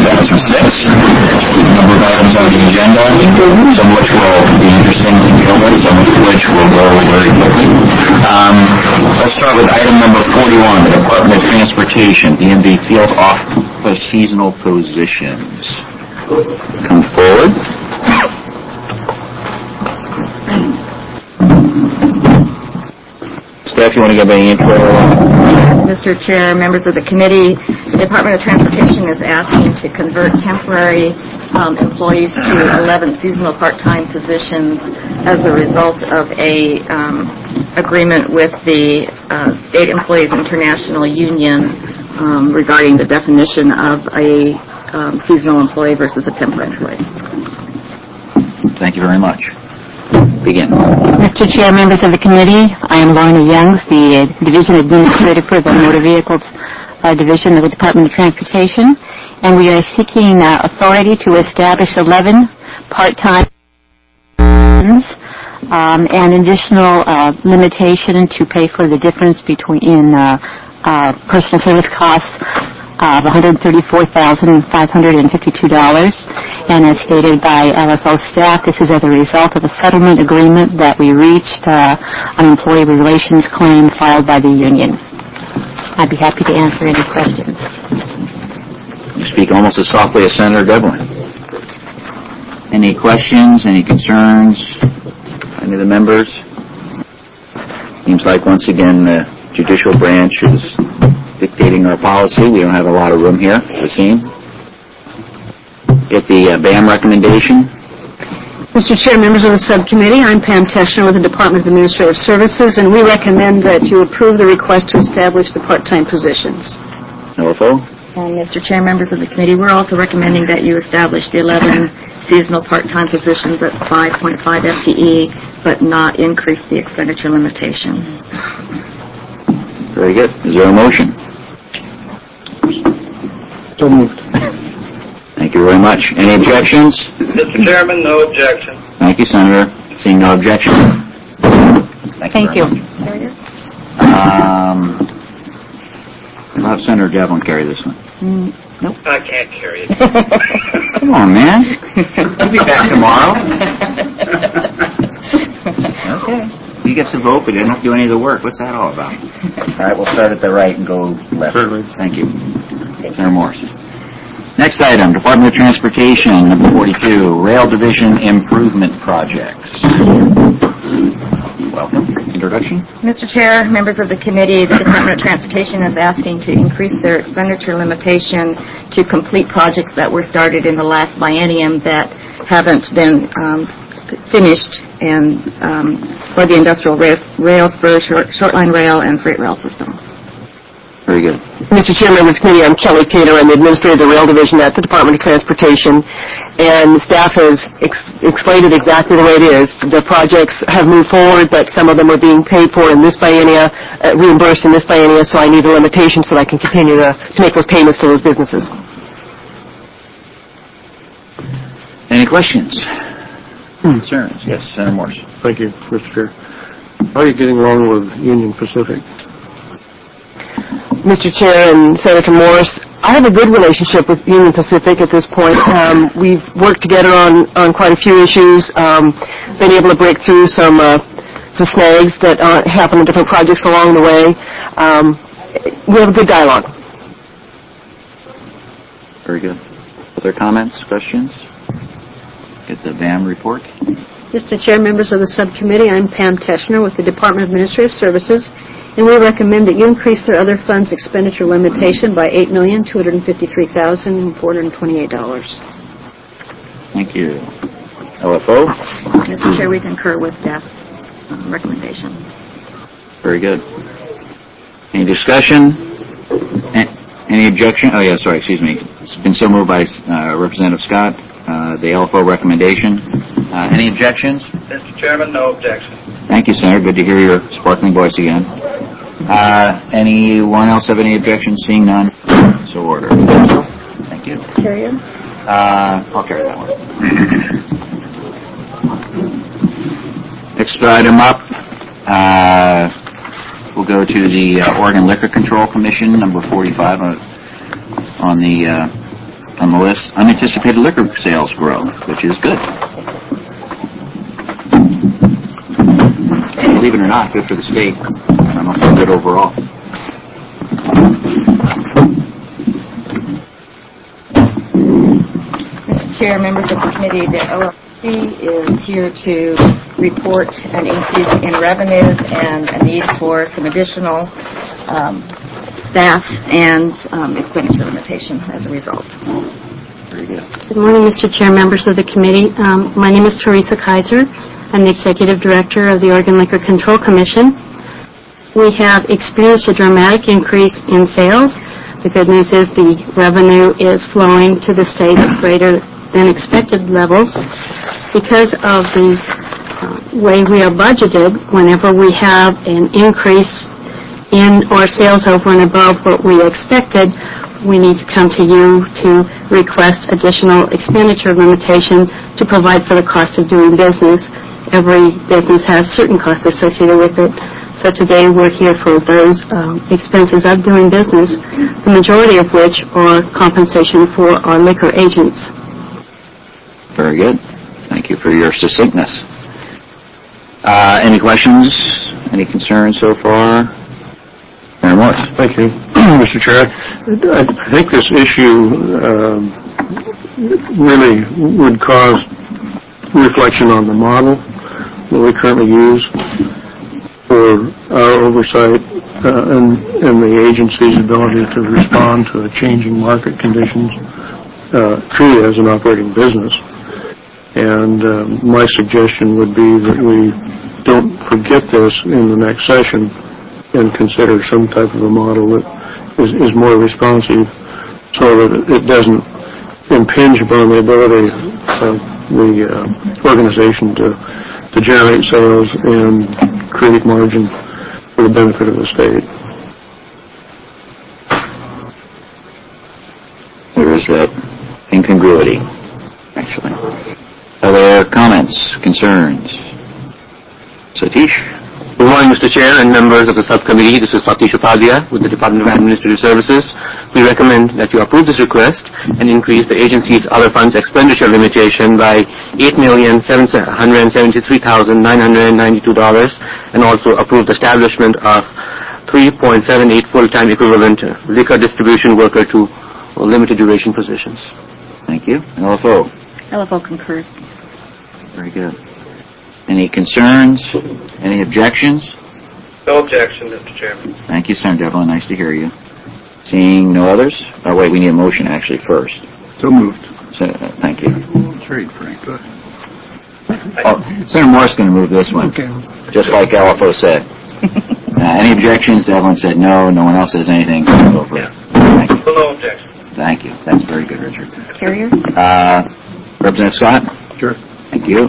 2006. Number of items on the agenda, some of which will be interesting to deal with, some of which will go very quickly. Let's start with item number 41, the Department of Transportation, DMV Field Office Seasonal Positions. Come forward. Steph, you want to give any intro? Mr. Chair, members of the committee, the Department of Transportation is asking to convert temporary employees to 11 seasonal part-time positions as a result of a agreement with the State Employees International Union regarding the definition of a seasonal employee versus a temporary employee. Thank you very much. Begin. Mr. Chair, members of the committee, I am Lorna Youngs, the Division Administrator for the Motor Vehicles Division of the Department of Transportation, and we are seeking authority to establish 11 part-time positions, and additional limitation to pay for the difference between personal service costs of $134,552, and as stated by LFO staff, this is as a result of a settlement agreement that we reached on employee relations claim filed by the union. I'd be happy to answer any questions. You speak almost as softly as Senator Devlin. Any questions, any concerns, any of the members? Seems like once again the judicial branch is dictating our policy. We don't have a lot of room here, it seems. Get the BAM recommendation. Mr. Chair, members of the subcommittee, I'm Pam Teschner with the Department of Administrative Services, and we recommend that you approve the request to establish the part-time positions. LFO? Mr. Chair, members of the committee, we're also recommending that you establish the 11 seasonal part-time positions at 5.5 FTE, but not increase the expenditure limitation. Very good. Is there a motion? So moved. Thank you very much. Any objections? Mr. Chairman, no objection. Thank you, Senator. Seeing no objection. Thank you. We'll have Senator Devlin carry this one. Nope. I can't carry it. Come on, man. You'll be back tomorrow. Okay. He gets to vote, but he doesn't do any of the work. What's that all about? All right, we'll start at the right and go left. Certainly. Thank you. Senator Morse. Next item, Department of Transportation, number 42, Rail Division Improvement Projects. Welcome. Introduction. Mr. Chair, members of the committee, the Department of Transportation is asking to increase their expenditure limitation to complete projects that were started in the last biennium that haven't been finished, and for the industrial rail spur, short line rail, and freight rail system. Very good. Mr. Chair, members of the committee, I'm Kelly Taylor. I'm the Administrator of the Rail Division at the Department of Transportation, and staff has explained it exactly the way it is. The projects have moved forward, but some of them are being paid for in this biennia, reimbursed in this biennia, so I need a limitation so that I can continue to make those payments to those businesses. Any questions? Concerns? Yes, Senator Morse. Thank you, Mr. Chair. How are you getting along with Union Pacific? Mr. Chair and Senator Morse, I have a good relationship with Union Pacific at this point. We've worked together on quite a few issues, been able to break through some snags that happen in different projects along the way. We have a good dialogue. Very good. Other comments, questions? Get the BAM report. Mr. Chair, members of the subcommittee, I'm Pam Teschner with the Department of Administrative Services, and we recommend that you increase their other funds expenditure limitation by $8,253,428. Thank you. LFO? Mr. Chair, we concur with staff's recommendation. Very good. Any discussion? Any objection? Oh, yeah, sorry, excuse me. It's been so moved by Representative Scott, the LFO recommendation. Any objections? Mr. Chairman, no objection. Thank you, Senator. Good to hear your sparkling voice again. Anyone else have any objections? Seeing none, so ordered. Thank you. Carry it? I'll carry that one. Next item up, we'll go to the Oregon Liquor Control Commission, number 45, on the on the list, unanticipated liquor sales growth, which is good. Believe it or not, good for the state. Good overall. Mr. Chair, members of the committee, the OLC is here to report an increase in revenues and a need for some additional staff and expenditure limitation as a result. Very good. Good morning, Mr. Chair, members of the committee. My name is Teresa Kaiser. I'm the Executive Director of the Oregon Liquor Control Commission. We have experienced a dramatic increase in sales. The good news is the revenue is flowing to the state at greater than expected levels. Because of the way we are budgeted, whenever we have an increase in our sales over and above what we expected, we need to come to you to request additional expenditure limitation to provide for the cost of doing business. Every business has certain costs associated with it. So today we're here for those expenses of doing business, the majority of which are compensation for our liquor agents. Very good. Thank you for your succinctness. Any questions? Any concerns so far? Mayor Morris. Thank you, Mr. Chair. I think this issue really would cause reflection on the model that we currently use for our oversight and the agency's ability to respond to changing market conditions truly as an operating business. And my suggestion would be that we don't forget this in the next session and consider some type of a model that is more responsive so that it doesn't impinge upon the ability of the organization to generate sales and create margin for the benefit of the state. There is that incongruity, actually. Other comments, concerns? Satish? Good morning, Mr. Chair and members of the subcommittee. This is Satish Upadhyay with the Department of Administrative Services. We recommend that you approve this request and increase the agency's other funds expenditure limitation by $8,773,992 and also approve the establishment of 3.78 full-time equivalent liquor distribution worker to limited duration positions. Thank you. LFO? LFO concurs. Very good. Any concerns? Any objections? No objection, Mr. Chairman. Thank you, Senator Devlin. Nice to hear you. Seeing no others? Oh, wait, we need a motion, actually, first. So moved. Thank you. Trade, Frank. Senator Morris is going to move this one, Okay. just like LFO said. Any objections? Devlin said no. No one else says anything. Go for it. Thank you. No objection. Thank you. That's very good, Richard. Carrier? Representative Scott? Sure. Thank you.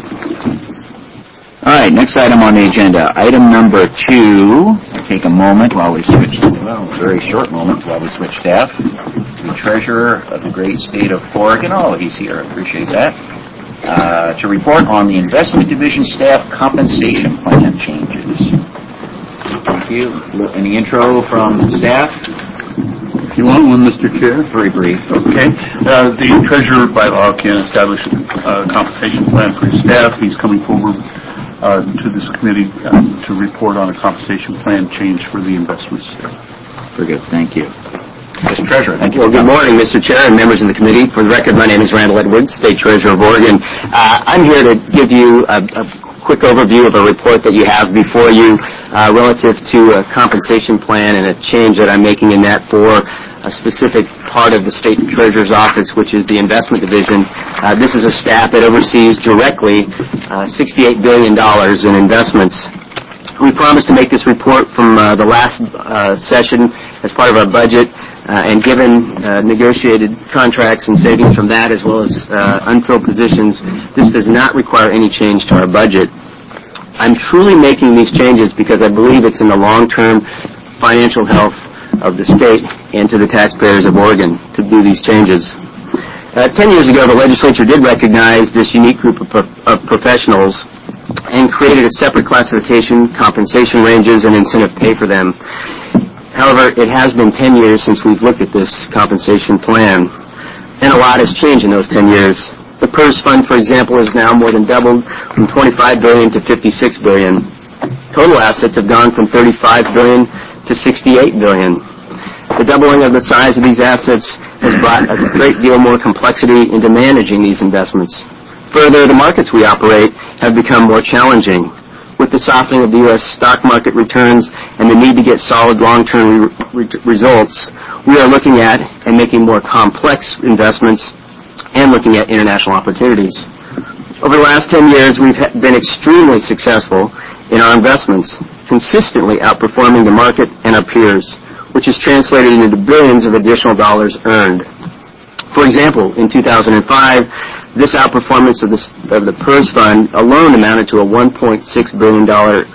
All right, next item on the agenda. Item number 2. Take a moment while we switch, a very short moment while we switch staff. The Treasurer of the great state of Oregon. Oh, he's here. I appreciate that. To report on the Investment Division staff compensation plan changes. Thank you. Any intro from staff? If you want one, Mr. Chair. Very brief. Okay. The Treasurer by law can establish a compensation plan for his staff. He's coming forward to this committee to report on a compensation plan change for the investment staff. Very good. Thank you. Mr. Treasurer, thank you. Well, good morning, Mr. Chair and members of the committee. For the record, my name is Randall Edwards, State Treasurer of Oregon. I'm here to give you a quick overview of a report that you have before you relative to a compensation plan and a change that I'm making in that for a specific part of the State Treasurer's Office, which is the Investment Division. This is a staff that oversees directly $68 billion in investments. We promised to make this report from the last session as part of our budget, and given negotiated contracts and savings from that as well as unfilled positions, this does not require any change to our budget. I'm truly making these changes because I believe it's in the long-term financial health of the state and to the taxpayers of Oregon to do these changes. 10 years ago, the legislature did recognize this unique group of professionals and created a separate classification, compensation ranges, and incentive pay for them. However, it has been 10 years since we've looked at this compensation plan. And a lot has changed in those 10 years. The PERS fund, for example, has now more than doubled from $25 billion to $56 billion. Total assets have gone from $35 billion to $68 billion. The doubling of the size of these assets has brought a great deal more complexity into managing these investments. Further, the markets we operate have become more challenging. With the softening of the U.S. stock market returns and the need to get solid long-term results, we are looking at and making more complex investments and looking at international opportunities. Over the last 10 years, we've been extremely successful in our investments, consistently outperforming the market and our peers, which is translated into billions of additional dollars earned. For example, in 2005, this outperformance of the PERS fund alone amounted to a $1.6 billion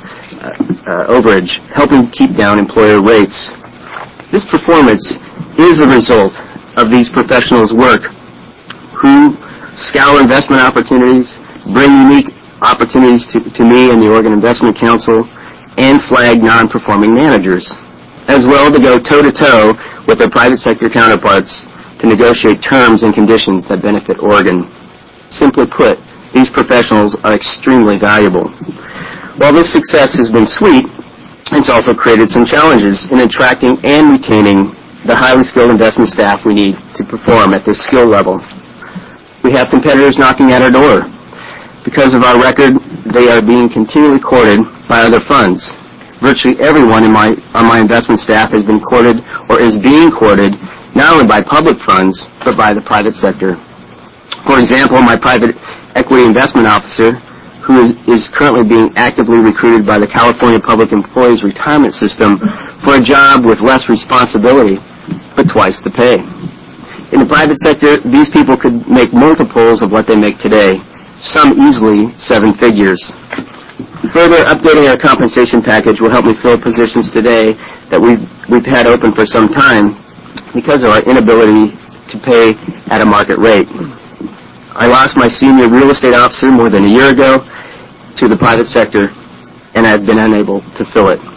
overage, helping keep down employer rates. This performance is the result of these professionals' work who scour investment opportunities, bring unique opportunities to me and the Oregon Investment Council, and flag non-performing managers, as well to go toe-to-toe with their private sector counterparts to negotiate terms and conditions that benefit Oregon. Simply put, these professionals are extremely valuable. While this success has been sweet, it's also created some challenges in attracting and retaining the highly skilled investment staff we need to perform at this skill level. We have competitors knocking at our door. Because of our record, they are being continually courted by other funds. Virtually everyone on my investment staff has been courted or is being courted not only by public funds, but by the private sector. For example, my private equity investment officer, who is currently being actively recruited by the California Public Employees Retirement System for a job with less responsibility, but twice the pay. In the private sector, these people could make multiples of what they make today, some easily 7 figures. Further, updating our compensation package will help me fill positions today that we've had open for some time because of our inability to pay at a market rate. I lost my senior real estate officer more than a year ago to the private sector, and I've been unable to fill it.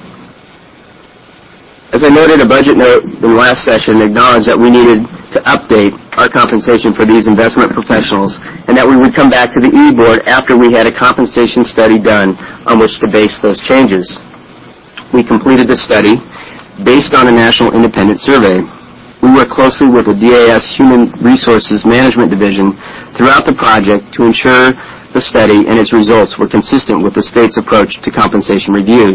As I noted, a budget note in the last session acknowledged that we needed to update our compensation for these investment professionals and that we would come back to the E Board after we had a compensation study done on which to base those changes. We completed the study based on a national independent survey. We worked closely with the DAS Human Resources Management Division throughout the project to ensure the study and its results were consistent with the state's approach to compensation reviews.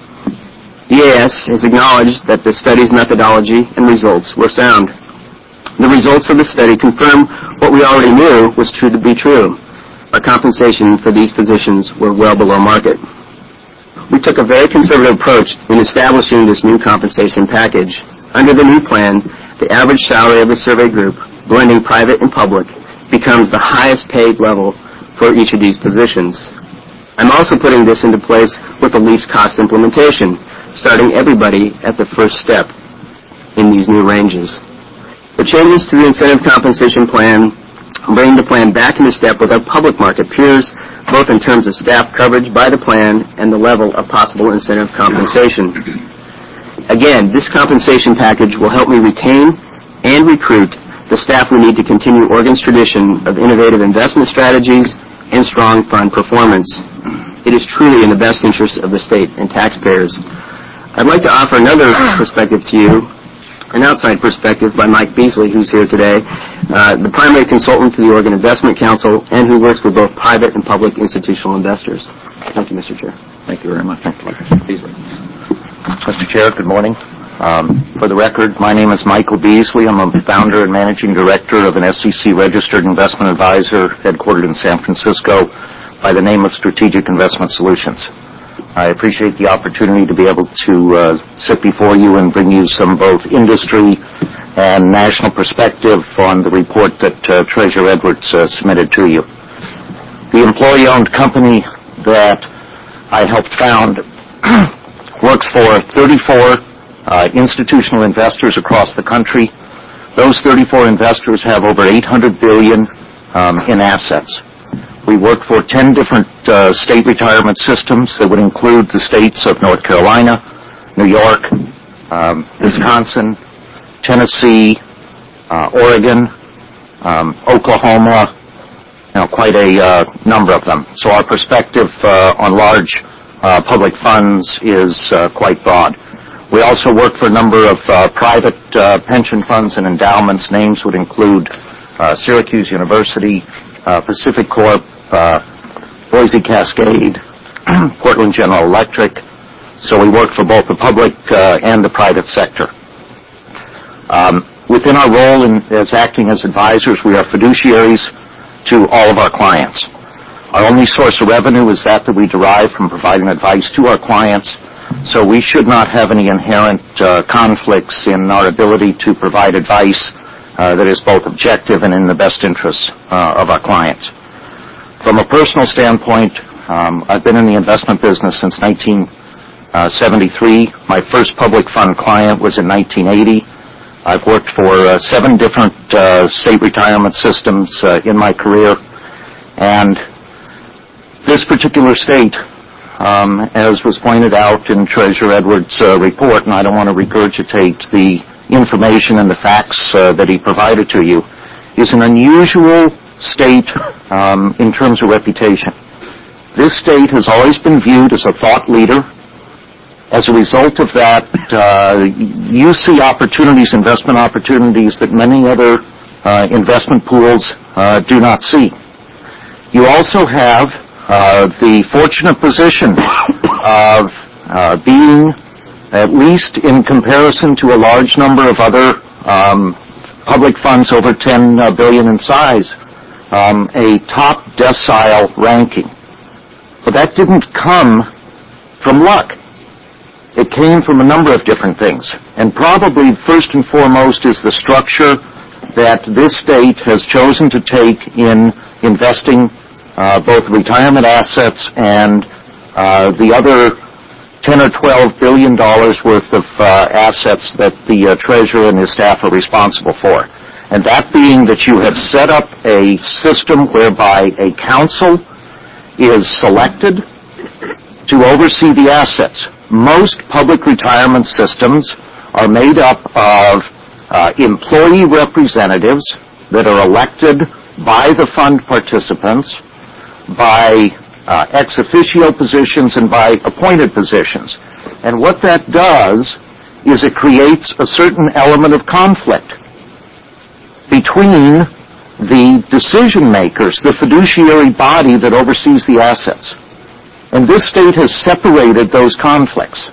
DAS has acknowledged that the study's methodology and results were sound. The results of the study confirm what we already knew was true to be true. Our compensation for these positions were well below market. We took a very conservative approach in establishing this new compensation package. Under the new plan, the average salary of the survey group, blending private and public, becomes the highest paid level for each of these positions. I'm also putting this into place with the least cost implementation, starting everybody at the first step in these new ranges. The changes to the incentive compensation plan bring the plan back into step with our public market peers, both in terms of staff coverage by the plan and the level of possible incentive compensation. Again, this compensation package will help me retain and recruit the staff we need to continue Oregon's tradition of innovative investment strategies and strong fund performance. It is truly in the best interest of the state and taxpayers. I'd like to offer another perspective to you, an outside perspective by Mike Beasley, who's here today, the primary consultant to the Oregon Investment Council and who works with both private and public institutional investors. Thank you, Mr. Chair. Thank you very much, Mr. Beasley. Mr. Chair, good morning. For the record, my name is Michael Beasley. I'm a founder and managing director of an SEC-registered investment advisor headquartered in San Francisco by the name of Strategic Investment Solutions. I appreciate the opportunity to be able to sit before you and bring you some both industry and national perspective on the report that Treasurer Edwards submitted to you. The employee-owned company that I helped found works for 34 institutional investors across the country. Those 34 investors have over $800 billion in assets. We work for 10 different state retirement systems that would include the states of North Carolina, New York, Wisconsin, Tennessee, Oregon, Oklahoma, quite a number of them. So our perspective on large public funds is quite broad. We also work for a number of private pension funds and endowments. Names would include Syracuse University, Pacific Corp, Boise Cascade, Portland General Electric. So we work for both the public and the private sector. Within our role as acting as advisors, we are fiduciaries to all of our clients. Our only source of revenue is that we derive from providing advice to our clients, so we should not have any inherent conflicts in our ability to provide advice that is both objective and in the best interests of our clients. From a personal standpoint, I've been in the investment business since 1973. My first public fund client was in 1980. I've worked for 7 different state retirement systems in my career, and this particular state, as was pointed out in Treasurer Edwards' report, and I don't want to regurgitate the information and the facts that he provided to you, is an unusual state in terms of reputation. This state has always been viewed as a thought leader. As a result of that, you see opportunities, investment opportunities that many other investment pools do not see. You also have the fortunate position of being, at least in comparison to a large number of other public funds over $10 billion in size, a top decile ranking. But that didn't come from luck. It came from a number of different things. And probably first and foremost is the structure that this state has chosen to take in investing both retirement assets and the other $10 or $12 billion worth of assets that the treasurer and his staff are responsible for. And that being that you have set up a system whereby a council is selected to oversee the assets. Most public retirement systems are made up of employee representatives that are elected by the fund participants, by ex officio positions, and by appointed positions. And what that does is it creates a certain element of conflict between the decision makers, the fiduciary body that oversees the assets. And this state has separated those conflicts.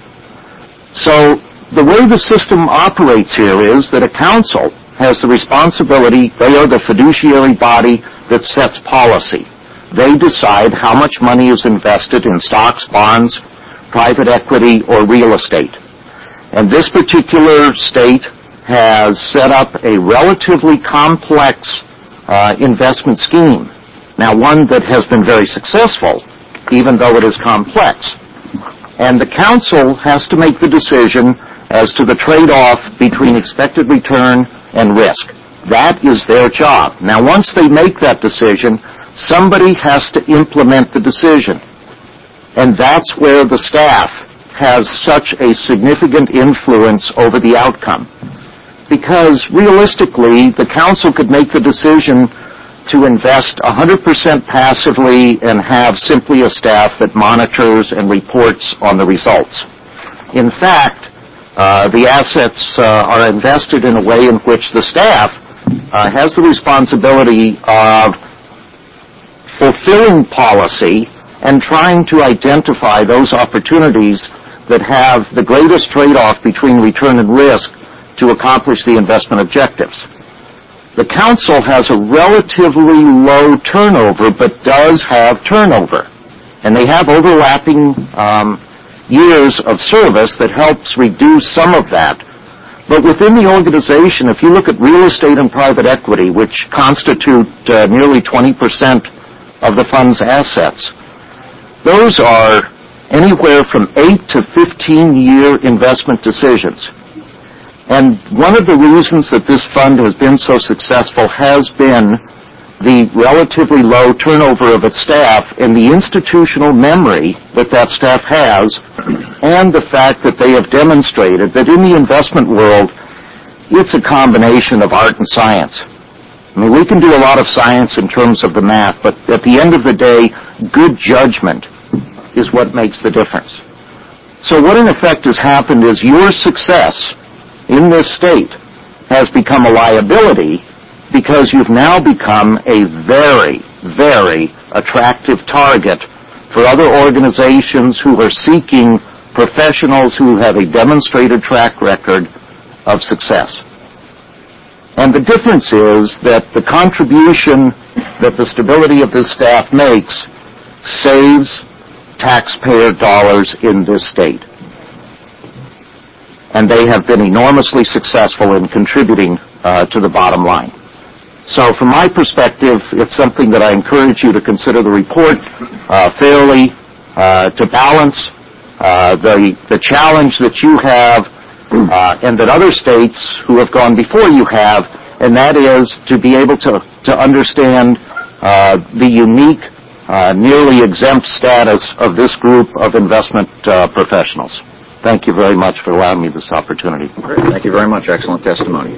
So the way the system operates here is that a council has the responsibility, they are the fiduciary body that sets policy. They decide how much money is invested in stocks, bonds, private equity, or real estate. And this particular state has set up a relatively complex investment scheme. Now, one that has been very successful, even though it is complex. And the council has to make the decision as to the trade-off between expected return and risk. That is their job. Now, once they make that decision, somebody has to implement the decision. And that's where the staff has such a significant influence over the outcome. Because realistically, the council could make the decision to invest 100% passively and have simply a staff that monitors and reports on the results. In fact, the assets are invested in a way in which the staff has the responsibility of fulfilling policy and trying to identify those opportunities that have the greatest trade-off between return and risk to accomplish the investment objectives. The council has a relatively low turnover, but does have turnover. And they have overlapping years of service that helps reduce some of that. But within the organization, if you look at real estate and private equity, which constitute nearly 20% of the fund's assets, those are anywhere from 8 to 15-year investment decisions. And one of the reasons that this fund has been so successful has been the relatively low turnover of its staff and the institutional memory that that staff has, and the fact that they have demonstrated that in the investment world, it's a combination of art and science. I mean, we can do a lot of science in terms of the math, but at the end of the day, good judgment is what makes the difference. So what in effect has happened is your success in this state has become a liability because you've now become a very, very attractive target for other organizations who are seeking professionals who have a demonstrated track record of success. And the difference is that the contribution that the stability of this staff makes saves taxpayer dollars in this state. And they have been enormously successful in contributing to the bottom line. So from my perspective, it's something that I encourage you to consider the report fairly, to balance the challenge that you have and that other states who have gone before you have, and that is to be able to understand the unique, nearly exempt status of this group of investment professionals. Thank you very much for allowing me this opportunity. Great. Thank you very much. Excellent testimony.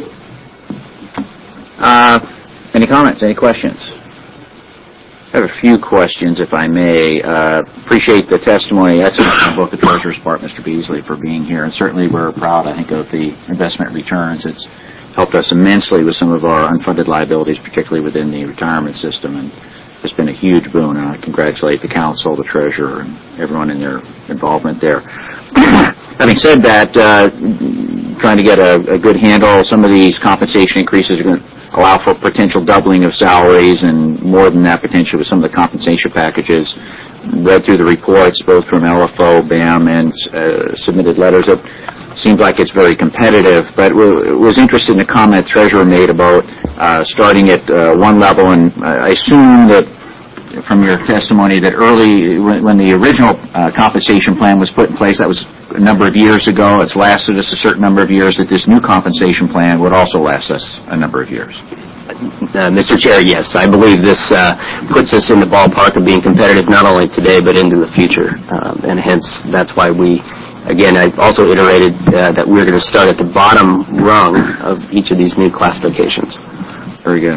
Any comments? Any questions? I have a few questions, if I may. Appreciate the testimony. Excellent from both the Treasurer's Part, Mr. Beasley, for being here. And certainly we're proud, I think, of the investment returns. It's helped us immensely with some of our unfunded liabilities, particularly within the retirement system. And it's been a huge boon. And I congratulate the Council, the Treasurer, and everyone in their involvement there. Having said that, trying to get a good handle, some of these compensation increases are going to allow for potential doubling of salaries and more than that potential with some of the compensation packages. Read through the reports, both from LFO, BAM, and submitted letters. It seems like it's very competitive, but was interested in the comment Treasurer made about starting at one level, and I assume that from your testimony that early, when the original compensation plan was put in place, that was a number of years ago. It's lasted us a certain number of years, that this new compensation plan would also last us a number of years. Mr. Chair, yes. I believe this puts us in the ballpark of being competitive not only today but into the future. And hence, that's why I also iterated that we're going to start at the bottom rung of each of these new classifications. Very good.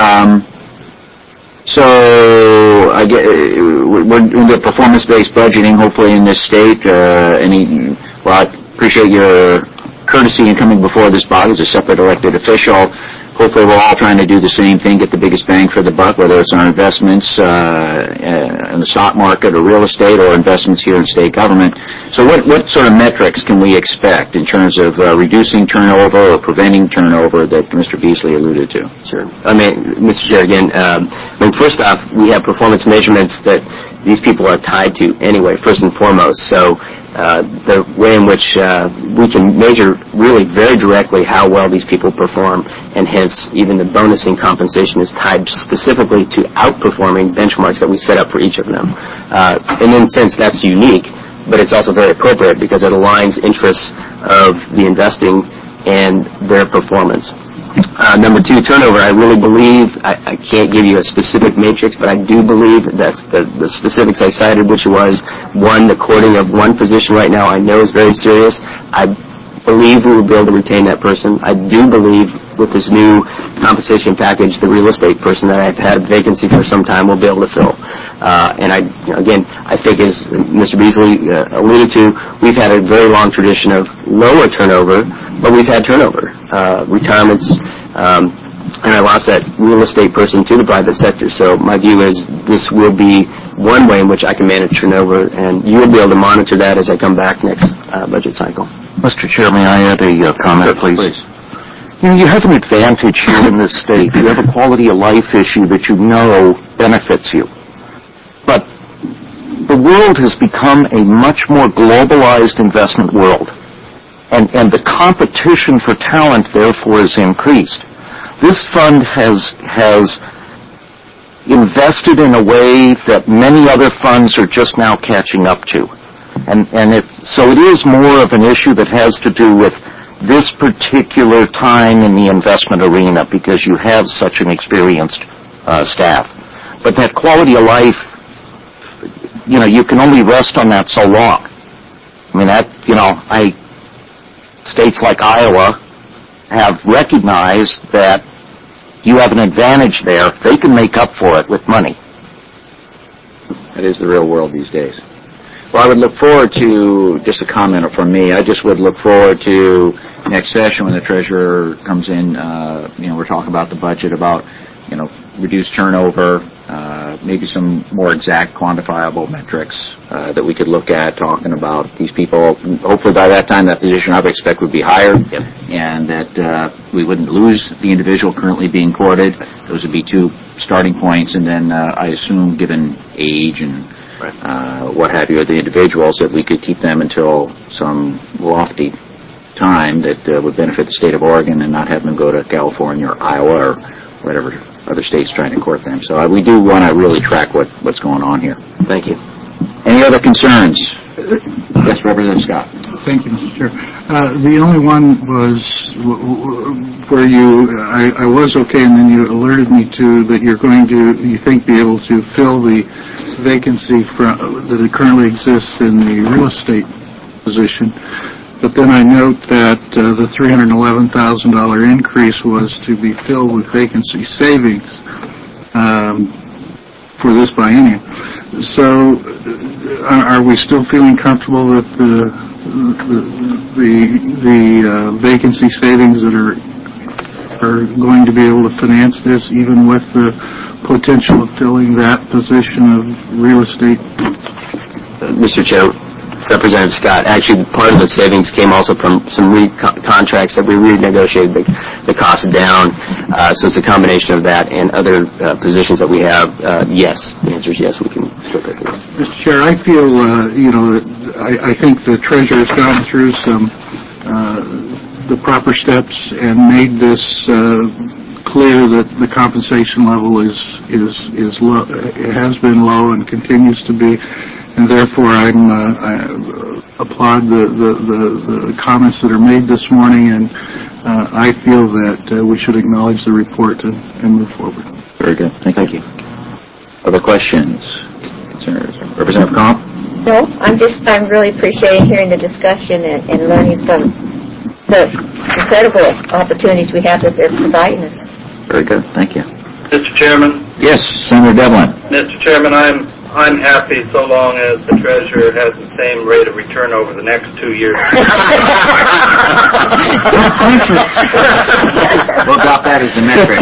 So I get we're doing the performance-based budgeting, hopefully in this state. I appreciate your courtesy in coming before this body as a separate elected official. Hopefully we're all trying to do the same thing, get the biggest bang for the buck, whether it's on investments in the stock market or real estate or investments here in state government. So what sort of metrics can we expect in terms of reducing turnover or preventing turnover that Mr. Beasley alluded to? Sure. Mr. Chair, again, first off, we have performance measurements that these people are tied to anyway, first and foremost. So the way in which we can measure really very directly how well these people perform, and hence even the bonusing compensation is tied specifically to outperforming benchmarks that we set up for each of them. And in a sense, that's unique, but it's also very appropriate because it aligns interests of the investing and their performance. Number two, turnover. I really believe, I can't give you a specific matrix, but I do believe that's the specifics I cited, which was, one, the courting of one position right now I know is very serious. I believe we will be able to retain that person. I do believe with this new compensation package, the real estate person that I've had a vacancy for some time will be able to fill. And I think as Mr. Beasley alluded to, we've had a very long tradition of lower turnover, but we've had turnover. Retirements, and I lost that real estate person to the private sector. So my view is this will be one way in which I can manage turnover, and you will be able to monitor that as I come back next budget cycle. Mr. Chair, may I add a comment, please? You have an advantage here in this state. You have a quality of life issue that you know benefits you. But the world has become a much more globalized investment world, and the competition for talent, therefore, is increased. This fund has invested in a way that many other funds are just now catching up to. So it is more of an issue that has to do with this particular time in the investment arena because you have such an experienced staff. But that quality of life, you can only rest on that so long. States like Iowa have recognized that, you have an advantage there. They can make up for it with money. That is the real world these days. Well, I would look forward to, just a comment from me, I just would look forward to next session when the treasurer comes in, we're talking about the budget, about, reduced turnover, maybe some more exact quantifiable metrics that we could look at, talking about these people. Hopefully by that time that position I would expect would be higher, and that we wouldn't lose the individual currently being courted. Those would be two starting points, and then I assume, given age and what have you of the individuals, that we could keep them until some lofty time that would benefit the state of Oregon and not have them go to California or Iowa or whatever other states trying to court them. So we do want to really track what's going on here. Thank you. Any other concerns? Yes, Representative Scott. Thank you, Mr. Chair. The only one was where I was okay, and then you alerted me to that you're going to, you think, be able to fill the vacancy that currently exists in the real estate position. But then I note that the $311,000 increase was to be filled with vacancy savings for this biennium. So, are we still feeling comfortable that the vacancy savings that are going to be able to finance this, even with the potential of filling that position of real estate? Mr. Chair, Representative Scott, actually part of the savings came also from some contracts that we renegotiated the cost down. So it's a combination of that and other positions that we have. Yes, the answer is yes, we can still pay for that. Mr. Chair, I feel, I think the Treasurer has gone through the proper steps and made this clear that the compensation level is low, it has been low and continues to be. And therefore, I applaud the comments that are made this morning, and I feel that we should acknowledge the report and move forward. Very good. Thank you. Other questions? Concerns? Representative Comp? No, I'm really appreciating hearing the discussion and learning from the incredible opportunities we have that they're providing us. Very good. Thank you. Mr. Chairman? Yes, Senator Devlin. Mr. Chairman, I'm happy so long as the treasurer has the same rate of return over the next 2 years. We'll drop that as the metric.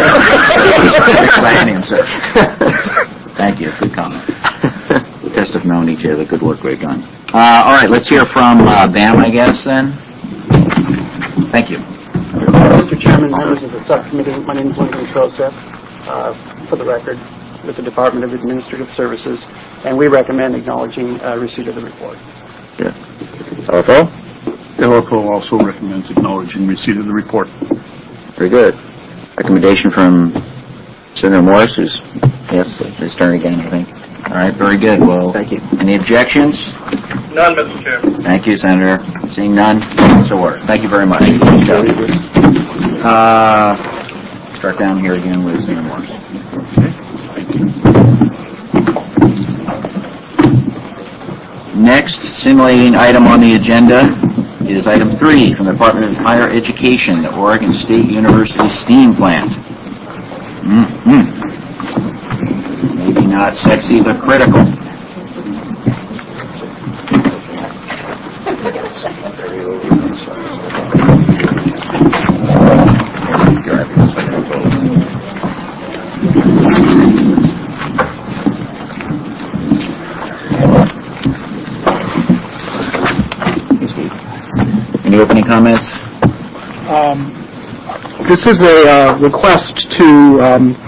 Thank you. Good comment. Testimony to the good work we've done. All right, let's hear from BAM, I guess, then. Thank you. Mr. Chairman, members of the subcommittee, my name is Lincoln Trosep, for the record, with the Department of Administrative Services, and we recommend acknowledging receipt of the report. Yeah. LFO? LFO also recommends acknowledging receipt of the report. Very good. Recommendation from Senator Morris, who's, yes, his turn again, I think. All right, very good. Well, thank you. Any objections? None, Mr. Chairman. Thank you, Senator. Seeing none, so ordered. Thank you very much. Start down here again with Senator Morris. Next simulating item on the agenda is item 3 from the Department of Higher Education, the Oregon State University STEAM plant. Maybe not sexy, but critical. Any opening comments? This is a request to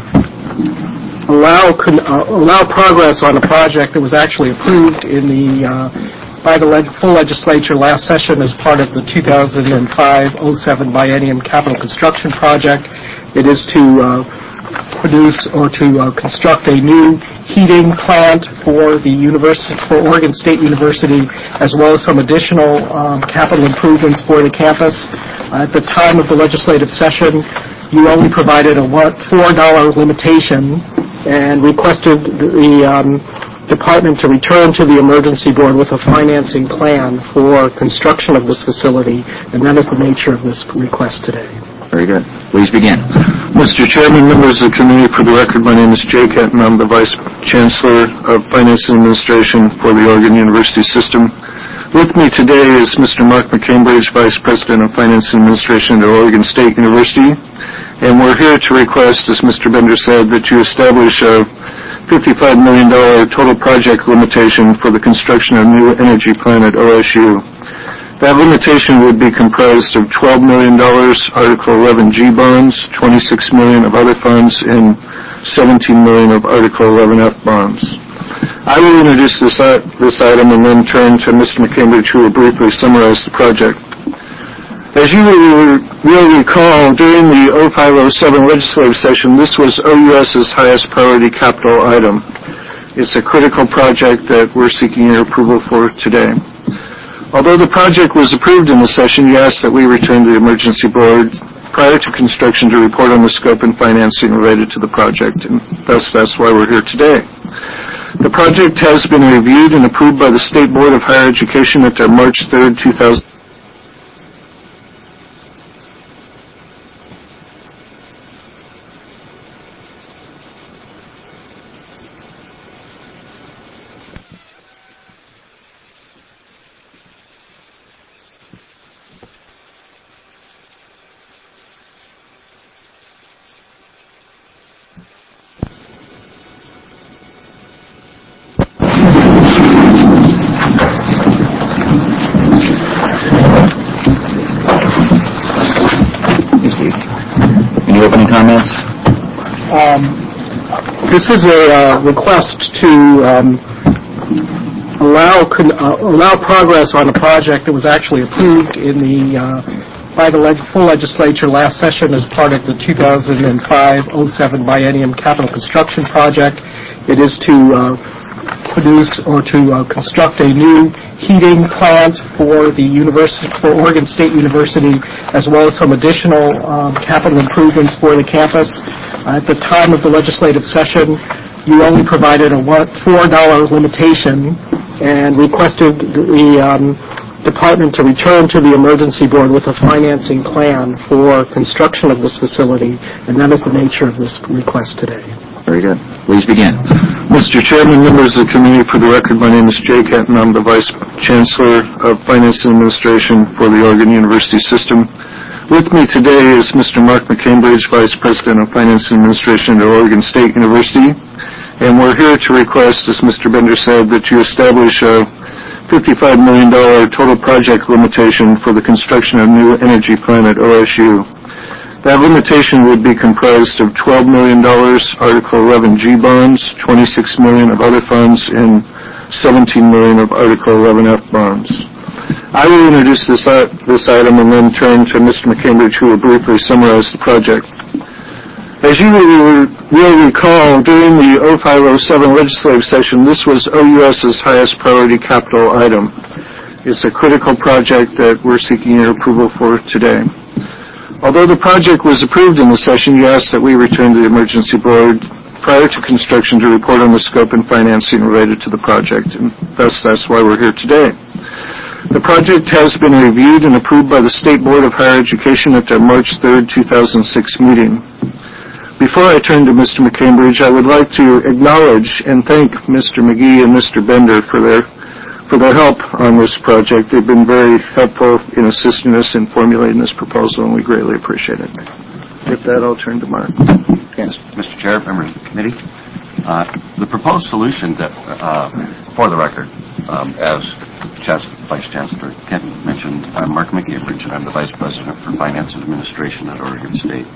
allow progress on a project that was actually approved in by the full legislature last session as part of the 2005-07 biennium capital construction project. It is to produce or to construct a new heating plant for the for Oregon State University, as well as some additional capital improvements for the campus. At the time of the legislative session, you only provided a $4 limitation and requested the department to return to the emergency board with a financing plan for construction of this facility, and that is the nature of this request today. Very good. Please begin. Mr. Chairman, members of the committee, for the record, my name is Jay Kenton. I'm the Vice Chancellor of Finance and Administration for the Oregon University System. With me today is Mr. Mark McCambridge, Vice President of Finance and Administration at Oregon State University. And we're here to request, as Mr. Bender said, that you establish a $55 million total project limitation for the construction of a new energy plant at OSU. That limitation would be comprised of $12 million Article 11G bonds, $26 million of other funds, and $17 million of Article 11F bonds. I will introduce this item and then turn to Mr. McCambridge, who will briefly summarize the project. As you will recall, during the 0507 legislative session, this was OUS's highest priority capital item. It's a critical project that we're seeking your approval for today. Although the project was approved in the session, you asked that we return to the Emergency Board prior to construction to report on the scope and financing related to the project, and thus that's why we're here today. The project has been reviewed and approved by the State Board of Higher Education at their March 3rd, 2000. Opening comments? This is a request to allow progress on a project that was actually approved in by the full legislature last session as part of the 2005-07 biennium capital construction project. It is to produce or to construct a new heating plant for the Oregon State University, as well as some additional capital improvements for the campus. At the time of the legislative session, you only provided a $4 limitation and requested the department to return to the Emergency Board with a financing plan for construction of this facility, and that is the nature of this request today. Very good. Please begin. Mr. Chairman, members of the committee, for the record, my name is Jay Kenton. I'm the Vice Chancellor of Finance and Administration for the Oregon University System. With me today is Mr. Mark McCambridge, Vice President of Finance and Administration at Oregon State University. And we're here to request, as Mr. Bender said, that you establish a $55 million total project limitation for the construction of a new energy plant at OSU. That limitation would be comprised of $12 million Article 11G bonds, $26 million of other funds, and $17 million of Article 11F bonds. I will introduce this item and then turn to Mr. McCambridge, who will briefly summarize the project. As you will recall, during the 0507 legislative session, this was OUS's highest priority capital item. It's a critical project that we're seeking your approval for today. Although the project was approved in the session, you asked that we return to the Emergency Board prior to construction to report on the scope and financing related to the project, and thus that's why we're here today. The project has been reviewed and approved by the State Board of Higher Education at their March 3rd, 2006 meeting. Before I turn to Mr. McCambridge, I would like to acknowledge and thank Mr. McGee and Mr. Bender for their help on this project. They've been very helpful in assisting us in formulating this proposal, and we greatly appreciate it. With that, I'll turn to Mark. Yes, Mr. Chair, members of the committee, the proposed solution that, for the record, as Vice Chancellor Kenton mentioned, I'm Mark McCambridge, and I'm the Vice President for Finance and Administration at Oregon State.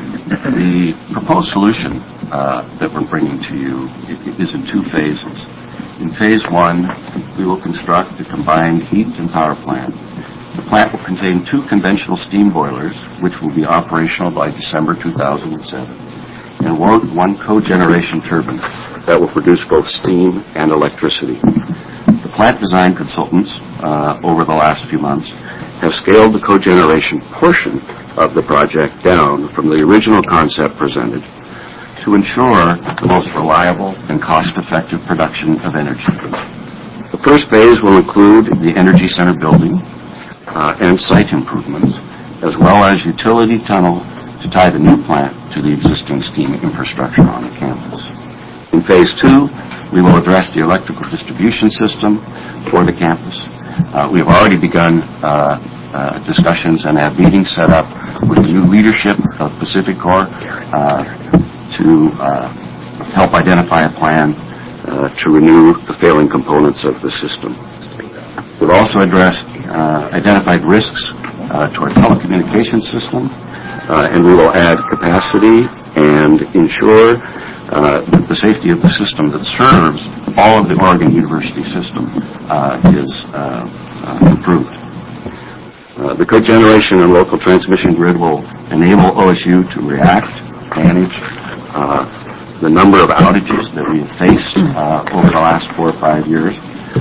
The proposed solution that we're bringing to you is in two phases. In Phase 1, we will construct a combined heat and power plant. The plant will contain 2 conventional steam boilers, which will be operational by December 2007, and 1 cogeneration turbine that will produce both steam and electricity. The plant design consultants, over the last few months, have scaled the cogeneration portion of the project down from the original concept presented to ensure the most reliable and cost-effective production of energy. The first phase will include the Energy Center building and site improvements, as well as utility tunnel to tie the new plant to the existing steam infrastructure on the campus. In Phase 2, we will address the electrical distribution system for the campus. We have already begun discussions and have meetings set up with the new leadership of PacifiCorp to help identify a plan to renew the failing components of the system. We've also identified risks to our telecommunications system, and we will add capacity and ensure that the safety of the system that serves all of the Oregon University system is improved. The cogeneration and local transmission grid will enable OSU to react, manage the number of outages that we have faced over the last 4 or 5 years.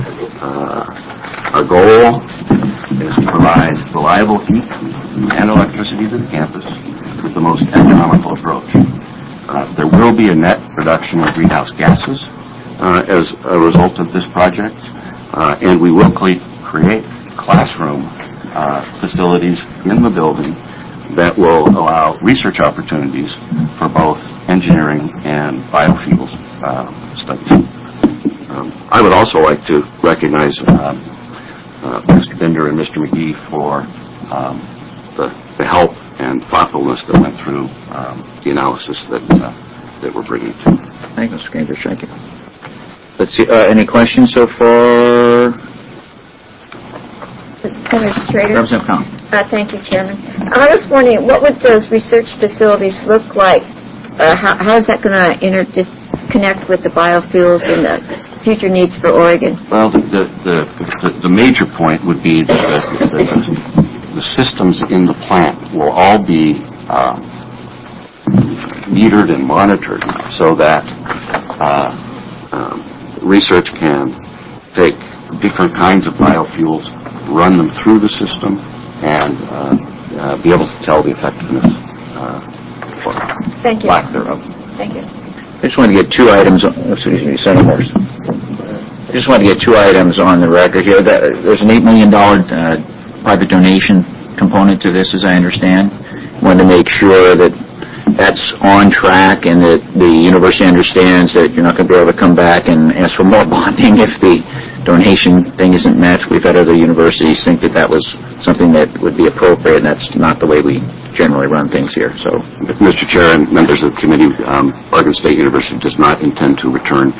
Our goal is to provide reliable heat and electricity to the campus with the most economical approach. There will be a net reduction of greenhouse gases as a result of this project, and we will create classroom facilities in the building that will allow research opportunities for both engineering and biofuels studies. I would also like to recognize Mr. Bender and Mr. McGee for the help and thoughtfulness that went through the analysis that we're bringing to. Thank you, Mr. Cambridge. Thank you. Let's see. Any questions so far? Senator Schrader. Representative Cohn. Thank you, Chairman. I was wondering, what would those research facilities look like? How is that going to connect with the biofuels and the future needs for Oregon? Well, the major point would be that the systems in the plant will all be metered and monitored so that research can take different kinds of biofuels, run them through the system, and be able to tell the effectiveness or lack thereof. Thank you. I just want to get 2 items. Excuse me, Senator Morris. I just want to get 2 items on the record here. There's an $8 million private donation component to this, as I understand. I want to make sure that that's on track and that the university understands that you're not going to be able to come back and ask for more bonding if the donation thing isn't met. We've had other universities think that was something that would be appropriate, and that's not the way we generally run things here. So, Mr. Chair and members of the committee, Oregon State University does not intend to return.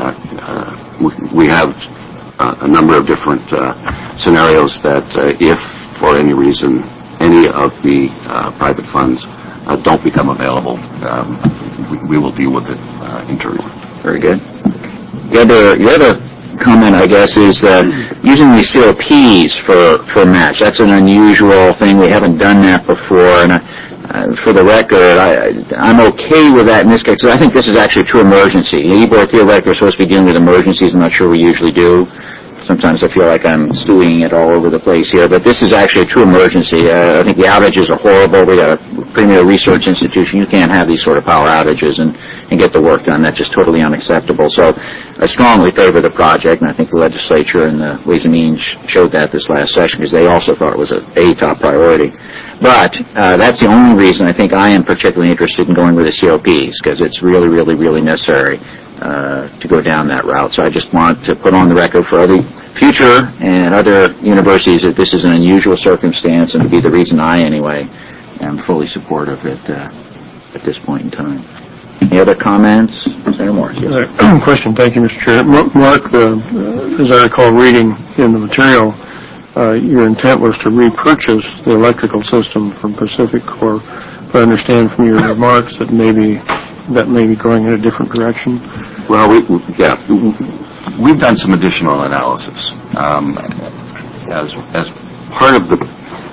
We have a number of different scenarios that if, for any reason, any of the private funds don't become available, we will deal with it internally. Very good. The other comment, I guess, is that using these COPs for match, that's an unusual thing. We haven't done that before, and for the record, I'm okay with that in this case, because I think this is actually a true emergency. EBOR theoretically are supposed to be dealing with emergencies. I'm not sure we usually do. Sometimes I feel like I'm suing it all over the place here, but this is actually a true emergency. I think the outages are horrible. We got a premier research institution. You can't have these sort of power outages and get the work done. That's just totally unacceptable. So I strongly favor the project, and I think the legislature and the Ways and Means showed that this last session, because they also thought it was a top priority. But that's the only reason I think I am particularly interested in going with the COPs, because it's really, really, really necessary to go down that route. So I just want to put on the record for other future and other universities that this is an unusual circumstance, and to be the reason I, anyway, am fully supportive at this point in time. Any other comments? Senator Morris. Yes. Question. Thank you, Mr. Chair. Mark, as I recall reading in the material, your intent was to repurchase the electrical system from PacifiCorp. But I understand from your remarks that may be going in a different direction. Well, we've done some additional analysis as part of the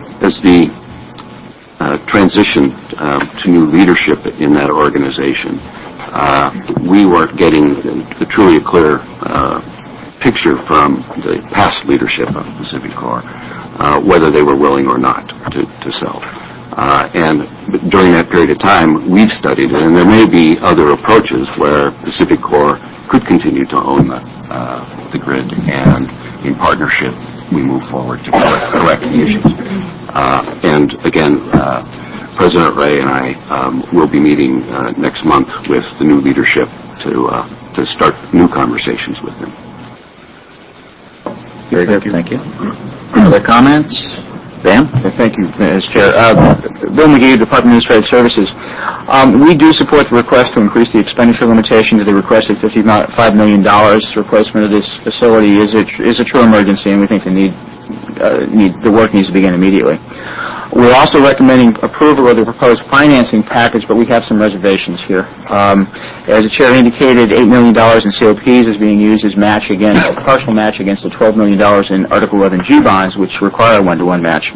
transition to new leadership in that organization. We weren't getting truly a clear picture from the past leadership of PacifiCorp whether they were willing or not to sell. And during that period of time, we've studied it, and there may be other approaches where PacifiCorp could continue to own the grid, and in partnership, we move forward to correct the issues. And again, President Ray and I will be meeting next month with the new leadership to start new conversations with them. Very good. Thank you. Other comments? Ben? Thank you, Mr. Chair. Bill McGee, Department of Administrative Services. We do support the request to increase the expenditure limitation to the requested $55 million. Replacement of this facility is a true emergency, and we think the work needs to begin immediately. We're also recommending approval of the proposed financing package, but we have some reservations here. As the Chair indicated, $8 million in COPs is being used as partial match against the $12 million in Article 11G bonds, which require a 1-to-1 match.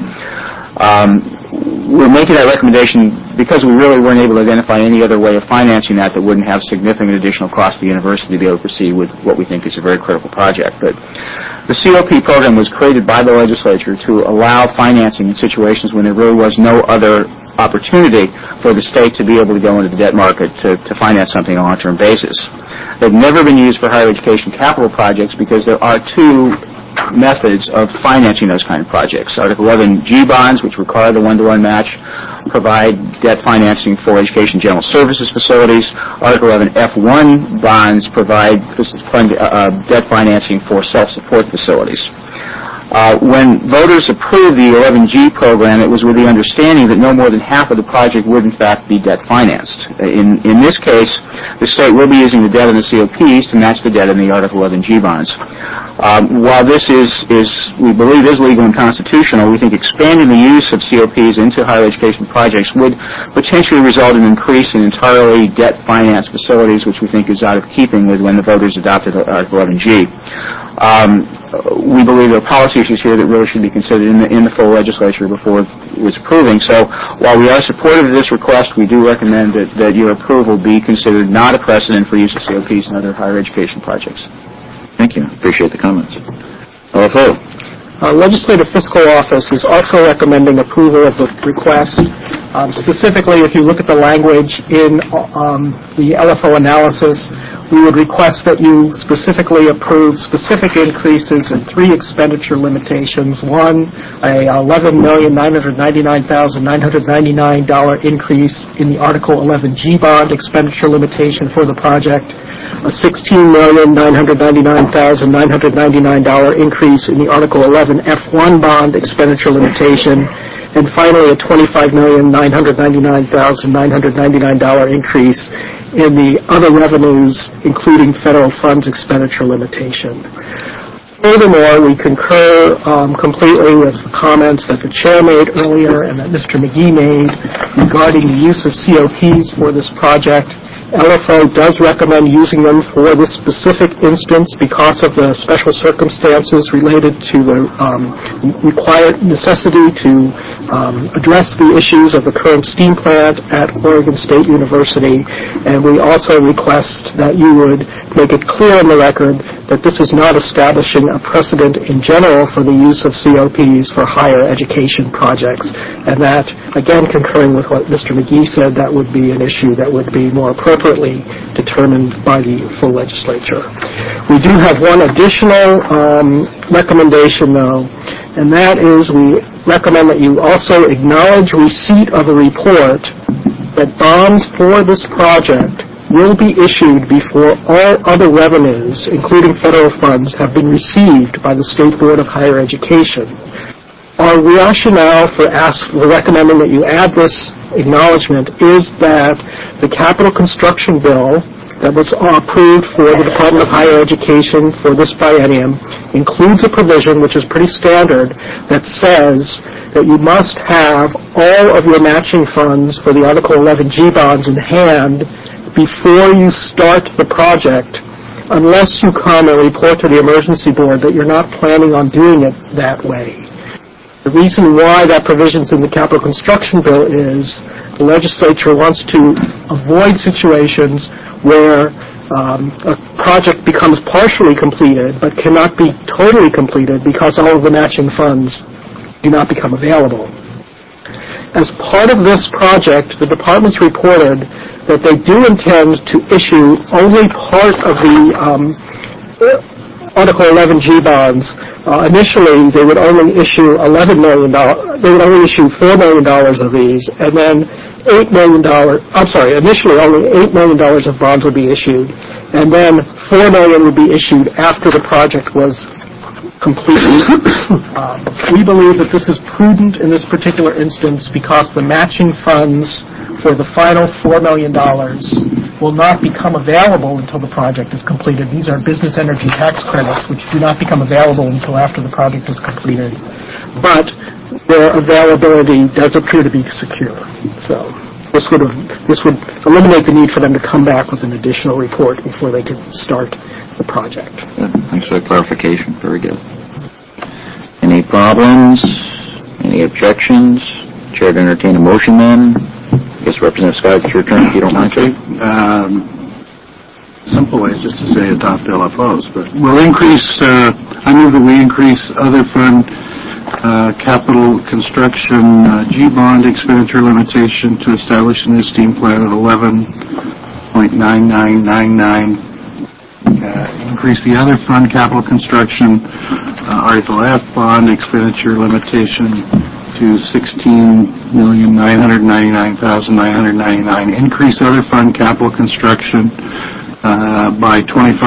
We're making that recommendation because we really weren't able to identify any other way of financing that wouldn't have significant additional cost to the university to be able to proceed with what we think is a very critical project. But the COP program was created by the legislature to allow financing in situations when there really was no other opportunity for the state to be able to go into the debt market to finance something on a long-term basis. They've never been used for higher education capital projects because there are two methods of financing those kind of projects. Article 11G bonds, which require the 1-to-1 match, provide debt financing for education general services facilities. Article 11F1 bonds provide debt financing for self-support facilities. When voters approved the 11G program, it was with the understanding that no more than half of the project would, in fact, be debt financed. In this case, the state will be using the debt in the COPs to match the debt in the Article 11G bonds. While this we believe is legal and constitutional, we think expanding the use of COPs into higher education projects would potentially result in an increase in entirely debt-financed facilities, which we think is out of keeping with when the voters adopted Article 11G. We believe there are policy issues here that really should be considered in the full legislature before it was approving. So while we are supportive of this request, we do recommend that your approval be considered not a precedent for use of COPs in other higher education projects. Thank you. Appreciate the comments. LFO. Legislative Fiscal Office is also recommending approval of the request. Specifically, if you look at the language in the LFO analysis, we would request that you specifically approve specific increases in 3 expenditure limitations. One, a $11,999,999 increase in the Article 11G bond expenditure limitation for the project, a $16,999,999 increase in the Article 11F1 bond expenditure limitation, and finally a $25,999,999 increase in the other revenues, including federal funds expenditure limitation. Furthermore, we concur completely with the comments that the Chair made earlier and that Mr. McGee made regarding the use of COPs for this project. LFO does recommend using them for this specific instance because of the special circumstances related to the required necessity to address the issues of the current steam plant at Oregon State University. And we also request that you would make it clear on the record that this is not establishing a precedent in general for the use of COPs for higher education projects. And that, again, concurring with what Mr. McGee said, that would be an issue that would be more appropriately determined by the full legislature. We do have one additional recommendation, though, and that is we recommend that you also acknowledge receipt of a report that bonds for this project will be issued before all other revenues, including federal funds, have been received by the State Board of Higher Education. Our rationale for recommending that you add this acknowledgement is that the capital construction bill that was approved for the Department of Higher Education for this biennium includes a provision, which is pretty standard, that says that you must have all of your matching funds for the Article 11G bonds in hand before you start the project, unless you come and report to the emergency board that you're not planning on doing it that way. The reason why that provision's in the capital construction bill is the legislature wants to avoid situations where a project becomes partially completed but cannot be totally completed because all of the matching funds do not become available. As part of this project, the departments reported that they do intend to issue only part of the Article 11G bonds, initially they would only issue $11 million. They would only issue $4 million of these, and then $8 million. Initially only $8 million of bonds would be issued, and then $4 million would be issued after the project was completed. We believe that this is prudent in this particular instance because the matching funds for the final $4 million will not become available until the project is completed. These are business energy tax credits, which do not become available until after the project is completed. But their availability does appear to be secure. So this would eliminate the need for them to come back with an additional report before they could start the project. Good. Thanks for the clarification. Very good. Any problems? Any objections? Chair to entertain a motion then. I guess Representative Scott, it's your turn if you don't mind. Okay. Simple way is just to say adopt LFOs, but we'll increase, I move that we increase other fund capital construction G-bond expenditure limitation to establish a new steam plant at 11.9999. Increase the other fund capital construction Article F bond expenditure limitation to $16,999,999. Increase other fund capital construction by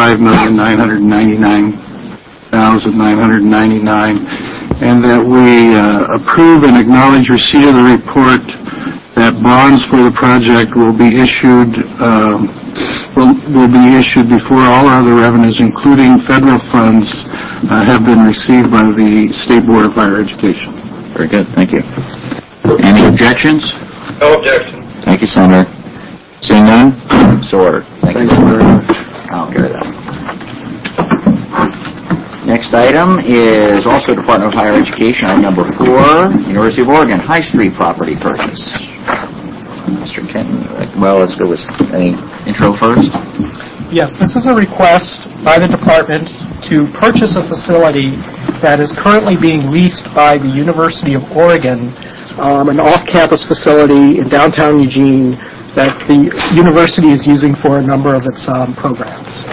$25,999,999, and that we approve and acknowledge receipt of the report that bonds for the project will be issued before all other revenues, including federal funds, have been received by the State Board of Higher Education. Very good. Thank you. Any objections? No objection. Thank you, Senator. Seeing none, so ordered. Thank you very much. I'll carry that. Next item is also Department of Higher Education, item number 4, University of Oregon High Street property purchase. Mr. Kenton, well, let's go with any intro first. Yes, this is a request by the department to purchase a facility that is currently being leased by the University of Oregon, an off-campus facility in downtown Eugene that the university is using for a number of its programs.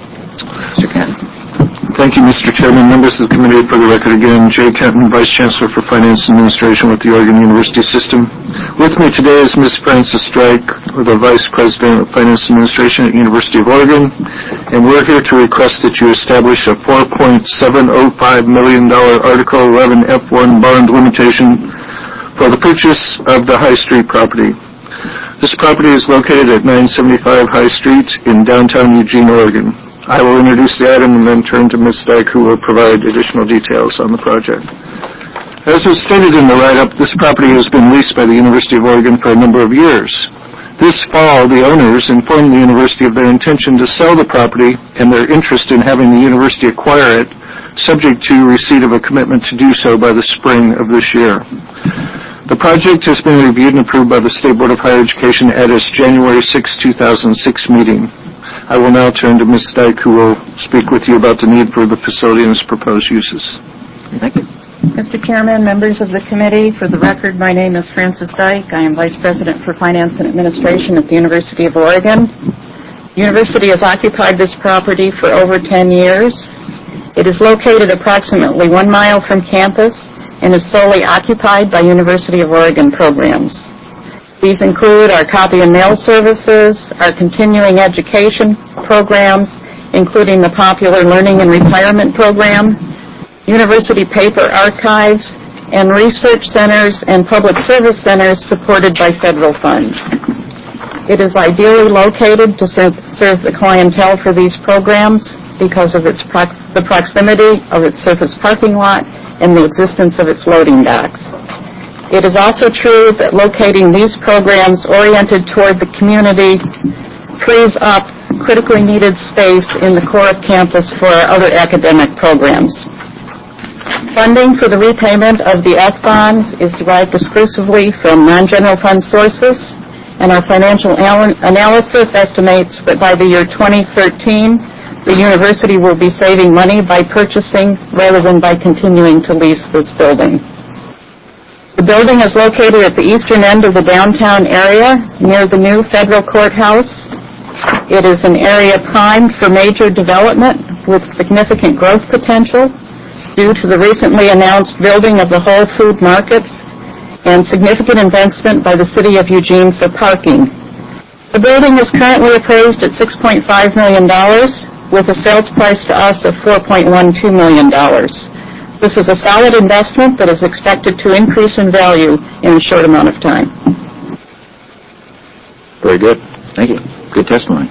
Mr. Kenton. Thank you, Mr. Chairman. Members of the committee, for the record again, Jay Kenton, Vice Chancellor for Finance and Administration with the Oregon University System. With me today is Ms. Frances Strike, the Vice President of Finance and Administration at University of Oregon, and we're here to request that you establish a $4.705 million Article 11 F1 bond limitation for the purchase of the High Street property. This property is located at 975 High Street in downtown Eugene, Oregon. I will introduce the item and then turn to Ms. Dyke, who will provide additional details on the project. As was stated in the write-up, this property has been leased by the University of Oregon for a number of years. This fall, the owners informed the university of their intention to sell the property and their interest in having the university acquire it, subject to receipt of a commitment to do so by the spring of this year. The project has been reviewed and approved by the State Board of Higher Education at its January 6, 2006 meeting. I will now turn to Ms. Dyke, who will speak with you about the need for the facility and its proposed uses. Thank you. Mr. Chairman, members of the committee, for the record, my name is Frances Dyke. I am Vice President for Finance and Administration at the University of Oregon. The university has occupied this property for over 10 years. It is located approximately 1 mile from campus and is solely occupied by University of Oregon programs. These include our copy and mail services, our continuing education programs, including the popular Learning and Retirement Program, university paper archives, and research centers and public service centers supported by federal funds. It is ideally located to serve the clientele for these programs because of the proximity of its surface parking lot and the existence of its loading docks. It is also true that locating these programs oriented toward the community frees up critically needed space in the core of campus for our other academic programs. Funding for the repayment of the F bonds is derived exclusively from non-general fund sources, and our financial analysis estimates that by the year 2013, the university will be saving money by purchasing rather than by continuing to lease this building. The building is located at the eastern end of the downtown area near the new federal courthouse. It is an area primed for major development with significant growth potential due to the recently announced building of the Whole Food markets and significant investment by the City of Eugene for parking. The building is currently appraised at $6.5 million, with a sales price to us of $4.12 million. This is a solid investment that is expected to increase in value in a short amount of time. Very good. Thank you. Good testimony.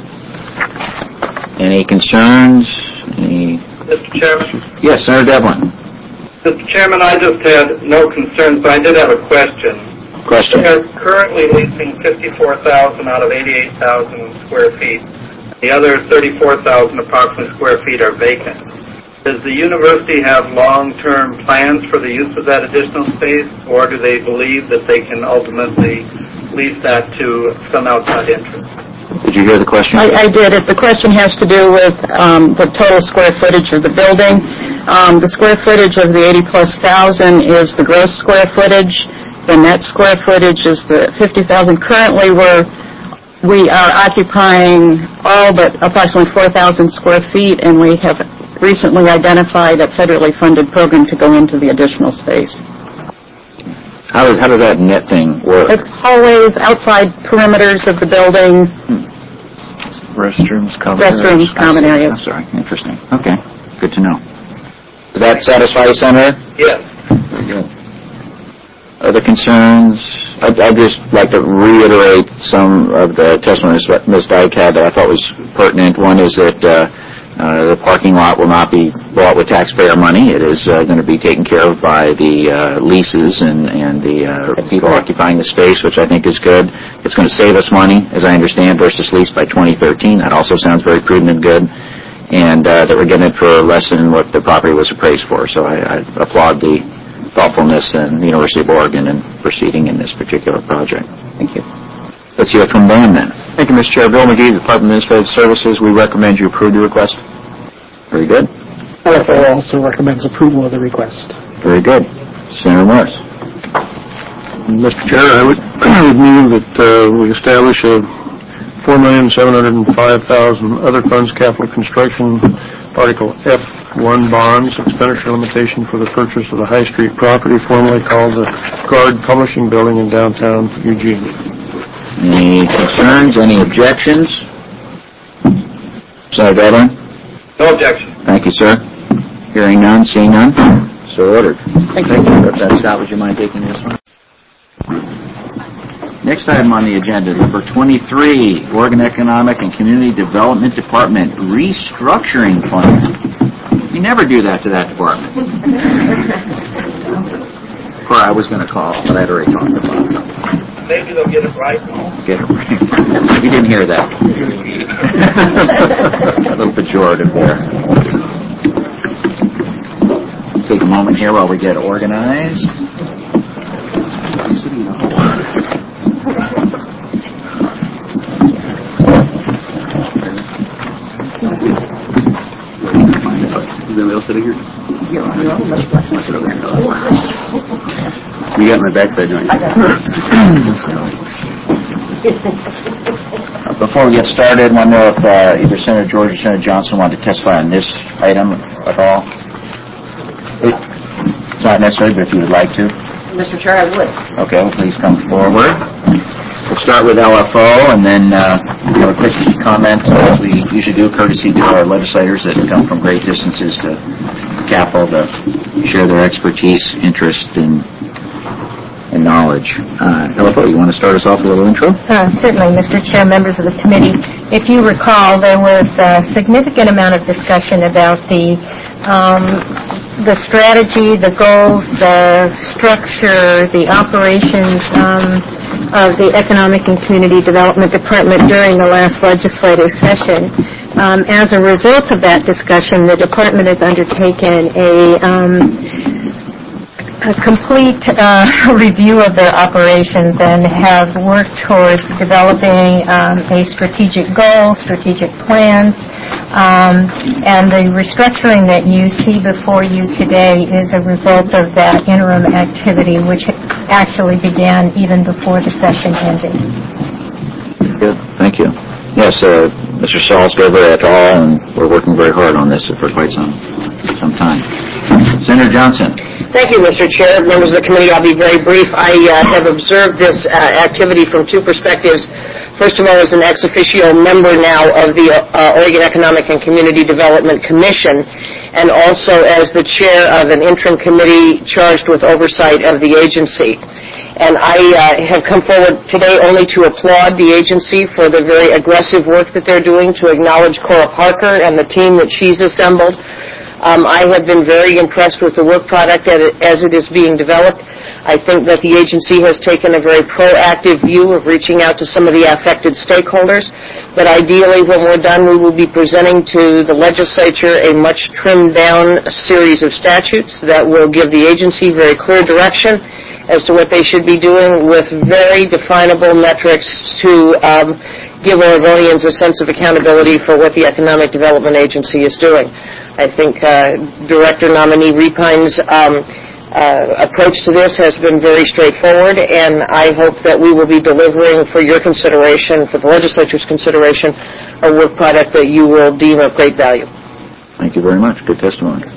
Any concerns? Mr. Chairman? Yes, Senator Devlin. Mr. Chairman, I just had no concerns, but I did have a question. Question. We are currently leasing 54,000 out of 88,000 square feet. The other 34,000 approximate square feet are vacant. Does the university have long-term plans for the use of that additional space, or do they believe that they can ultimately lease that to some outside interest? Did you hear the question? I did. The question has to do with the total square footage of the building. The square footage of the 80-plus thousand is the gross square footage. The net square footage is the 50,000. Currently, we are occupying all but approximately 4,000 square feet, and we have recently identified a federally funded program to go into the additional space. How does that net thing work? It's hallways, outside perimeters of the building. Restrooms, common areas. I'm sorry. Interesting. Okay. Good to know. Does that satisfy you, Senator? Yes. Very good. Other concerns? I'd just like to reiterate some of the testimony Ms. Dyke had that I thought was pertinent. One is that the parking lot will not be bought with taxpayer money. It is going to be taken care of by the leases and the people occupying the space, which I think is good. It's going to save us money, as I understand, versus lease by 2013. That also sounds very prudent and good. And that we're getting it for less than what the property was appraised for. So I applaud the thoughtfulness in the University of Oregon in proceeding in this particular project. Thank you. Let's hear from Dan then. Thank you, Mr. Chair. Bill McGee, Department of Administrative Services. We recommend you approve the request. Very good. LFO also recommends approval of the request. Very good. Senator Morris. Mr. Chair, I would move that we establish a $4,705,000 other funds capital construction Article F1 bonds expenditure limitation for the purchase of the High Street property formerly called the Guard Publishing Building in downtown Eugene. Any concerns? Any objections? Senator Devlin? No objection. Thank you, sir. Hearing none, seeing none, so ordered. Thank you. Representative Scott, would you mind taking this one? Next item on the agenda, number 23, Oregon Economic and Community Development Department Restructuring Fund. You never do that to that department. Or I was going to call, but I'd already talked about it. Maybe they'll get it right. Get it right. We didn't hear that. A little pejorative there. Take a moment here while we get organized. I'm sitting in a hole. Is anybody else sitting here? I'll sit over here. You got my backside, don't you? Before we get started, I want to know if either Senator George or Senator Johnson wanted to testify on this item at all. It's not necessary, but if you would like to. Mr. Chair, I would. Okay, well, please come forward. We'll start with LFO and then have a quick comment, as we usually do, courtesy to our legislators that come from great distances to Capitol to share their expertise, interest, and knowledge. LFO, you want to start us off with a little intro? Certainly, Mr. Chair, members of the committee. If you recall, there was a significant amount of discussion about the strategy, the goals, the structure, the operations of the Economic and Community Development Department during the last legislative session. As a result of that discussion, the department has undertaken a complete review of their operations and have worked towards developing a strategic goal, strategic plans, and the restructuring that you see before you today is a result of that interim activity, which actually began even before the session ended. Good. Thank you. Yes, Mr. Salzgeber et al., and we're working very hard on this for quite some time. Senator Johnson. Thank you, Mr. Chair. Members of the committee, I'll be very brief. I have observed this activity from two perspectives. First of all, as an ex officio member now of the Oregon Economic and Community Development Commission, and also as the chair of an interim committee charged with oversight of the agency. And I have come forward today only to applaud the agency for the very aggressive work that they're doing, to acknowledge Cora Parker and the team that she's assembled. I have been very impressed with the work product as it is being developed. I think that the agency has taken a very proactive view of reaching out to some of the affected stakeholders. But ideally, when we're done, we will be presenting to the legislature a much trimmed-down series of statutes that will give the agency very clear direction as to what they should be doing, with very definable metrics to give Oregonians a sense of accountability for what the Economic Development Agency is doing. I think Director nominee Repine's approach to this has been very straightforward, and I hope that we will be delivering for your consideration, for the legislature's consideration, a work product that you will deem of great value. Thank you very much. Good testimony.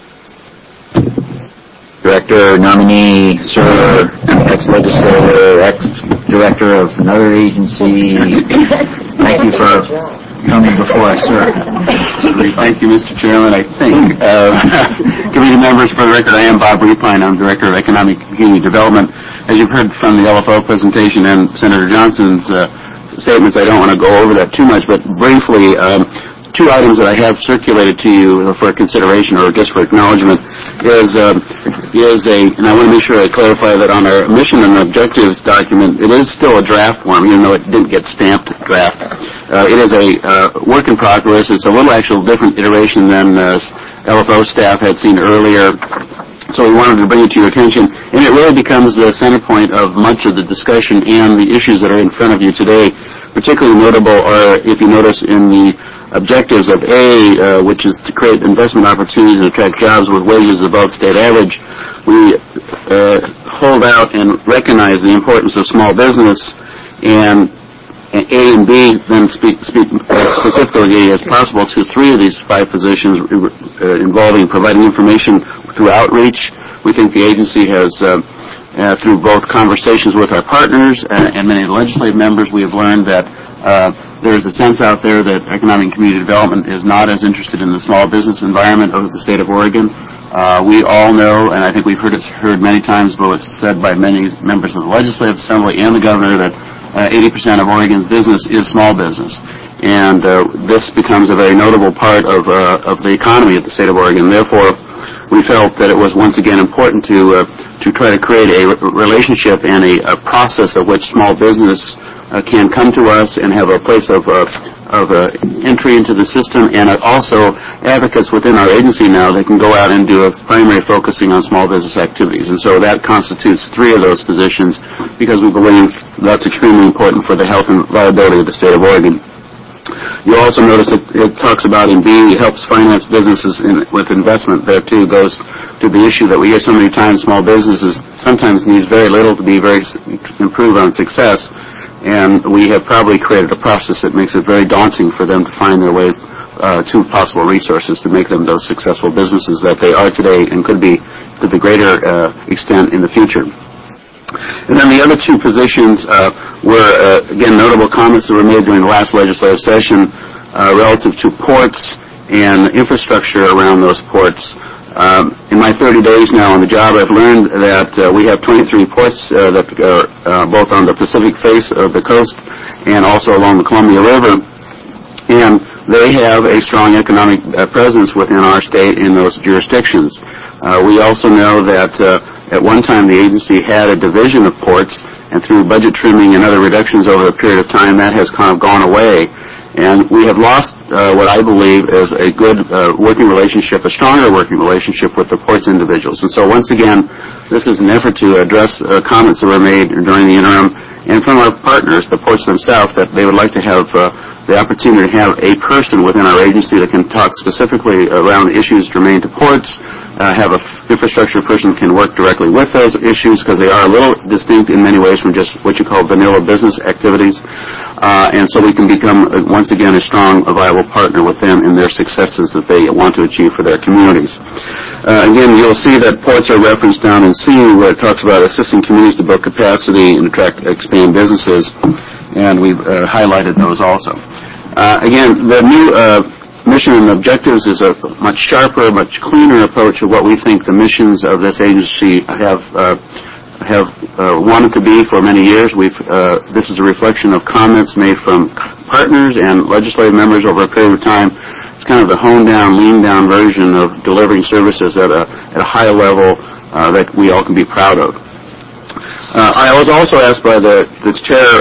Director nominee, sir, ex-legislator, ex-director of another agency. Thank you for coming before us, sir. Thank you, Mr. Chairman. I think, committee members, for the record, I am Bob Repine. I'm Director of Economic and Community Development. As you've heard from the LFO presentation and Senator Johnson's statements, I don't want to go over that too much, but briefly, two items that I have circulated to you for consideration or just for acknowledgement is and I want to make sure I clarify that on our mission and objectives document, it is still a draft form, even though it didn't get stamped draft. It is a work in progress. It's a little actual different iteration than LFO staff had seen earlier. So we wanted to bring it to your attention, and it really becomes the center point of much of the discussion and the issues that are in front of you today. Particularly notable are, if you notice, in the objectives of A, which is to create investment opportunities and attract jobs with wages above state average, we hold out and recognize the importance of small business, and A and B then speak as specifically as possible to three of these five positions involving providing information through outreach. We think the agency has, through both conversations with our partners and many of the legislative members, we have learned that there's a sense out there that economic and community development is not as interested in the small business environment of the state of Oregon. We all know, and I think we've heard many times, both said by many members of the Legislative Assembly and the governor, that 80% of Oregon's business is small business. And this becomes a very notable part of the economy of the state of Oregon. Therefore, we felt that it was once again important to try to create a relationship and a process of which small business can come to us and have a place of entry into the system, and also advocates within our agency now that can go out and do a primary focusing on small business activities. And so that constitutes three of those positions because we believe that's extremely important for the health and viability of the state of Oregon. You also notice it talks about in B, helps finance businesses with investment. There, too, goes to the issue that we hear so many times, small businesses sometimes need very little to be improve on success. And we have probably created a process that makes it very daunting for them to find their way to possible resources to make them those successful businesses that they are today and could be to the greater extent in the future. And then the other two positions were, again, notable comments that were made during the last legislative session relative to ports and infrastructure around those ports. In my 30 days now on the job, I've learned that we have 23 ports that are both on the Pacific face of the coast and also along the Columbia River, and they have a strong economic presence within our state in those jurisdictions. We also know that at one time the agency had a division of ports, and through budget trimming and other reductions over a period of time, that has kind of gone away. And we have lost what I believe is a good working relationship, a stronger working relationship with the ports individuals. And so once again, this is an effort to address comments that were made during the interim and from our partners, the ports themselves, that they would like to have the opportunity to have a person within our agency that can talk specifically around issues germane to ports, have a infrastructure person can work directly with those issues because they are a little distinct in many ways from just what you call vanilla business activities. And so we can become, once again, a strong, viable partner with them in their successes that they want to achieve for their communities. Again, you'll see that ports are referenced down in C, where it talks about assisting communities to build capacity and expand businesses, and we've highlighted those also. Again, the new mission and objectives is a much sharper, much cleaner approach of what we think the missions of this agency have wanted to be for many years. This is a reflection of comments made from partners and legislative members over a period of time. It's kind of the honed-down, leaned-down version of delivering services at a high level that we all can be proud of. I was also asked by the chair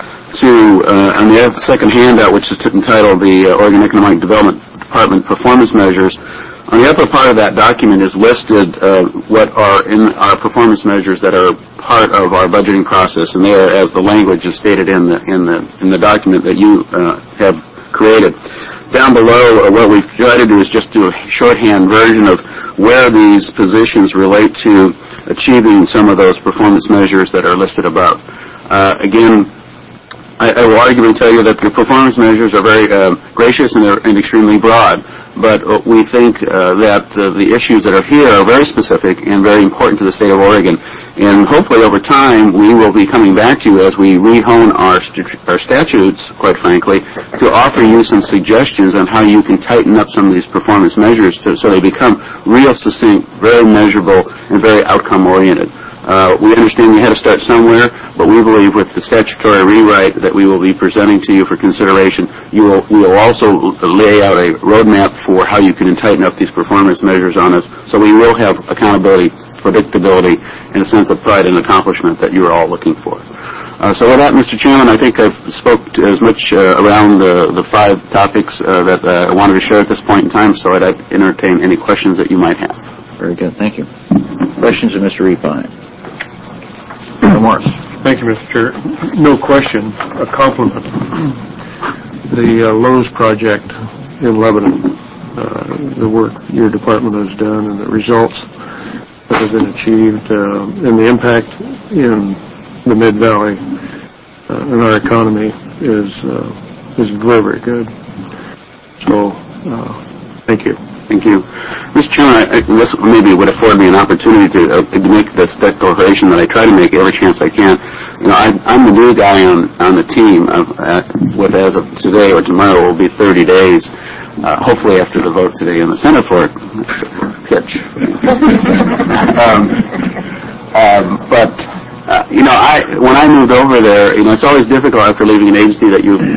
on the second handout, which is entitled the Oregon Economic Development Department Performance Measures. On the upper part of that document is listed what are in our performance measures that are part of our budgeting process, and they are, as the language is stated in the document that you have created. Down below, what we've tried to do is just do a shorthand version of where these positions relate to achieving some of those performance measures that are listed above. Again, I will argue and tell you that the performance measures are very gracious and extremely broad, but we think that the issues that are here are very specific and very important to the state of Oregon. And hopefully over time we will be coming back to you as we re-hone our statutes, quite frankly, to offer you some suggestions on how you can tighten up some of these performance measures so they become real succinct, very measurable, and very outcome-oriented. We understand you had to start somewhere, but we believe with the statutory rewrite that we will be presenting to you for consideration, we will also lay out a roadmap for how you can tighten up these performance measures on us, so we will have accountability, predictability, and a sense of pride and accomplishment that you are all looking for. So with that, Mr. Chairman, I think I've spoke as much around the 5 topics that I wanted to share at this point in time, so I'd entertain any questions that you might have. Very good. Thank you. Questions of Mr. Repine? Morris. Thank you, Mr. Chair. No question, a compliment. The Lowe's project in Lebanon, the work your department has done and the results that have been achieved and the impact in the Mid-Valley in our economy is very, very good. So, thank you. Thank you. Mr. Chairman, this maybe would afford me an opportunity to make this declaration that I try to make every chance I can. You know, I'm the new guy on the team. With as of today or tomorrow will be 30 days. Hopefully after the vote today in the Senate for it. That's a pitch. But you know, when I moved over there, you know, it's always difficult after leaving an agency that you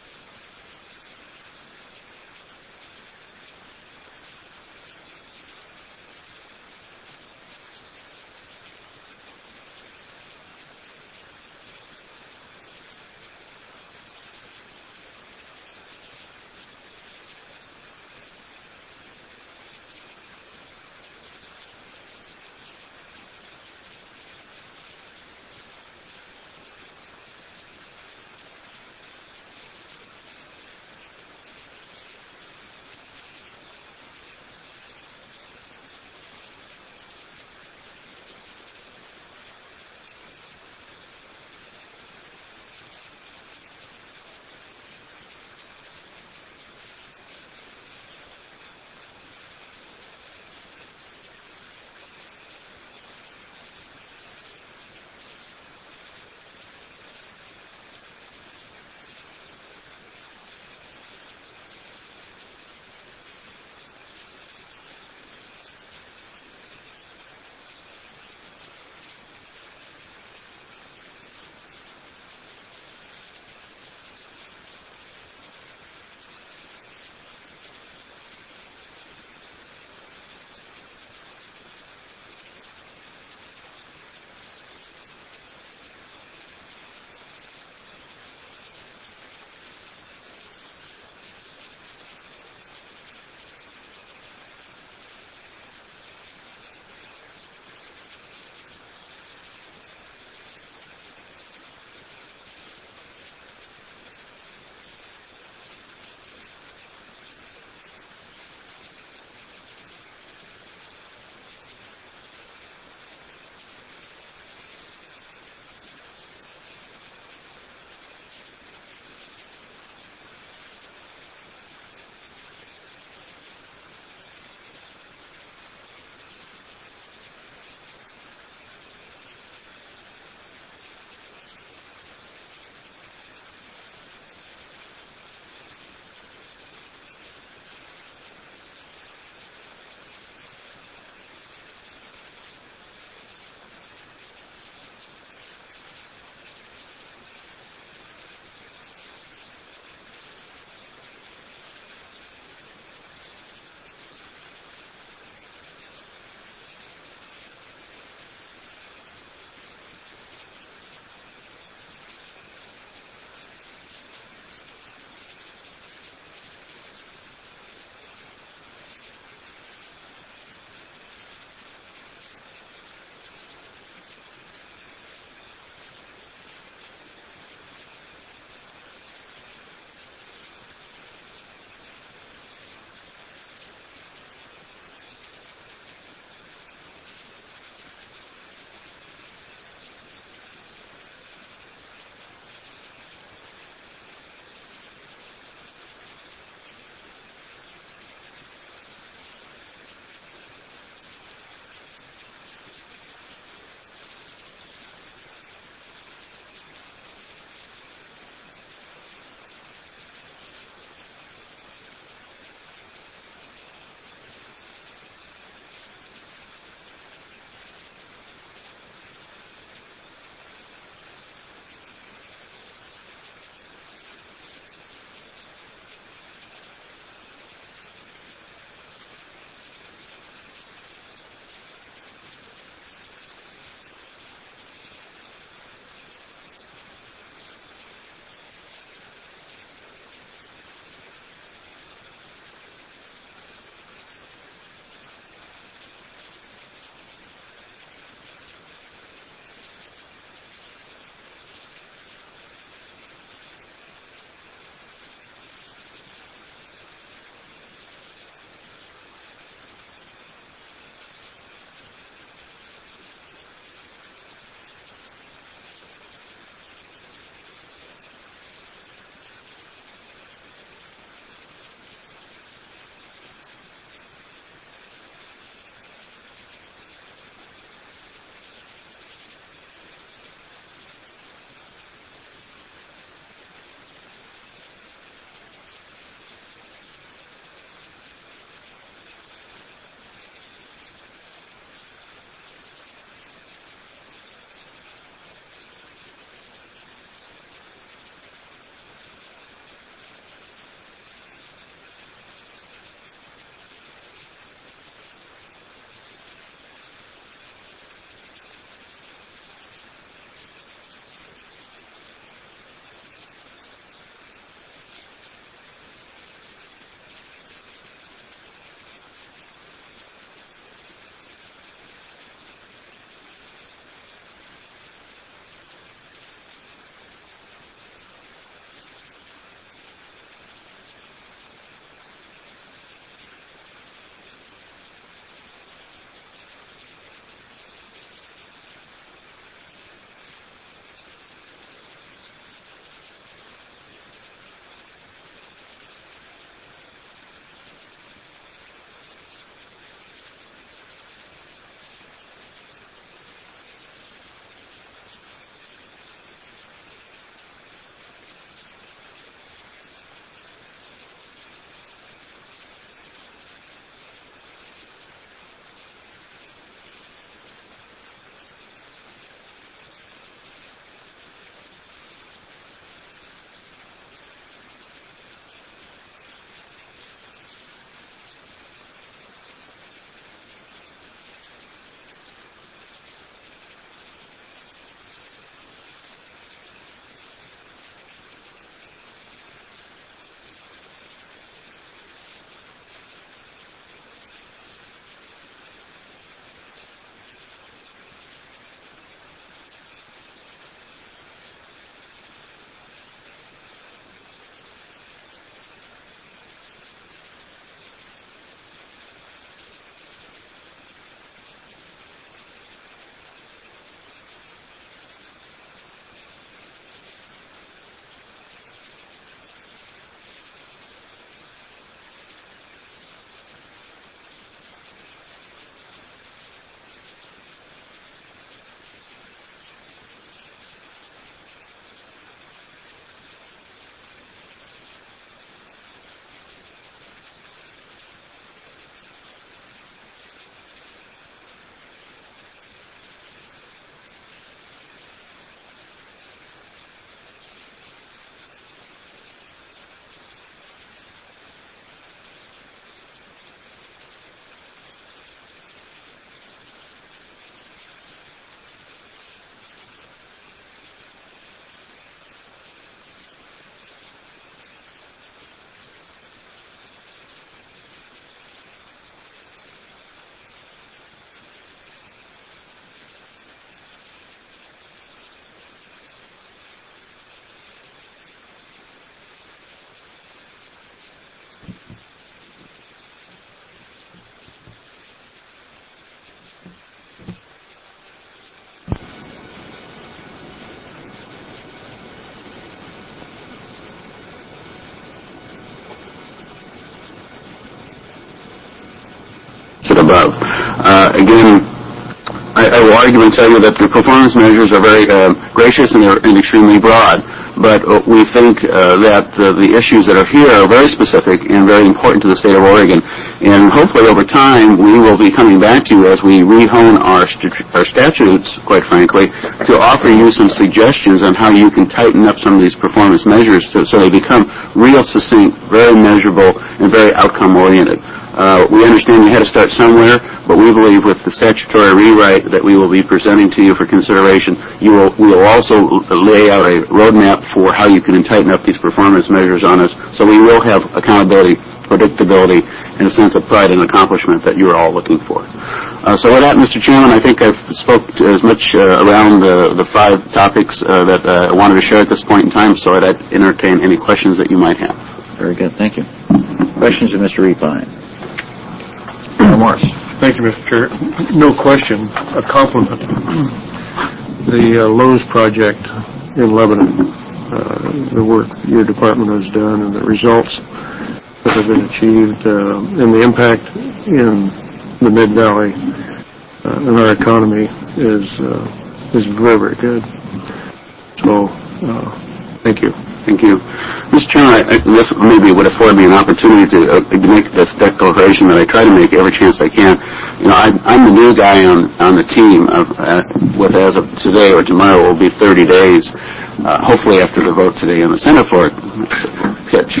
listed above. Again, I will argue and tell you that the performance measures are very gracious and extremely broad, but we think that the issues that are here are very specific and very important to the state of Oregon. And hopefully over time we will be coming back to you as we rehone our statutes, quite frankly, to offer you some suggestions on how you can tighten up some of these performance measures so they become real succinct, very measurable, and very outcome-oriented. We understand you had to start somewhere, but we believe with the statutory rewrite that we will be presenting to you for consideration, we will also lay out a roadmap for how you can tighten up these performance measures on us, so we will have accountability, predictability, and a sense of pride and accomplishment that you're all looking for. So with that, Mr. Chairman, I think I've spoke as much around the 5 topics that I wanted to share at this point in time, so I'd entertain any questions that you might have. Very good. Thank you. Questions of Mr. Repine? Morris. Thank you, Mr. Chair. No question, a compliment. The Lowe's project in Lebanon, the work your department has done and the results that have been achieved and the impact in the Mid-Valley and our economy is very, very good. So, thank you. Thank you. Mr. Chairman, this maybe would afford me an opportunity to make this declaration that I try to make every chance I can. You know, I'm the new guy on the team. With as of today or tomorrow will be 30 days. Hopefully after the vote today on the Senate floor, pitch.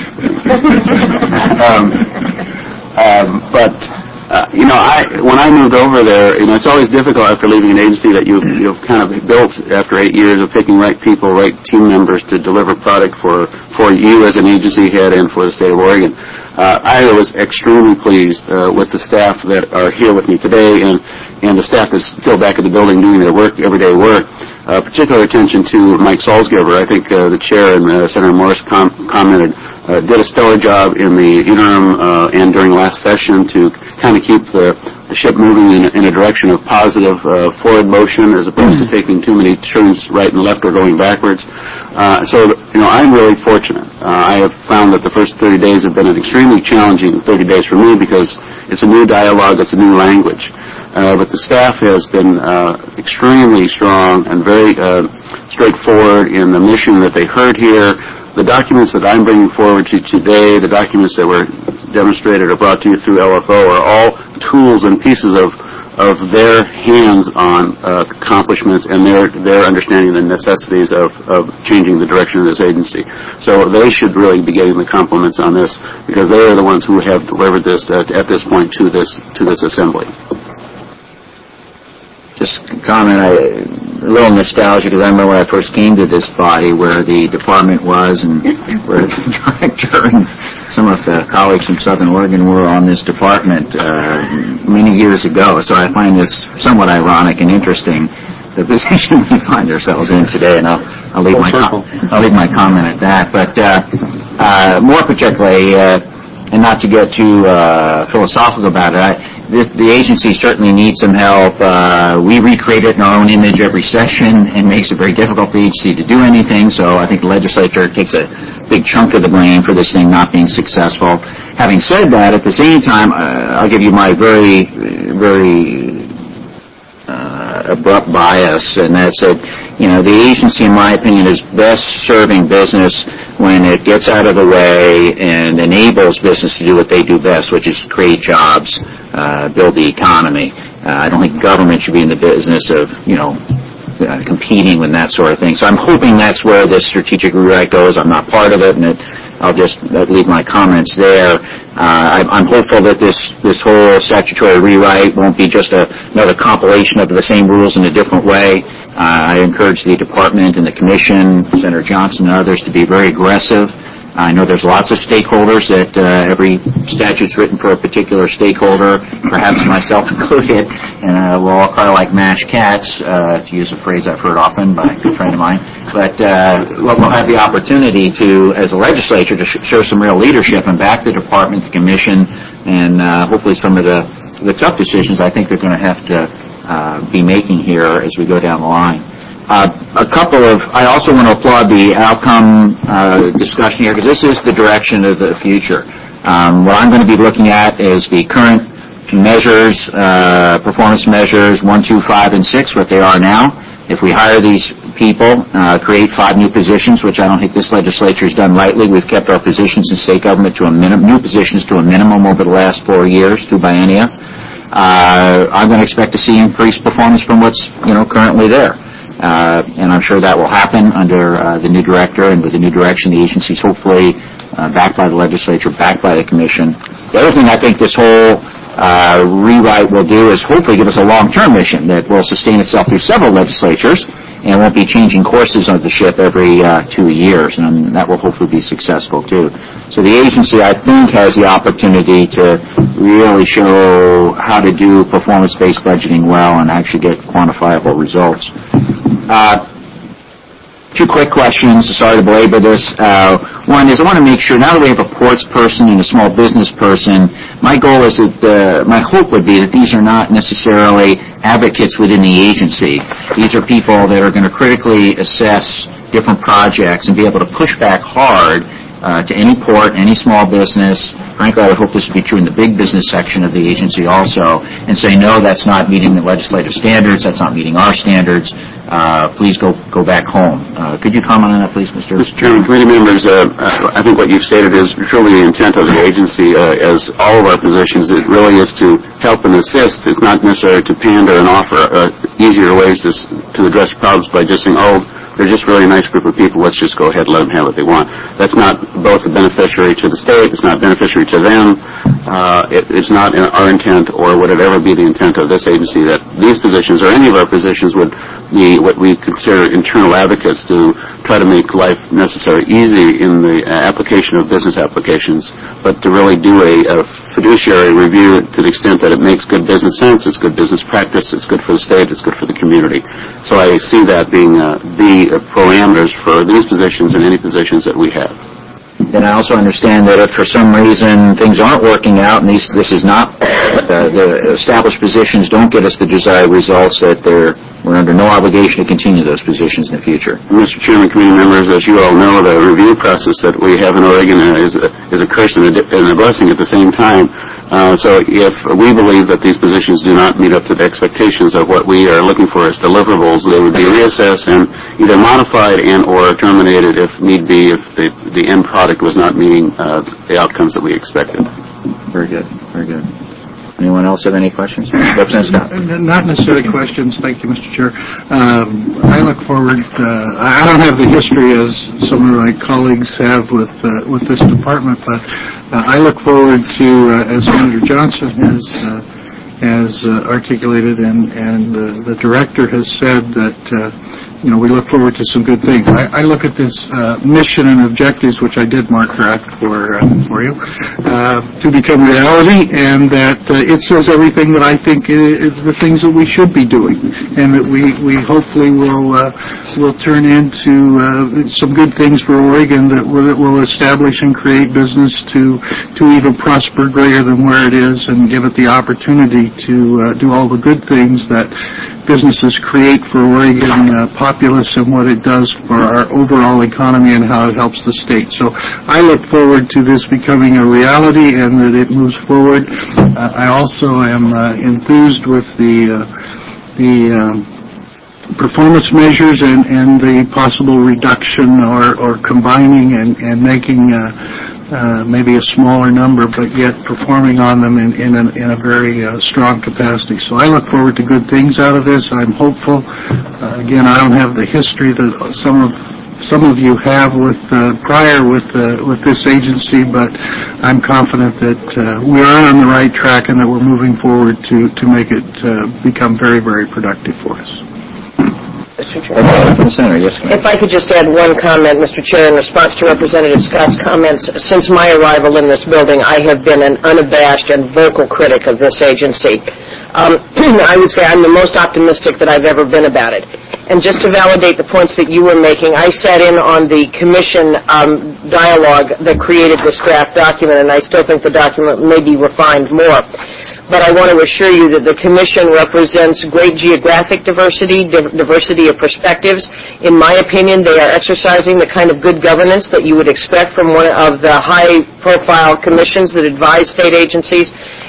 When I moved over there, it's always difficult after leaving an agency that you've kind of built after 8 years of picking right people, right team members to deliver product for you as an agency head and for the state of Oregon. I was extremely pleased with the staff that are here with me today, and the staff is still back at the building doing their work, everyday work. Particular attention to Mike Salzgiver. I think the chair and Senator Morris commented did a stellar job in the interim and during last session to kind of keep the ship moving in a direction of positive forward motion as opposed to taking too many turns right and left or going backwards. So I'm really fortunate. I have found that the first 30 days have been an extremely challenging 30 days for me because it's a new dialogue, it's a new language. But the staff has been extremely strong and very straightforward in the mission that they heard here. The documents that I'm bringing forward to you today, the documents that were demonstrated or brought to you through LFO are all tools and pieces of their hands-on accomplishments and their understanding of the necessities of changing the direction of this agency. So they should really be getting the compliments on this because they are the ones who have delivered this at this point to this assembly. Just comment, a little nostalgia because I remember when I first came to this body where the department was and where the director and some of the colleagues from Southern Oregon were on this department many years ago. So I find this somewhat ironic and interesting, the position we find ourselves in today, and I'll leave my comment at that. But more particularly, and not to get too philosophical about it, the agency certainly needs some help. We recreate it in our own image every session and makes it very difficult for the agency to do anything, so I think the legislature takes a big chunk of the blame for this thing not being successful. Having said that, at the same time, I'll give you my very, very abrupt bias, and that's that, the agency, in my opinion, is best serving business when it gets out of the way and enables business to do what they do best, which is create jobs, build the economy. I don't think government should be in the business of, competing with that sort of thing. So I'm hoping that's where this strategic rewrite goes. I'm not part of it, and I'll just leave my comments there. I'm hopeful that this whole statutory rewrite won't be just another compilation of the same rules in a different way. I encourage the department and the commission, Senator Johnson and others, to be very aggressive. I know there's lots of stakeholders that every statute's written for a particular stakeholder, perhaps myself included, and we'll all cry like mashed cats, to use a phrase I've heard often by a good friend of mine. But we'll have the opportunity to, as a legislature, to show some real leadership and back the department, the commission, and hopefully some of the tough decisions I think they're going to have to be making here as we go down the line. I also want to applaud the outcome discussion here because this is the direction of the future. What I'm going to be looking at is the current measures, performance measures 1, 2, 5, and 6, what they are now. If we hire these people, create 5 new positions, which I don't think this legislature has done lightly. We've kept our positions in state government to a new positions to a minimum over the last 4 years through biennia. I'm going to expect to see increased performance from what's currently there. And I'm sure that will happen under the new director and with the new direction. The agency's hopefully backed by the legislature, backed by the commission. The other thing I think this whole rewrite will do is hopefully give us a long-term mission that will sustain itself through several legislatures and won't be changing courses of the ship every 2 years, and that will hopefully be successful too. So the agency, I think, has the opportunity to really show how to do performance-based budgeting well and actually get quantifiable results. 2 quick questions. Sorry to belabor this. One is I want to make sure, now that we have a ports person and a small business person, my goal is that, my hope would be that these are not necessarily advocates within the agency. These are people that are going to critically assess different projects and be able to push back hard to any port, any small business. Frankly, I would hope this would be true in the big business section of the agency also, and say, no, that's not meeting the legislative standards, that's not meeting our standards. Please go back home. Could you comment on that, please, Mr. Chairman, committee members, I think what you've stated is truly the intent of the agency. As all of our positions, it really is to help and assist. It's not necessarily to pander and offer easier ways to address problems by just saying, oh, they're just really a nice group of people. Let's just go ahead and let them have what they want. That's not both a beneficiary to the state. It's not beneficiary to them. It's not our intent, or would it ever be the intent of this agency, that these positions or any of our positions would be what we consider internal advocates to try to make life necessary easy in the application of business applications, but to really do a fiduciary review to the extent that it makes good business sense, it's good business practice, it's good for the state, it's good for the community. So I see that being the parameters for these positions and any positions that we have. And I also understand that if for some reason things aren't working out and this is not, the established positions don't get us the desired results, that we're under no obligation to continue those positions in the future. Mr. Chairman, committee members, as you all know, the review process that we have in Oregon is a curse and a blessing at the same time. So if we believe that these positions do not meet up to the expectations of what we are looking for as deliverables, they would be reassessed and either modified and or terminated if need be, if the end product was not meeting the outcomes that we expected. Very good. Very good. Anyone else have any questions? Representative Scott. Not necessarily questions. Thank you, Mr. Chair. I look forward. I don't have the history as some of my colleagues have with this department, but I look forward to, as Senator Johnson has articulated and the director has said, that we look forward to some good things. I look at this mission and objectives, which I did mark correct for you, to become reality, and that it says everything that I think is the things that we should be doing, and that we hopefully will turn into some good things for Oregon that will establish and create business to even prosper greater than where it is, and give it the opportunity to do all the good things that businesses create for Oregon populace and what it does for our overall economy and how it helps the state. So I look forward to this becoming a reality and that it moves forward. I also am enthused with the performance measures and the possible reduction or combining and making maybe a smaller number, but yet performing on them in a very strong capacity. So I look forward to good things out of this. I'm hopeful. Again, I don't have the history that some of you have with this agency, but I'm confident that we are on the right track and that we're moving forward to make it become very, very productive for us. Mr. Chair. If I could just add one comment, Mr. Chair, in response to Representative Scott's comments. Since my arrival in this building, I have been an unabashed and vocal critic of this agency. I would say I'm the most optimistic that I've ever been about it. And just to validate the points that you were making, I sat in on the commission dialogue that created this draft document, and I still think the document may be refined more. But I want to assure you that the Commission represents great geographic diversity, diversity of perspectives. In my opinion, they are exercising the kind of good governance that you would expect from one of the high-profile commissions that advise state agencies.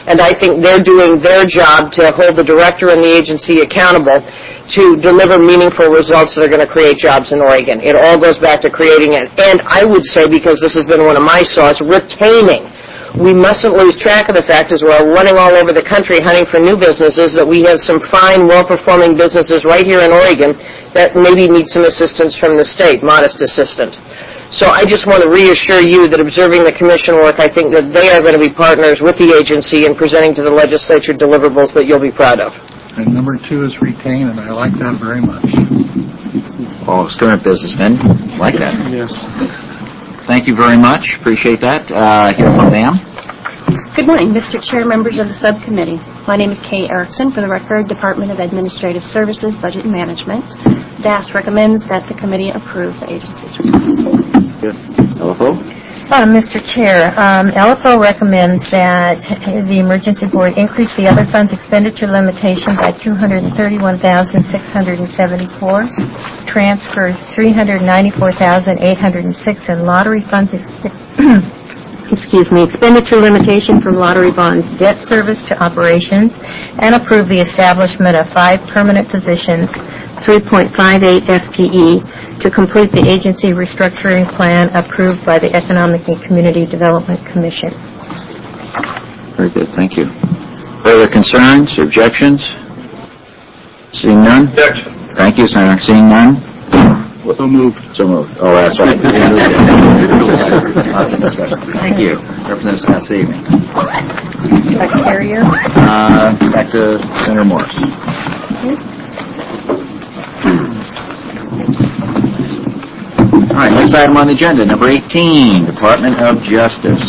and I think they're doing their job to hold the director and the agency accountable to deliver meaningful results that are going to create jobs in Oregon. It all goes back to creating it. And I would say, because this has been one of my thoughts, retaining. We mustn't lose track of the fact as we're running all over the country hunting for new businesses that we have some fine, well-performing businesses right here in Oregon that maybe need some assistance from the state, modest assistance. So I just want to reassure you that observing the commission work, I think that they are going to be partners with the agency in presenting to the legislature deliverables that you'll be proud of. And number 2 is retain, and I like that very much. All current businessmen like that. Yes. Thank you very much. Appreciate that. Here from Pam. Good morning, Mr. Chair, members of the subcommittee. My name is Kay Erickson, for the record, Department of Administrative Services, Budget and Management. DAS recommends that the committee approve the agency's request. Good. LFO? Mr. Chair, LFO recommends that the Emergency Board increase the other funds expenditure limitation by $231,674, transfer $394,806 in lottery funds expenditure limitation from lottery bonds debt service to operations, and approve the establishment of 5 permanent positions, 3.58 FTE, to complete the agency restructuring plan approved by the Economic and Community Development Commission. Very good. Thank you. Further concerns, objections? Seeing none? Objection. Thank you, Senator. Seeing none? So moved. So moved. Oh, that's right. Lots of discussion. Thank you. Representative Scott Saving. Carrier. Back to Senator Morris. All right, next item on the agenda, number 18, Department of Justice.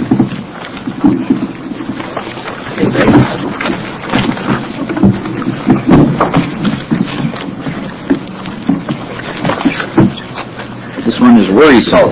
This one is worrisome.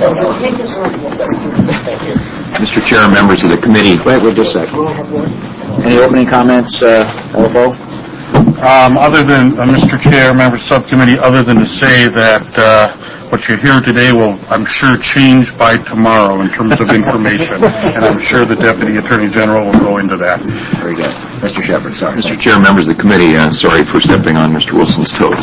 Mr. Chair, members of the committee. Wait just a second. Any opening comments, LFO? Other than, Mr. Chair, members of the subcommittee, other than to say that what you hear today will, I'm sure, change by tomorrow in terms of information, and I'm sure the Deputy Attorney General will go into that. Very good. Mr. Shepard, sorry. Mr. Chair, members of the committee, sorry for stepping on Mr. Wilson's toes.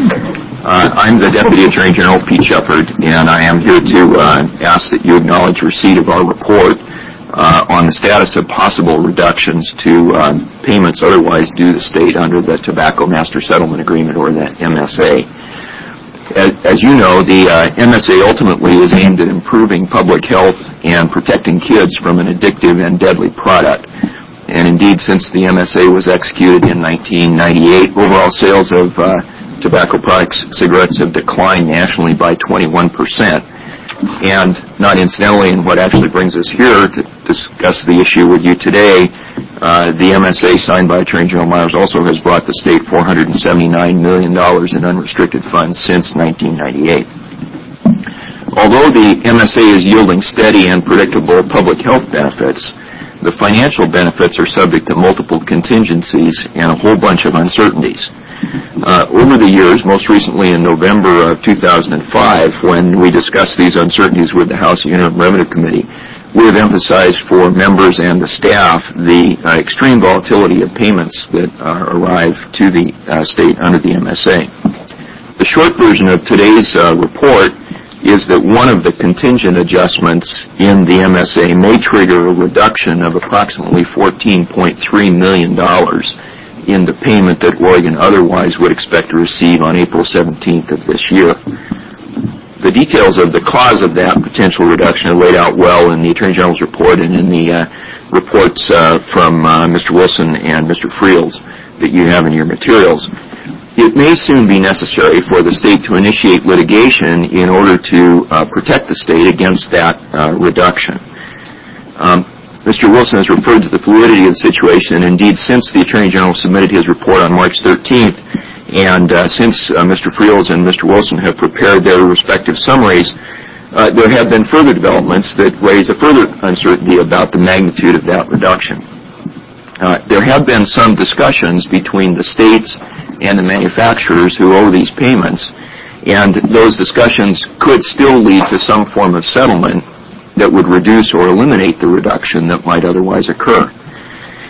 I'm the Deputy Attorney General, Pete Shepard, and I am here to ask that you acknowledge receipt of our report on the status of possible reductions to payments otherwise due the state under the Tobacco Master Settlement Agreement, or the MSA. As you know, the MSA ultimately is aimed at improving public health and protecting kids from an addictive and deadly product. And indeed, since the MSA was executed in 1998, overall sales of tobacco products, cigarettes, have declined nationally by 21%. And not incidentally, and what actually brings us here to discuss the issue with you today, the MSA signed by Attorney General Myers also has brought the state $479 million in unrestricted funds since 1998. Although the MSA is yielding steady and predictable public health benefits, the financial benefits are subject to multiple contingencies and a whole bunch of uncertainties. Over the years, most recently in November of 2005, when we discussed these uncertainties with the House Interim Revenue Committee, we have emphasized for members and the staff the extreme volatility of payments that arrive to the state under the MSA. The short version of today's report is that one of the contingent adjustments in the MSA may trigger a reduction of approximately $14.3 million in the payment that Oregon otherwise would expect to receive on April 17th of this year. The details of the cause of that potential reduction are laid out well in the Attorney General's report and in the reports from Mr. Wilson and Mr. Friels that you have in your materials. It may soon be necessary for the state to initiate litigation in order to protect the state against that reduction. Mr. Wilson has referred to the fluidity of the situation, and indeed, since the Attorney General submitted his report on March 13th, and since Mr. Friels and Mr. Wilson have prepared their respective summaries, there have been further developments that raise a further uncertainty about the magnitude of that reduction. There have been some discussions between the states and the manufacturers who owe these payments, and those discussions could still lead to some form of settlement that would reduce or eliminate the reduction that might otherwise occur.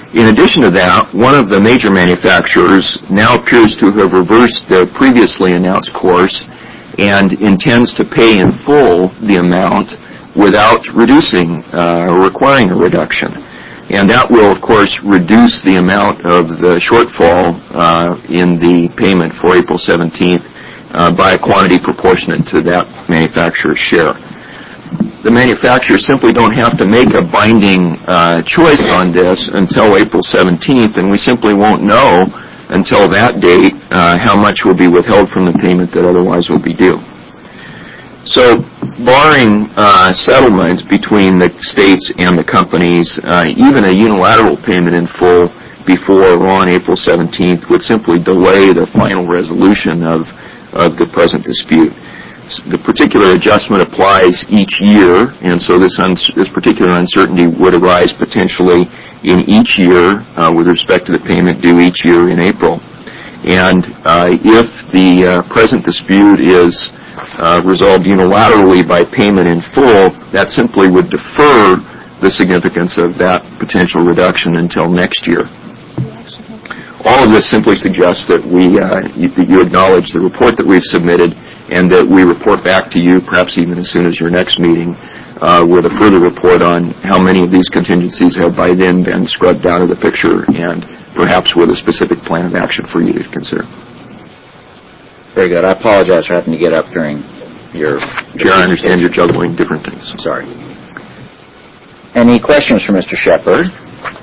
In addition to that, one of the major manufacturers now appears to have reversed their previously announced course and intends to pay in full the amount without reducing or requiring a reduction. And that will, of course, reduce the amount of the shortfall in the payment for April 17th by a quantity proportionate to that manufacturer's share. The manufacturers simply don't have to make a binding choice on this until April 17th, and we simply won't know until that date how much will be withheld from the payment that otherwise will be due. So, barring settlement between the states and the companies, even a unilateral payment in full before or on April 17th would simply delay the final resolution of the present dispute. The particular adjustment applies each year, and so this particular uncertainty would arise potentially in each year with respect to the payment due each year in April. And if the present dispute is resolved unilaterally by payment in full, that simply would defer the significance of that potential reduction until next year. All of this simply suggests that you acknowledge the report that we've submitted and that we report back to you, perhaps even as soon as your next meeting, with a further report on how many of these contingencies have by then been scrubbed out of the picture and perhaps with a specific plan of action for you to consider. Very good. I apologize for having to get up during your... Chair, I understand you're juggling different things. Sorry. Any questions for Mr. Shepard?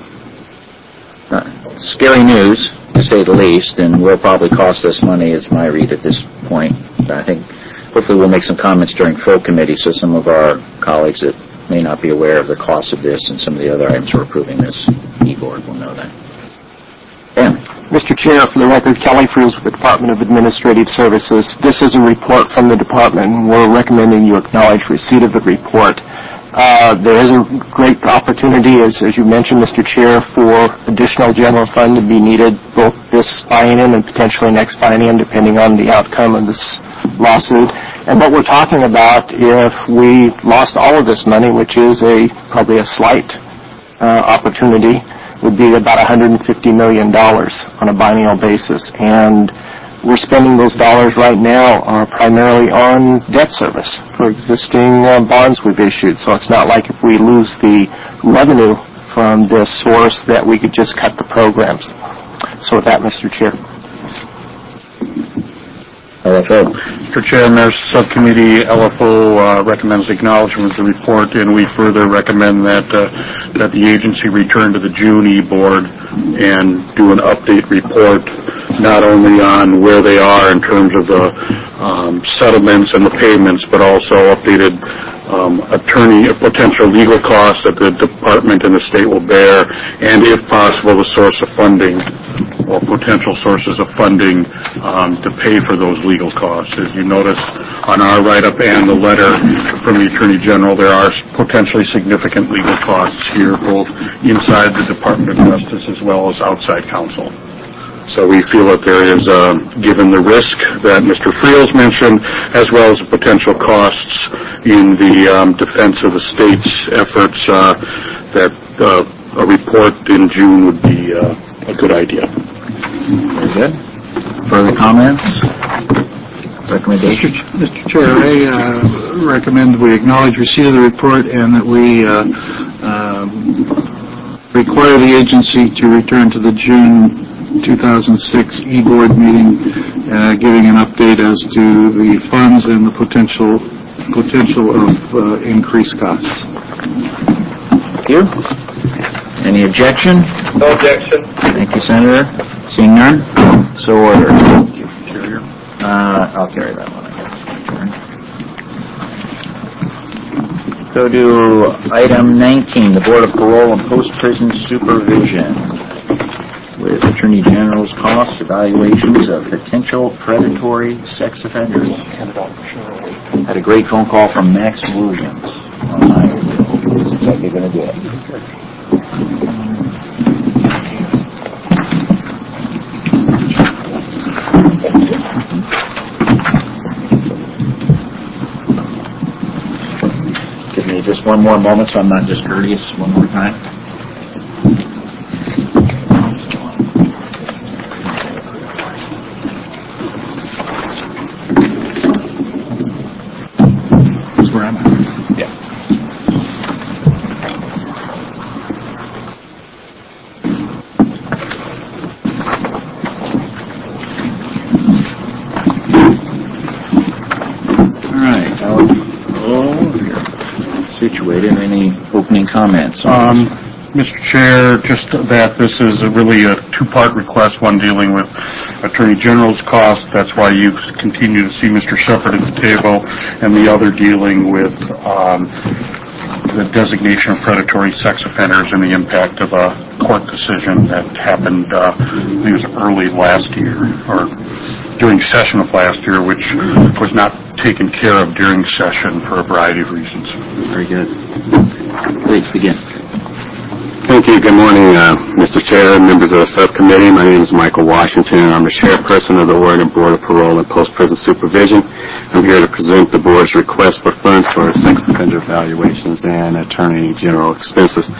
Scary news, to say the least, and will probably cost us money, is my read at this point. I think hopefully we'll make some comments during full committee so some of our colleagues that may not be aware of the cost of this and some of the other items we're approving this e-board will know that. Ben. Mr. Chair, for the record, Kelly Freels with the Department of Administrative Services. This is a report from the department. We're recommending you acknowledge receipt of the report. There is a great opportunity, as you mentioned, Mr. Chair, for additional general fund to be needed both this biennium and potentially next biennium, depending on the outcome of this lawsuit. And what we're talking about, if we lost all of this money, which is probably a slight opportunity, would be about $150 million on a biennial basis. And we're spending those dollars right now primarily on debt service for existing bonds we've issued. So it's not like if we lose the revenue from this source that we could just cut the programs. So with that, Mr. Chair. LFO. Mr. Chair, Mayor's Subcommittee, LFO recommends acknowledgement of the report, and we further recommend that the agency return to the June e-board and do an update report, not only on where they are in terms of the settlements and the payments, but also updated potential legal costs that the department and the state will bear, and if possible, the source of funding or potential sources of funding to pay for those legal costs. As you notice on our write-up and the letter from the Attorney General, there are potentially significant legal costs here, both inside the Department of Justice as well as outside counsel. So we feel that there is, given the risk that Mr. Freels mentioned, as well as the potential costs in the defense of the state's efforts, that a report in June would be a good idea. Very good. Further comments? Recommendations? Mr. Chair, I recommend we acknowledge receipt of the report and that we require the agency to return to the June 2006 e-board meeting, giving an update as to the funds and the potential of increased costs. Thank you. Any objection? No objection. Thank you, Senator. Seeing none, so ordered. I'll carry that one, I guess. Go to item 19, the Board of Parole and Post-Prison Supervision, with Attorney General's costs, evaluations of potential predatory sex offenders. Had a great phone call from Max Williams. Looks like they're going to do it. Give me just one more moment so I'm not discourteous one more time. situated. Any opening comments? Mr. Chair, just that this is really a two-part request, one dealing with Attorney General's cost, that's why you continue to see Mr. Shepard at the table, and the other dealing with the designation of predatory sex offenders and the impact of a court decision that happened, I think it was early last year, or during session of last year, which was not taken care of during session for a variety of reasons. Very good. Please begin. Thank you. Good morning, Mr. Chair, members of the subcommittee. My name is Michael Washington. I'm the chairperson of the Oregon Board of Parole and Post-Prison Supervision. I'm here to present the board's request for funds for sex offender evaluations and attorney general expenses.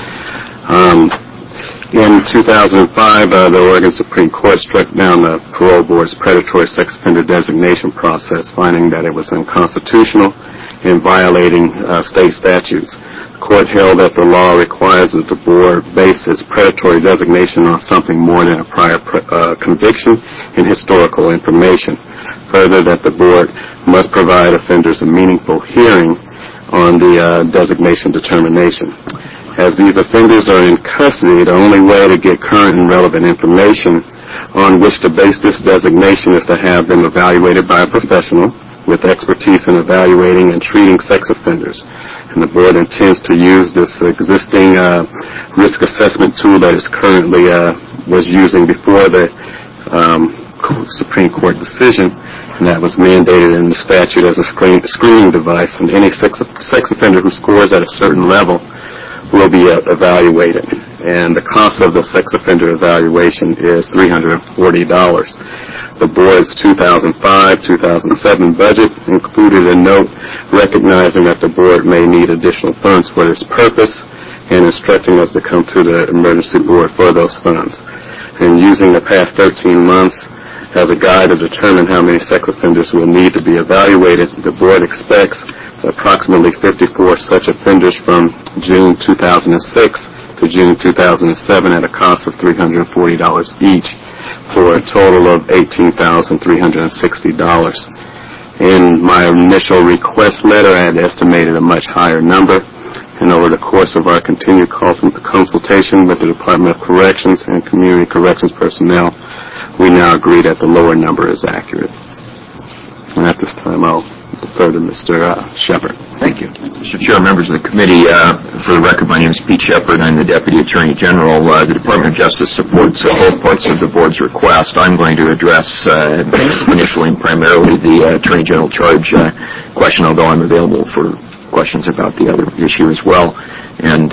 In 2005, the Oregon Supreme Court struck down the parole board's predatory sex offender designation process, finding that it was unconstitutional and violating state statutes. The court held that the law requires that the board base its predatory designation on something more than a prior conviction and historical information. Further, that the board must provide offenders a meaningful hearing on the designation determination. As these offenders are in custody, the only way to get current and relevant information on which to base this designation is to have them evaluated by a professional with expertise in evaluating and treating sex offenders. And the board intends to use this existing risk assessment tool that is currently was using before the Supreme Court decision, and that was mandated in the statute as a screening device. And any sex offender who scores at a certain level will be evaluated. And the cost of the sex offender evaluation is $340. The board's 2005-2007 budget included a note recognizing that the board may need additional funds for this purpose and instructing us to come to the emergency board for those funds. And using the past 13 months as a guide to determine how many sex offenders will need to be evaluated, the board expects approximately 54 such offenders from June 2006 to June 2007 at a cost of $340 each, for a total of $18,360. In my initial request letter, I had estimated a much higher number, and over the course of our continued consultation with the Department of Corrections and Community Corrections personnel, we now agree that the lower number is accurate. And at this time, I'll defer to Mr. Shepard. Thank you. Mr. Chair, members of the committee, for the record, my name is Pete Shepard. I'm the Deputy Attorney General. The Department of Justice supports both parts of the board's request. I'm going to address initially and primarily the Attorney General charge question, although I'm available for questions about the other issue as well. And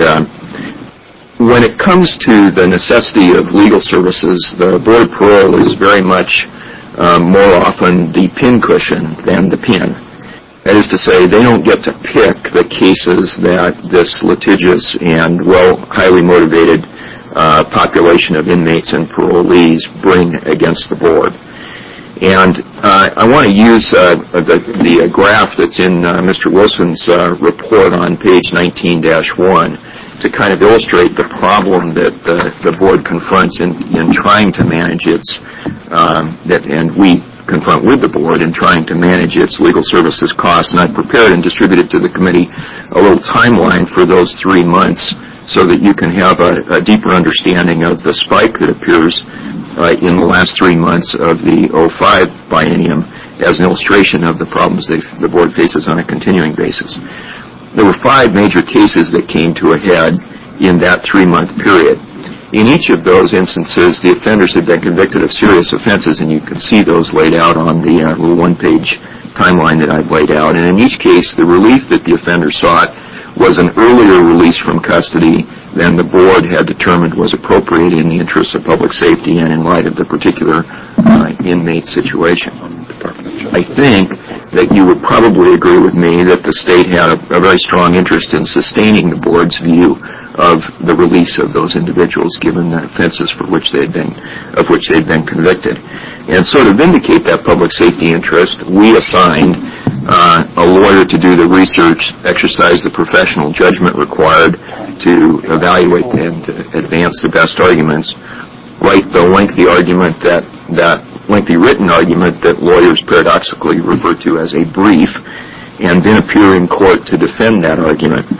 when it comes to the necessity of legal services, the Board of Parole is very much more often the pincushion than the pin. That is to say, they don't get to pick the cases that this litigious and highly motivated population of inmates and parolees bring against the board. And I want to use the graph that's in Mr. Wilson's report on page 19-1 to kind of illustrate the problem that the board confronts in trying to manage its, and we confront with the board in trying to manage its legal services costs. And I've prepared and distributed to the committee a little timeline for those 3 months so that you can have a deeper understanding of the spike that appears in the last 3 months of the 05 biennium as an illustration of the problems the board faces on a continuing basis. There were 5 major cases that came to a head in that 3-month period. In each of those instances, the offenders had been convicted of serious offenses, and you can see those laid out on the little one-page timeline that I've laid out. And in each case, the relief that the offender sought was an earlier release from custody than the board had determined was appropriate in the interests of public safety and in light of the particular inmate situation. I think that you would probably agree with me that the state had a very strong interest in sustaining the board's view of the release of those individuals given the offenses of which they had been convicted. And so to vindicate that public safety interest, we assigned a lawyer to do the research, exercise the professional judgment required to evaluate and to advance the best arguments, write the lengthy argument lengthy written argument that lawyers paradoxically refer to as a brief, and then appear in court to defend that argument.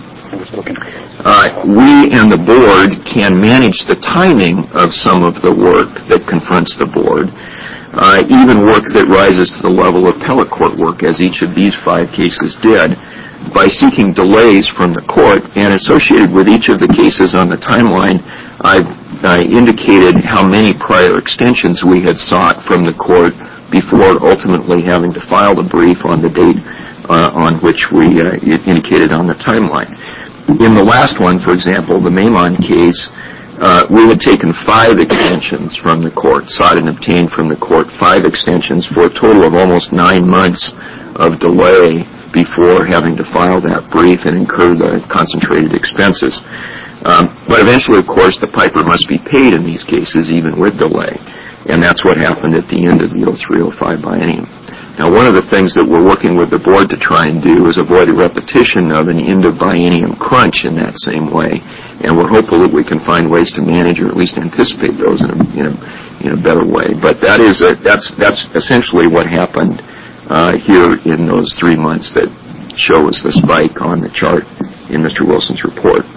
we and the board can manage the timing of some of the work that confronts the board, even work that rises to the level of appellate court work, as each of these 5 cases did, by seeking delays from the court. And associated with each of the cases on the timeline, I've indicated how many prior extensions we had sought from the court before ultimately having to file the brief on the date on which we indicated on the timeline. In the last one, for example, the Maimon case, we had taken 5 extensions from the court, sought and obtained from the court 5 extensions for a total of almost 9 months of delay before having to file that brief and incur the concentrated expenses. But eventually, of course, the piper must be paid in these cases, even with delay. And that's what happened at the end of the 03-05 biennium. Now, one of the things that we're working with the board to try and do is avoid a repetition of an end-of-biennium crunch in that same way. And we're hopeful that we can find ways to manage or at least anticipate those in a better way. But that's essentially what happened here in those 3 months that shows the spike on the chart in Mr. Wilson's report.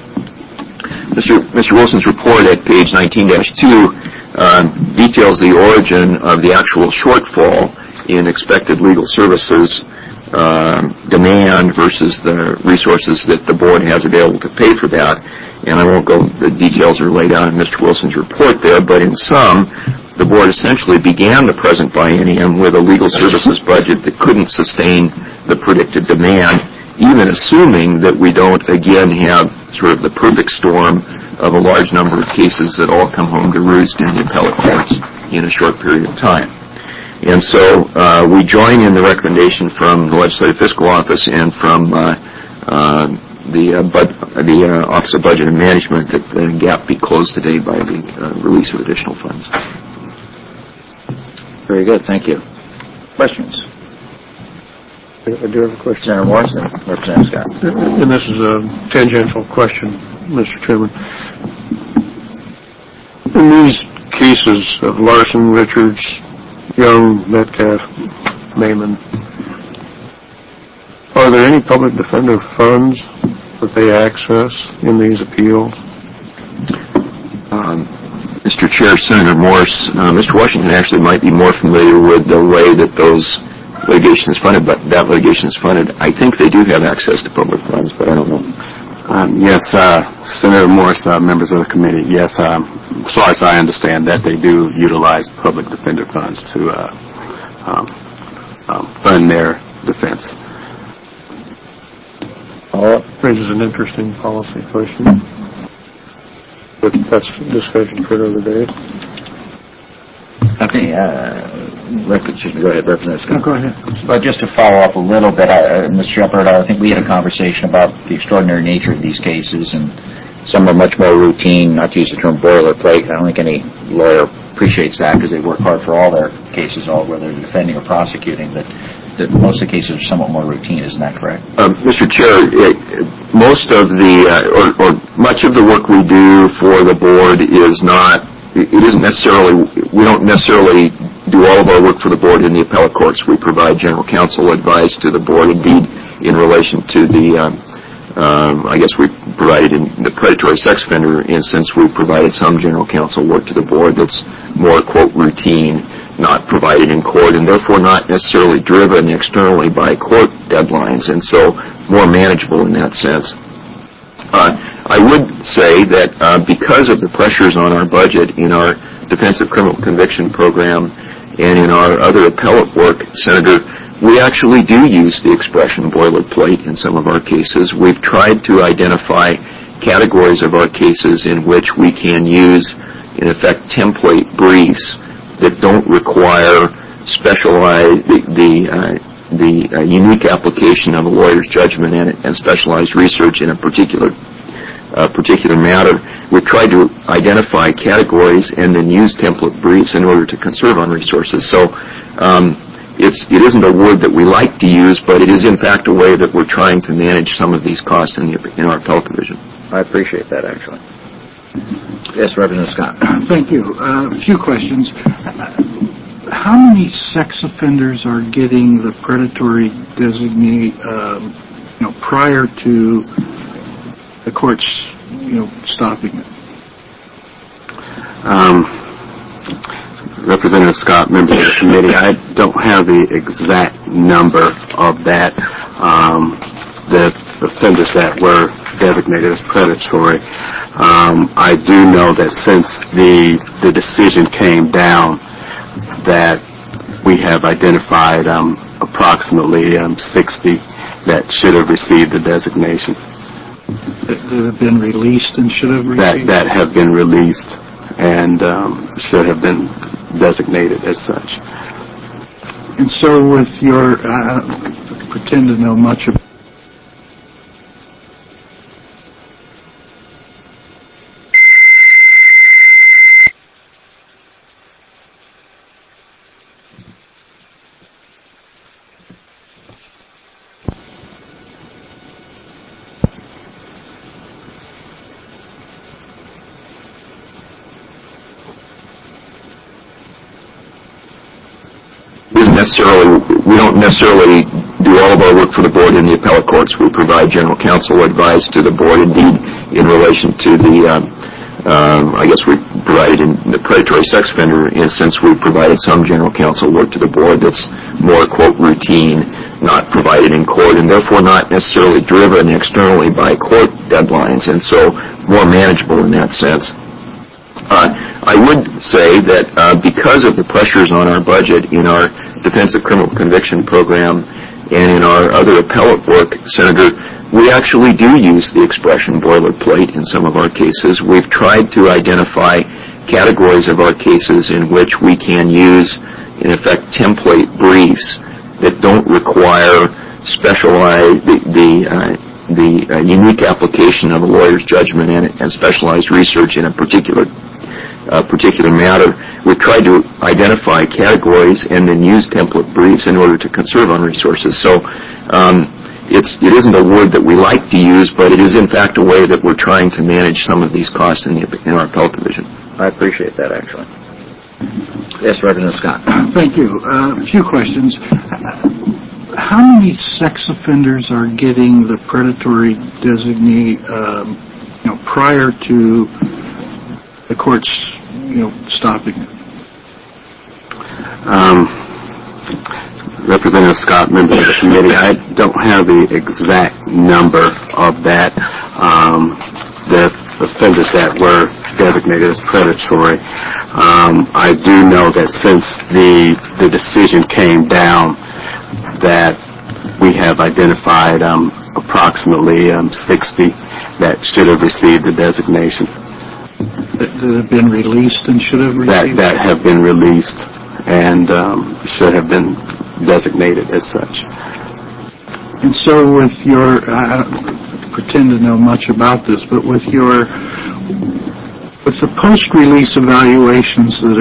Mr. Wilson's report at page 19-2 details the origin of the actual shortfall in expected legal services demand versus the resources that the board has available to pay for that. And I won't go, the details are laid out in Mr. Wilson's report there, but in sum, the board essentially began the present biennium with a legal services budget that couldn't sustain the predicted demand, even assuming that we don't again have sort of the perfect storm of a large number of cases that all come home to roost in the appellate courts in a short period of time. And so we join in the recommendation from the Legislative Fiscal Office and from the Office of Budget and Management that the gap be closed today by the release of additional funds. Very good. Thank you. Questions? I do have a question. Senator Morris and Representative Scott. And this is a tangential question, Mr. Chairman. In these cases of Larson, Richards, Young, Metcalf, Maimon, are there any public defender funds that they access in these appeals? Mr. Chair, Senator Morse, Mr. Washington actually might be more familiar with the way that those litigation is funded, but that litigation is funded. I think they do have access to public funds, but I don't know. Yes, Senator Morse, members of the committee, yes, as far as I understand that they do utilize public defender funds to fund their defense. Raises an interesting policy question. But that's discussion for another day. Okay, go ahead, Representative Scott. Go ahead. But just to follow up a little bit, Mr. Shepard, I think we had a conversation about the extraordinary nature of these cases, and some are much more routine, not to use the term boilerplate. I don't think any lawyer appreciates that because they work hard for all their cases, whether they're defending or prosecuting, but most of the cases are somewhat more routine. Isn't that correct? Mr. Chair, most of or much of the work we do for the board is not, it isn't necessarily, we don't necessarily do all of our work for the board in the appellate courts. We provide general counsel advice to the board. Indeed, in relation to the, I guess we provided in the predatory sex offender instance, we provided some general counsel work to the board that's more, quote, routine, not provided in court, and therefore not necessarily driven externally by court deadlines, and so more manageable in that sense. I would say that because of the pressures on our budget in our defensive criminal conviction program and in our other appellate work, Senator, we actually do use the expression boilerplate in some of our cases. We've tried to identify categories of our cases in which we can use, in effect, template briefs that don't require specialized, the unique application of a lawyer's judgment and specialized research in a particular matter. We've tried to identify categories and then use template briefs in order to conserve on resources. So it isn't a word that we like to use, but it is in fact a way that we're trying to manage some of these costs in our appellate division. I appreciate that, actually. Yes, Representative Scott. Thank you. A few questions. How many sex offenders are getting the predatory designee prior to courts, stopping it? Representative Scott, member of the committee, I don't have the exact number of that. The offenders that were designated as predatory. I do know that since the decision came down, that we have identified approximately 60 that should have received the designation. That have been released and should have received? That have been released and should have been designated as such. And so with your, I don't pretend to know much about we don't necessarily do all of our work for the board in the appellate courts. We provide general counsel advice to the board. Indeed, in relation to the, I guess we provided in the predatory sex offender instance, we provided some general counsel work to the board that's more, quote, routine, not provided in court, and therefore not necessarily driven externally by court deadlines, and so more manageable in that sense. I would say that because of the pressures on our budget in our defensive criminal conviction program and in our other appellate work, Senator, we actually do use the expression boilerplate in some of our cases. We've tried to identify categories of our cases in which we can use, in effect, template briefs that don't require specialized the unique application of a lawyer's judgment and specialized research in a particular matter. We've tried to identify categories and then use template briefs in order to conserve on resources. So it isn't a word that we like to use, but it is in fact a way that we're trying to manage some of these costs in our appellate division. I appreciate that, actually. Yes, Representative Scott. Thank you. A few questions. How many sex offenders are getting the predatory designee prior to the courts stopping it? Representative Scott, member of the committee, I don't have the exact number of that. The offenders that were designated as predatory. I do know that since the decision came down, that we have identified approximately 60 that should have received the designation. That have been released and should have received? That have been released and should have been designated as such. And so with your, I don't pretend to know much about this, but with the post-release evaluations that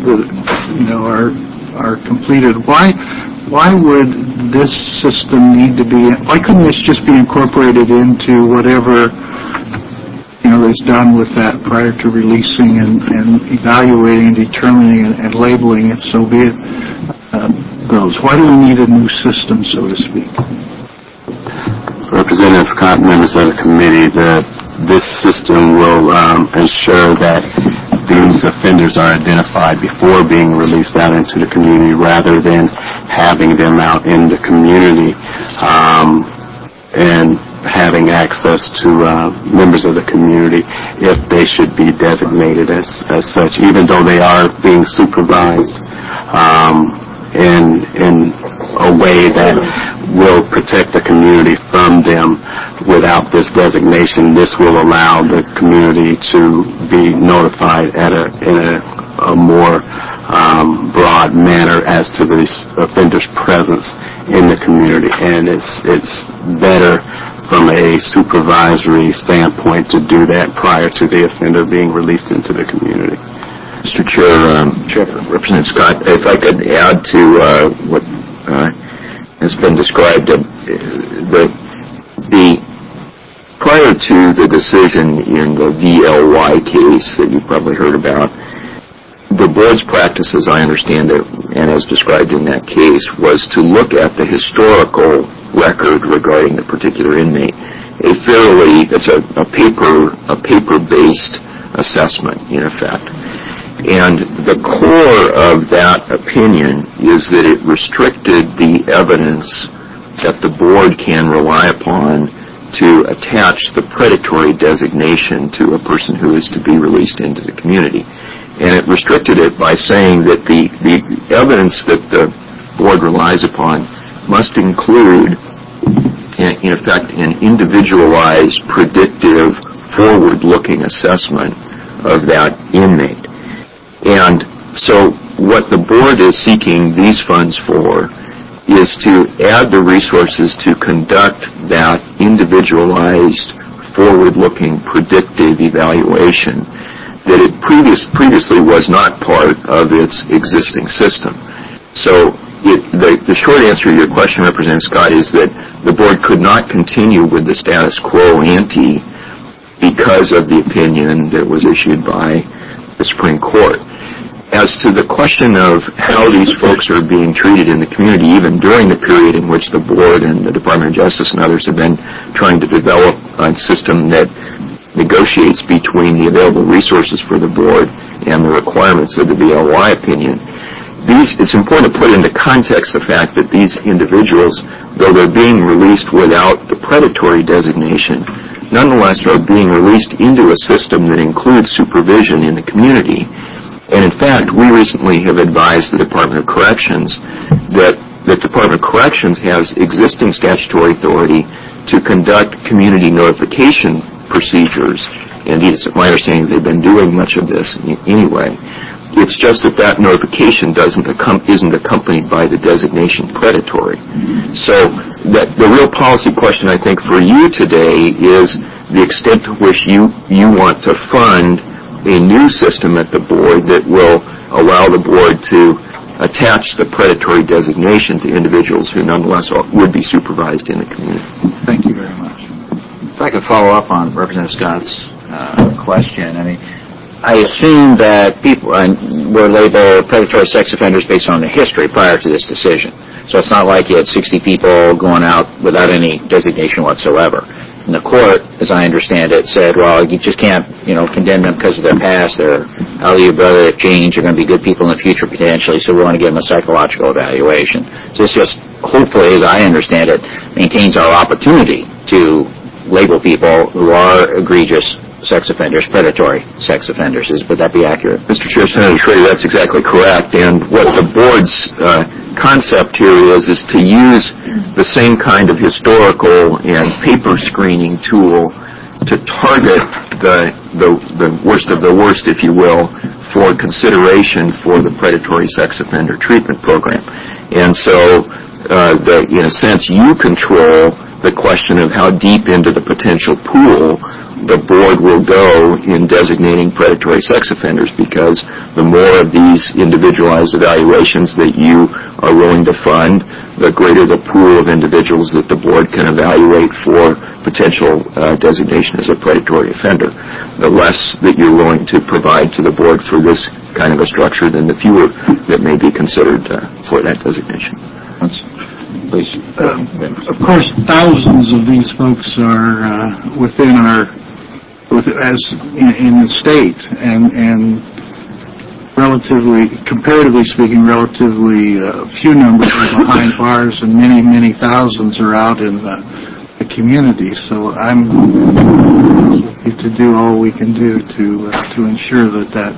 are completed, why would this system need to be, why couldn't this just be incorporated into whatever is done with that prior to releasing and evaluating, determining, and labeling it, so be it those? Why do we need a new system, so to speak? Representative Scott, members of the committee, this system will ensure that these offenders are identified before being released out into the community rather than having them out in the community and having access to members of the community if they should be designated as such, even though they are being supervised in a way that will protect the community from them. Without this designation, this will allow the community to be notified in a more broad manner as to the offender's presence in the community, and it's better from a supervisory standpoint to do that prior to the offender being released into the community. Mr. Chair, Representative Scott, if I could add to what has been described, prior to the decision in the VLY case that you probably heard about, the board's practice, as I understand it, and as described in that case, was to look at the historical record regarding the particular inmate. A it's a paper-based assessment, in effect. And the core of that opinion is that it restricted the evidence that the board can rely upon to attach the predatory designation to a person who is to be released into the community. And it restricted it by saying that the evidence that the board relies upon must include, in effect, an individualized, predictive, forward-looking assessment of that inmate. And so what the board is seeking these funds for is to add the resources to conduct that individualized, forward-looking, predictive evaluation that it previously was not part of its existing system. So the short answer to your question, Representative Scott, is that the board could not continue with the status quo ante because of the opinion that was issued by the Supreme Court. As to the question of how these folks are being treated in the community, even during the period in which the board and the Department of Justice and others have been trying to develop a system that negotiates between the available resources for the board and the requirements of the BLY opinion, it's important to put into context the fact that these individuals, though they're being released without the predatory designation, nonetheless are being released into a system that includes supervision in the community. And in fact, we recently have advised the Department of Corrections that the Department of Corrections has existing statutory authority to conduct community notification procedures. And it's my understanding they've been doing much of this anyway. It's just that notification isn't accompanied by the designation predatory. So the real policy question, I think, for you today is the extent to which you want to fund a new system at the board that will allow the board to attach the predatory designation to individuals who nonetheless would be supervised in the community. Thank you very much. If I could follow up on Representative Scott's question. I mean, I assume that people were labeled predatory sex offenders based on the history prior to this decision. So it's not like you had 60 people going out without any designation whatsoever. And the court, as I understand it, said, well, you just can't, condemn them because of their past. They're out of your brother, they've changed, they're going to be good people in the future potentially, so we want to give them a psychological evaluation. So this just, hopefully, as I understand it, maintains our opportunity to label people who are egregious sex offenders, predatory sex offenders. Would that be accurate? Mr. Chair, Senator Schrader, that's exactly correct. And what the board's concept here is to use the same kind of historical and paper screening tool to target the worst of the worst, if you will, for consideration for the predatory sex offender treatment program. And so, in a sense, you control the question of how deep into the potential pool the board will go in designating predatory sex offenders, because the more of these individualized evaluations that you are willing to fund, the greater the pool of individuals that the board can evaluate for potential designation as a predatory offender. The less that you're willing to provide to the board for this kind of a structure, then the fewer that may be considered for that designation. Please. Of course, thousands of these folks are in the state, and comparatively speaking, relatively few numbers are behind bars, and many, many thousands are out in the community. So I'm to do all we can do to ensure that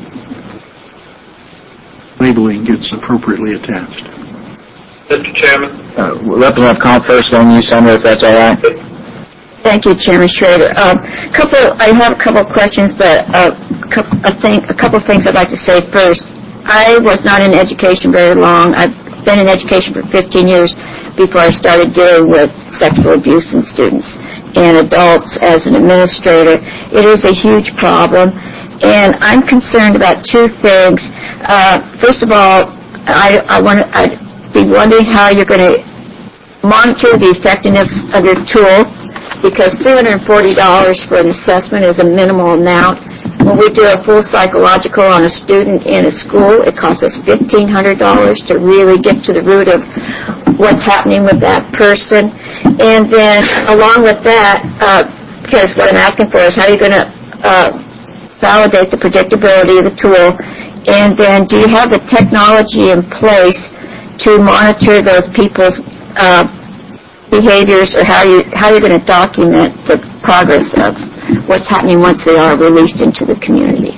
labeling gets appropriately attached. Mr. Chairman? Representative Comp first, then you, Senator, if that's all right. Thank you, Chairman Schrader. I have a couple of questions, but a couple of things I'd like to say first. I was not in education very long. I've been in education for 15 years before I started dealing with sexual abuse in students and adults as an administrator. It is a huge problem, and I'm concerned about two things. First of all, I'd be wondering how you're going to monitor the effectiveness of your tool, because $240 for an assessment is a minimal amount. When we do a full psychological on a student in a school, it costs us $1,500 to really get to the root of what's happening with that person. And then along with that, Because what I'm asking for is how are you going to validate the predictability of the tool, and then do you have the technology in place to monitor those people's behaviors, or how you're going to document the progress of what's happening once they are released into the community?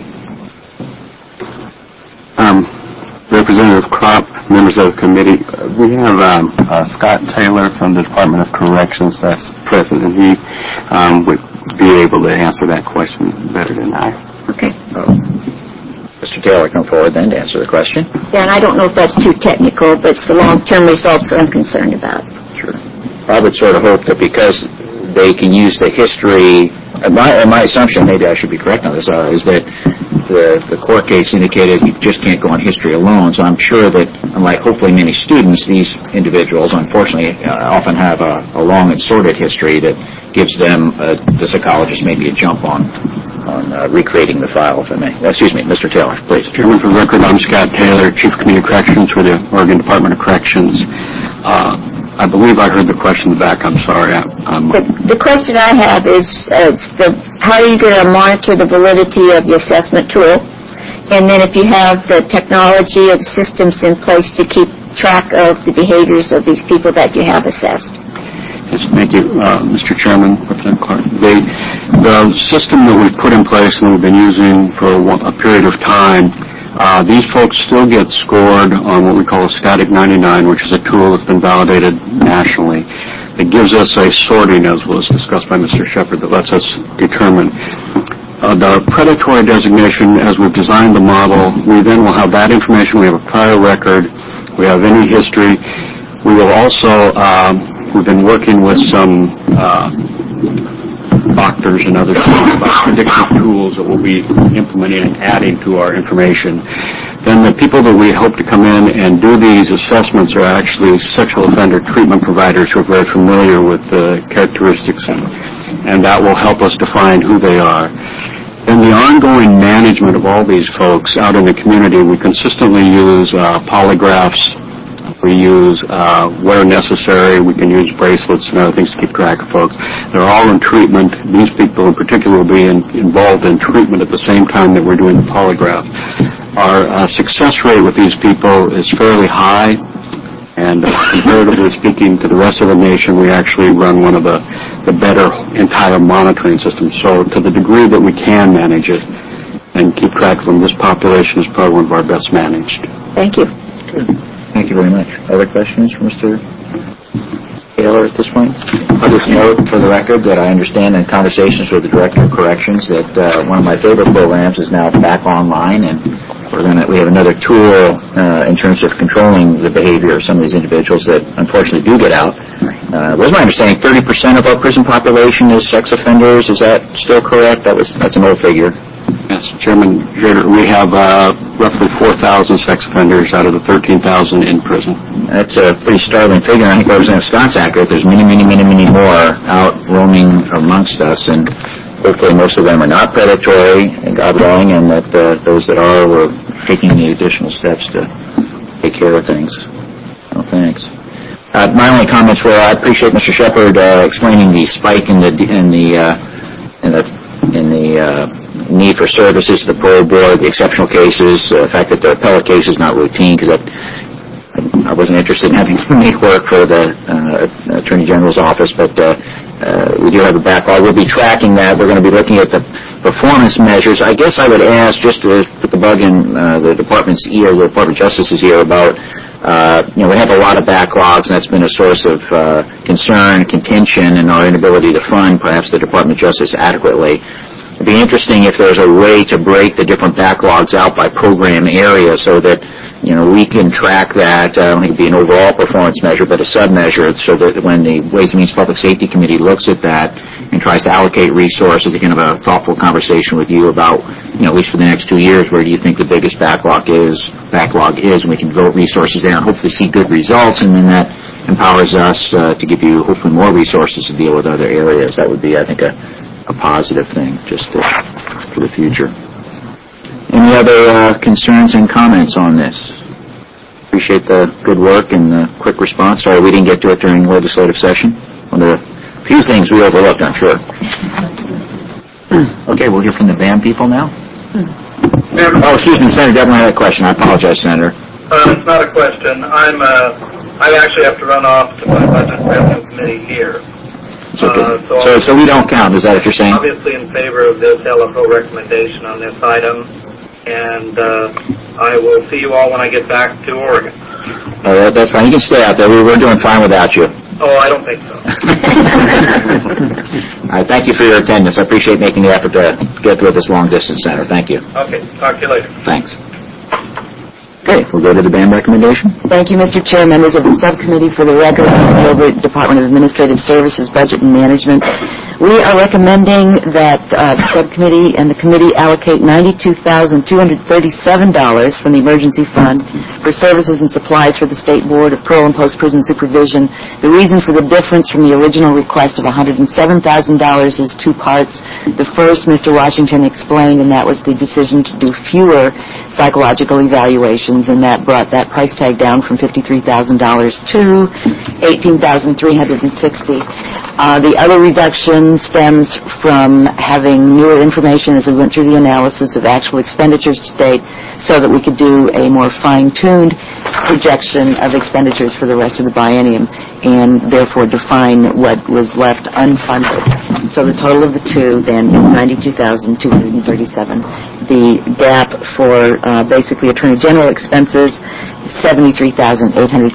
Representative Kropp, members of the committee, we have Scott Taylor from the Department of Corrections that's present, and he would be able to answer that question better than I. Okay. Mr. Taylor, come forward then to answer the question. Yeah, and I don't know if that's too technical, but it's the long-term results that I'm concerned about. Sure. I would sort of hope that because they can use the history, my assumption, maybe I should be correct on this, is that the court case indicated you just can't go on history alone, so I'm sure that, unlike hopefully many students, these individuals, unfortunately, often have a long and sordid history that gives them, the psychologist, maybe a jump on recreating the file, if I may. Excuse me, Mr. Taylor, please. Chairman, for the record, I'm Scott Taylor, Chief of Community Corrections for the Oregon Department of Corrections. I believe I heard the question in the back. I'm sorry. The question I have is how are you going to monitor the validity of the assessment tool? And then if you have the technology or the systems in place to keep track of the behaviors of these people that you have assessed? Yes, thank you, Mr. Chairman, Representative Clark. The system that we've put in place and we've been using for a period of time, these folks still get scored on what we call a static 99, which is a tool that's been validated nationally. It gives us a sorting, as was discussed by Mr. Shepard, that lets us determine. The predatory designation, as we've designed the model, we then will have that information. We have a prior record. We have any history. We will also, we've been working with some doctors and others about predictive tools that we'll be implementing and adding to our information. Then the people that we hope to come in and do these assessments are actually sexual offender treatment providers who are very familiar with the characteristics, and that will help us define who they are. In the ongoing management of all these folks out in the community, we consistently use polygraphs. We use, where necessary, we can use bracelets and other things to keep track of folks. They're all in treatment. These people in particular will be involved in treatment at the same time that we're doing the polygraph. Our success rate with these people is fairly high, and comparatively speaking to the rest of the nation, we actually run one of the better entire monitoring systems. So to the degree that we can manage it and keep track of them, this population is probably one of our best managed. Thank you. Good. Thank you very much. Other questions for Mr. Taylor at this point? I'll just note for the record that I understand in conversations with the Director of Corrections that one of my favorite programs is now back online, and we have another tool in terms of controlling the behavior of some of these individuals that unfortunately do get out. Was my understanding 30% of our prison population is sex offenders? Is that still correct? That's an old figure. Yes, Chairman, we have roughly 4,000 sex offenders out of the 13,000 in prison. That's a pretty startling figure. I think Representative Scott's accurate. There's many more out roaming amongst us, and hopefully most of them are not predatory, and God willing, and that those that are, we're taking the additional steps to take care of things. Well, thanks. My only comments were I appreciate Mr. Shepard explaining the spike in the need for services to the parole board, the exceptional cases, the fact that the appellate case is not routine, because I wasn't interested in having to make work for the Attorney General's office, but we do have a backlog. We'll be tracking that. We're going to be looking at the performance measures. I guess I would ask, just to put the bug in the Department's ear, the Department of Justice's ear, about, we have a lot of backlogs, and that's been a source of concern, contention, and our inability to fund, perhaps, the Department of Justice adequately. It'd be interesting if there's a way to break the different backlogs out by program area so that, we can track that. I don't think it'd be an overall performance measure, but a sub-measure, so that when the Ways and Means Public Safety Committee looks at that and tries to allocate resources, they can have a thoughtful conversation with you about, at least for the next 2 years, where do you think the biggest backlog is, and we can devote resources there and hopefully see good results, and then that empowers us to give you hopefully more resources to deal with other areas. That would be, I think, a positive thing just for the future. Any other concerns and comments on this? Appreciate the good work and the quick response. Sorry we didn't get to it during legislative session. One of the few things we overlooked, I'm sure. Okay, we'll hear from the BAM people now. Oh, excuse me, Senator Devlin had a question. I apologize, Senator. It's not a question. I actually have to run off to my Budget and Revenue Committee here. Okay. So we don't count, is that what you're saying? Obviously in favor of this LFO recommendation on this item, and I will see you all when I get back to Oregon. That's fine. You can stay out there. We're doing fine without you. Oh, I don't think so. All right, thank you for your attendance. I appreciate making the effort to get with us long distance, Senator. Thank you. Okay, talk to you later. Thanks. Okay, we'll go to the BAM recommendation. Thank you, Mr. Chair, members of the subcommittee. For the record, I'm over at Department of Administrative Services, Budget and Management. We are recommending that the subcommittee and the committee allocate $92,237 from the emergency fund for services and supplies for the State Board of Parole and Post-Prison Supervision. The reason for the difference from the original request of $107,000 is two parts. The first, Mr. Washington explained, and that was the decision to do fewer psychological evaluations, and that brought that price tag down from $53,000 to $18,360. The other reduction stems from having newer information as we went through the analysis of actual expenditures to date so that we could do a more fine-tuned projection of expenditures for the rest of the biennium and therefore define what was left unfunded. So the total of the two then is $92,237. The gap for basically Attorney General expenses is $73,877.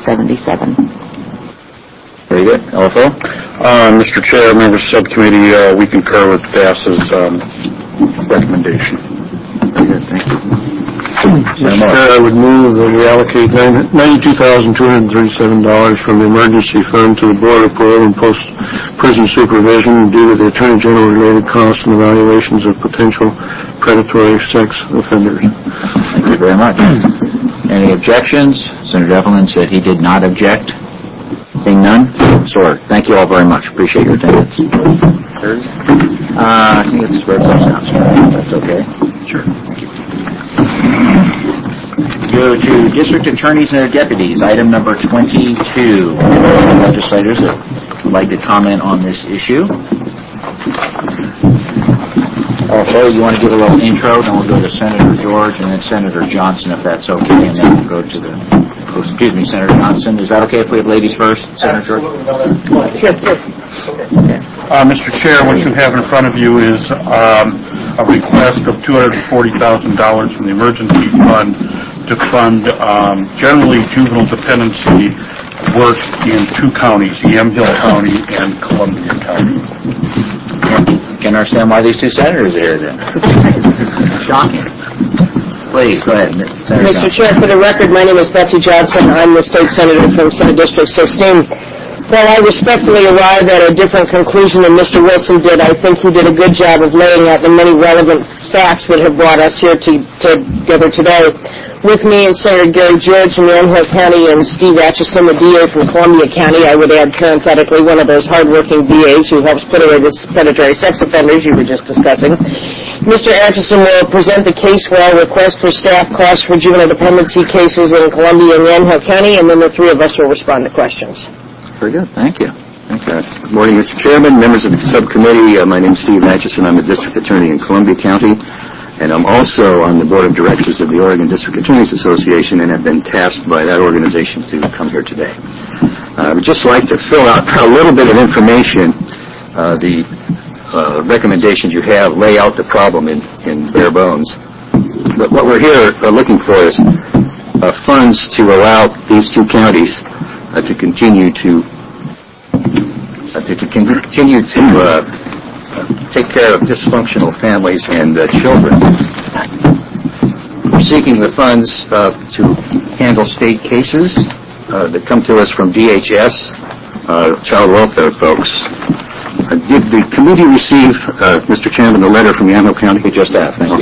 Very good. LFO? Mr. Chair, members of the subcommittee, we concur with DAS's recommendation. Very good. Thank you. Mr. Chair, I would move that we allocate $92,237 from the emergency fund to the Board of Parole and Post-Prison Supervision due to the Attorney General-related costs and evaluations of potential predatory sex offenders. Thank you very much. Any objections? Senator Devlin said he did not object. Seeing none? Sword. Thank you all very much. Appreciate your attendance. I think it's where it goes now. That's okay. Sure. Thank you. Go to district attorneys and their deputies. Item number 22. Legislators that would like to comment on this issue. Also, you want to give a little intro, then we'll go to Senator George and then Senator Johnson, if that's okay, and then we'll go to the... Oh, excuse me, Senator Johnson. Is that okay if we have ladies first? Senator George? Okay. Mr. Chair, what you have in front of you is a request of $240,000 from the emergency fund to fund generally juvenile dependency work in two counties, Yamhill County and Columbia County. Can understand why these two senators are here then. Shocking. Please, go ahead. Mr. Chair, for the record, my name is Betsy Johnson. I'm the state senator from Senate District 16. While I respectfully arrive at a different conclusion than Mr. Wilson did, I think he did a good job of laying out the many relevant facts that have brought us here together today. With me is Senator Gary George from Yamhill County and Steve Atchison, the DA from Columbia County. I would add parenthetically one of those hardworking DAs who helps put away the predatory sex offenders you were just discussing. Mr. Atchison will present the case file request for staff costs for juvenile dependency cases in Columbia and Yamhill County, and then the three of us will respond to questions. Very good. Thank you. Good morning, Mr. Chairman, members of the subcommittee. My name is Steve Atchison. I'm the district attorney in Columbia County, and I'm also on the board of directors of the Oregon District Attorneys Association and have been tasked by that organization to come here today. I would just like to fill out a little bit of information. The recommendations you have lay out the problem in bare bones. But what we're here looking for is funds to allow these two counties to continue to take care of dysfunctional families and children. We're seeking the funds to handle state cases that come to us from DHS, child welfare folks. Did the committee receive, Mr. Chairman, the letter from Yamhill County? We just asked. Thank you.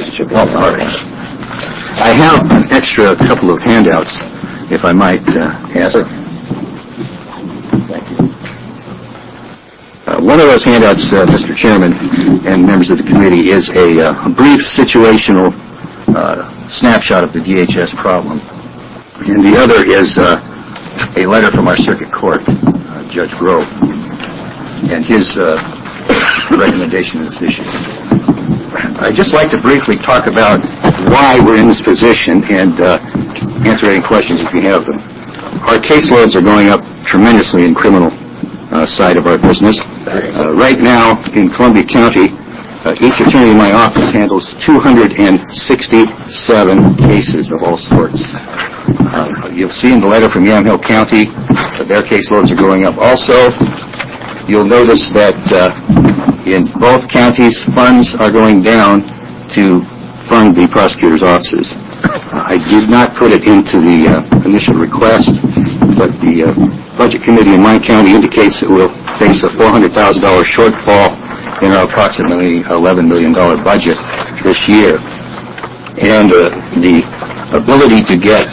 I have an extra couple of handouts, if I might ask. Thank you. One of those handouts, Mr. Chairman and members of the committee, is a brief situational snapshot of the DHS problem. And the other is a letter from our circuit court, Judge Grove, and his recommendation in this issue. I'd just like to briefly talk about why we're in this position and answer any questions if you have them. Our caseloads are going up tremendously in criminal side of our business. Right now in Columbia County, each attorney in my office handles 267 cases of all sorts. You'll see in the letter from Yamhill County that their caseloads are going up also. You'll notice that in both counties, funds are going down to fund the prosecutor's offices. I did not put it into the initial request, but the Budget Committee in my county indicates that we'll face a $400,000 shortfall in our approximately $11 million budget this year. And the ability to get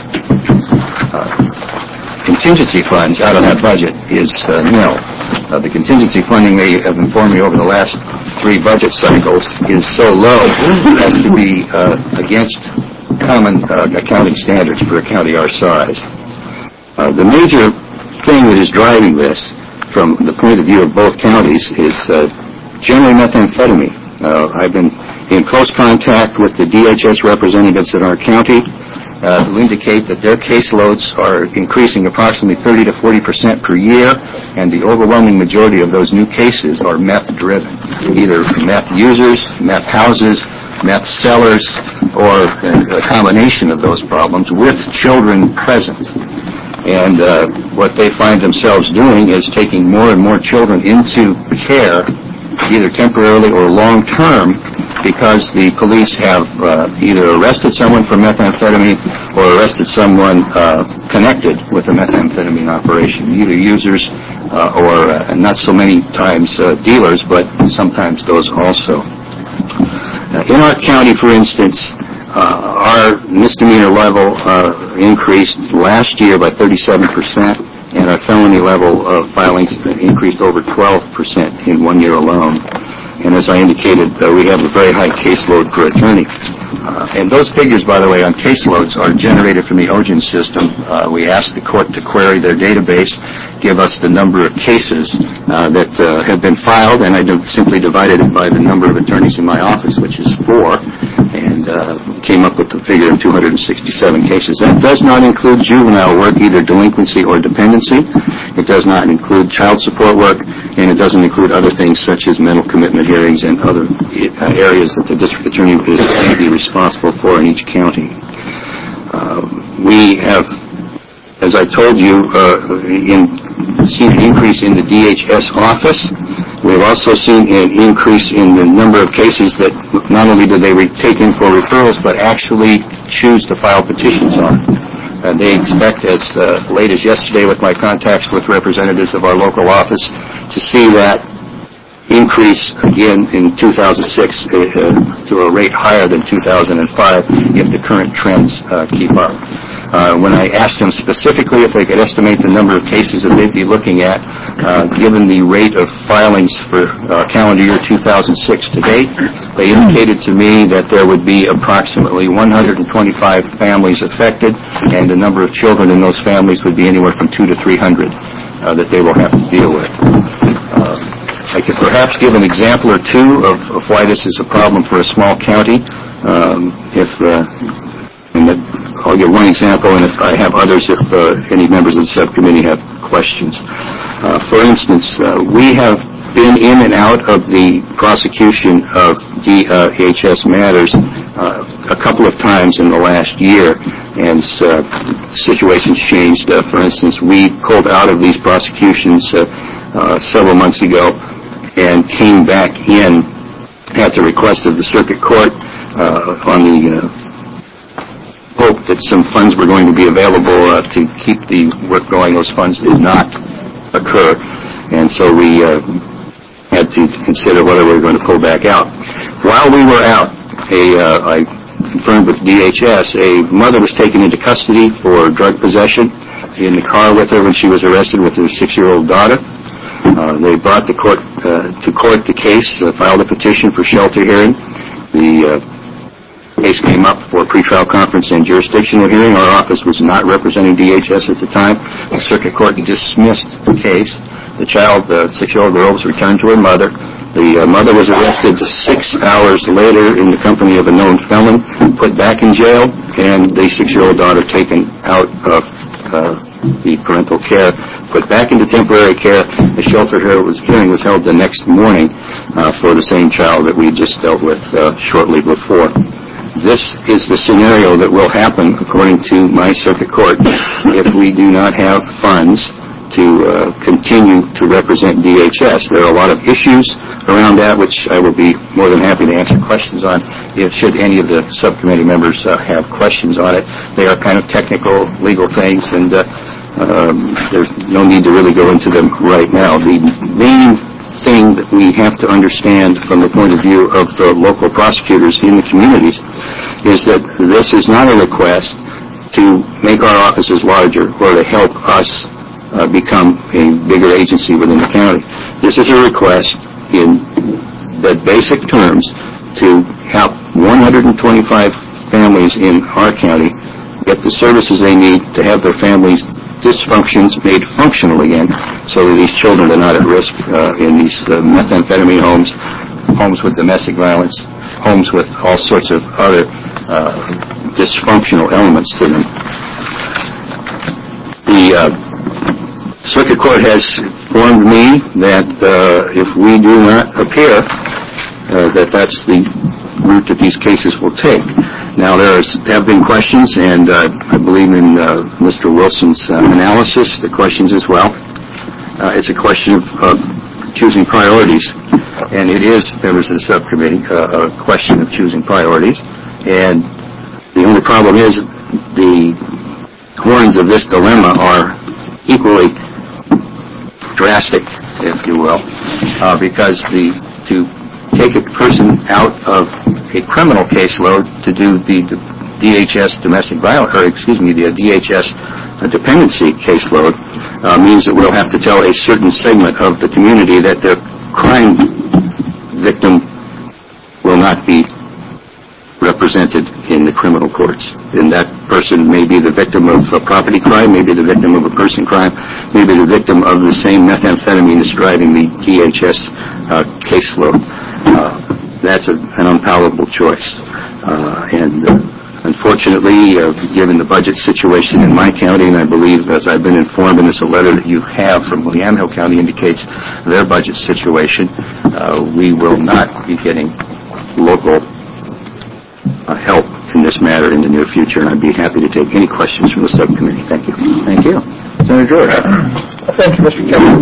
contingency funds out of that budget is nil. The contingency funding they have informed me over the last 3 budget cycles is so low as to be against common accounting standards for a county our size. The major thing that is driving this from the point of view of both counties is generally methamphetamine. I've been in close contact with the DHS representatives in our county who indicate that their caseloads are increasing approximately 30 to 40% per year, and the overwhelming majority of those new cases are meth-driven, either meth users, meth houses, meth sellers, or a combination of those problems with children present. And what they find themselves doing is taking more and more children into care, either temporarily or long-term, because the police have either arrested someone for methamphetamine or arrested someone connected with a methamphetamine operation, either users or not so many times dealers, but sometimes those also. In our county, for instance, our misdemeanor level increased last year by 37%, and our felony level of filings increased over 12% in 1 year alone. And as I indicated, we have a very high caseload per attorney. And those figures, by the way, on caseloads are generated from the OGEN system. We ask the court to query their database, give us the number of cases that have been filed, and I simply divided it by the number of attorneys in my office, which is 4, and came up with the figure of 267 cases. That does not include juvenile work, either delinquency or dependency. It does not include child support work, and it doesn't include other things such as mental commitment hearings and other areas that the district attorney is be responsible for in each county. We have, as I told you, seen an increase in the DHS office. We've also seen an increase in the number of cases that not only do they take in for referrals, but actually choose to file petitions on. They expect, as late as yesterday with my contacts with representatives of our local office, to see that increase again in 2006 to a rate higher than 2005 if the current trends keep up. When I asked them specifically if they could estimate the number of cases that they'd be looking at, given the rate of filings for calendar year 2006 to date, they indicated to me that there would be approximately 125 families affected, and the number of children in those families would be anywhere from 200 to 300 that they will have to deal with. I could perhaps give an example or two of why this is a problem for a small county. I'll give one example, and if I have others, if any members of the subcommittee have questions. For instance, we have been in and out of the prosecution of DHS matters a couple of times in the last year, and situations changed. For instance, we pulled out of these prosecutions several months ago and came back in at the request of the circuit court on the hope that some funds were going to be available to keep the work going. Those funds did not occur, and so we had to consider whether we were going to pull back out. While we were out, I confirmed with DHS, a mother was taken into custody for drug possession in the car with her when she was arrested with her 6-year-old daughter. They brought to court the case, filed a petition for shelter hearing. The case came up for a pretrial conference and jurisdictional hearing. Our office was not representing DHS at the time. The circuit court dismissed the case. The child, the 6-year-old girl, was returned to her mother, The mother was arrested 6 hours later in the company of a known felon, put back in jail, and the 6-year-old daughter taken out of the parental care, put back into temporary care. The shelter hearing was held the next morning for the same child that we just dealt with shortly before. This is the scenario that will happen, according to my circuit court, if we do not have funds to continue to represent DHS. There are a lot of issues around that, which I will be more than happy to answer questions on should any of the subcommittee members have questions on it. They are kind of technical, legal things, and there's no need to really go into them right now. The main thing that we have to understand from the point of view of the local prosecutors in the communities is that this is not a request to make our offices larger or to help us become a bigger agency within the county. This is a request in the basic terms to help 125 families in our county get the services they need to have their families' dysfunctions made functional again, so that these children are not at risk in these methamphetamine homes, homes with domestic violence, homes with all sorts of other dysfunctional elements to them. The Circuit Court has informed me that if we do not appear, that's the route that these cases will take. Now, there have been questions, and I believe in Mr. Wilson's analysis, the questions as well. It's a question of choosing priorities, and it is, members of the subcommittee, a question of choosing priorities. And the only problem is the horns of this dilemma are equally drastic, if you will, because to take a person out of a criminal caseload to do the DHS domestic violence, the DHS dependency caseload means that we'll have to tell a certain segment of the community that their crime victim will not be represented in the criminal courts. And that person may be the victim of a property crime, maybe the victim of a person crime, maybe the victim of the same methamphetamine that's driving the DHS caseload. That's an unpalatable choice. And unfortunately, given the budget situation in my county, and I believe, as I've been informed, and it's a letter that you have from Yamhill County indicates their budget situation, we will not be getting local help in this matter in the near future, and I'd be happy to take any questions from the subcommittee. Thank you. Thank you. Senator George. Thank you, Mr. Chairman.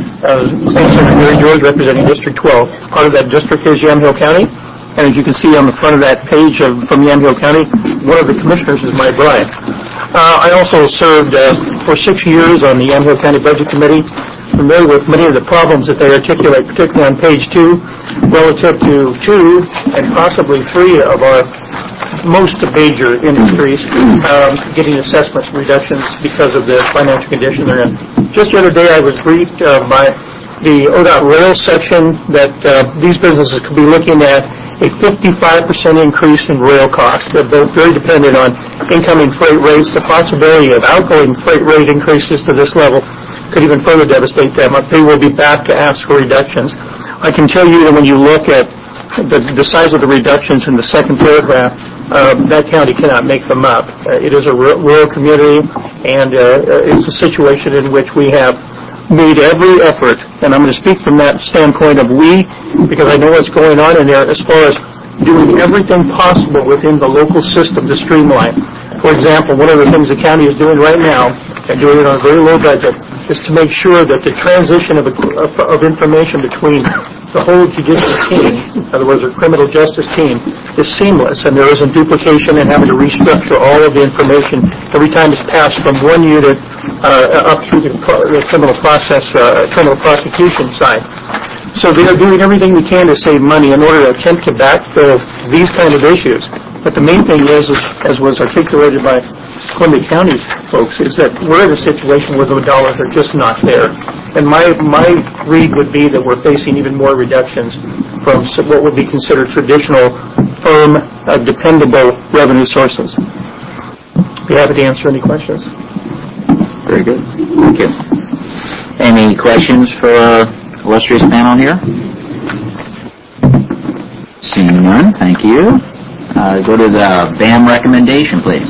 Senator Gary George, representing District 12. Part of that district is Yamhill County, and as you can see on the front of that page from Yamhill County, one of the commissioners is my bride. I also served for 6 years on the Yamhill County Budget Committee, familiar with many of the problems that they articulate, particularly on page 2, relative to 2 and possibly 3 of our most major industries getting assessments reductions because of the financial condition they're in. Just the other day I was briefed by the ODOT rail section that these businesses could be looking at a 55% increase in rail costs. They're both very dependent on incoming freight rates. The possibility of outgoing freight rate increases to this level could even further devastate them. They will be back to ask for reductions. I can tell you that when you look at the size of the reductions in the second paragraph, that county cannot make them up. It is a rural community, and it's a situation in which we have made every effort, and I'm going to speak from that standpoint of we, because I know what's going on in there as far as doing everything possible within the local system to streamline. For example, one of the things the county is doing right now, and doing it on a very low budget, is to make sure that the transition of information between the whole judicial team, in other words, our criminal justice team, is seamless, and there isn't duplication and having to restructure all of the information every time it's passed from one unit up through the criminal process, criminal prosecution side. So they are doing everything we can to save money in order to attempt to backfill these kind of issues. But the main thing is, as was articulated by Columbia County folks, is that we're in a situation where the dollars are just not there. And my read would be that we're facing even more reductions from what would be considered traditional, firm, dependable revenue sources. Be happy to answer any questions. Very good. Thank you. Any questions for our illustrious panel here? Seeing none, thank you. Go to the BAM recommendation, please.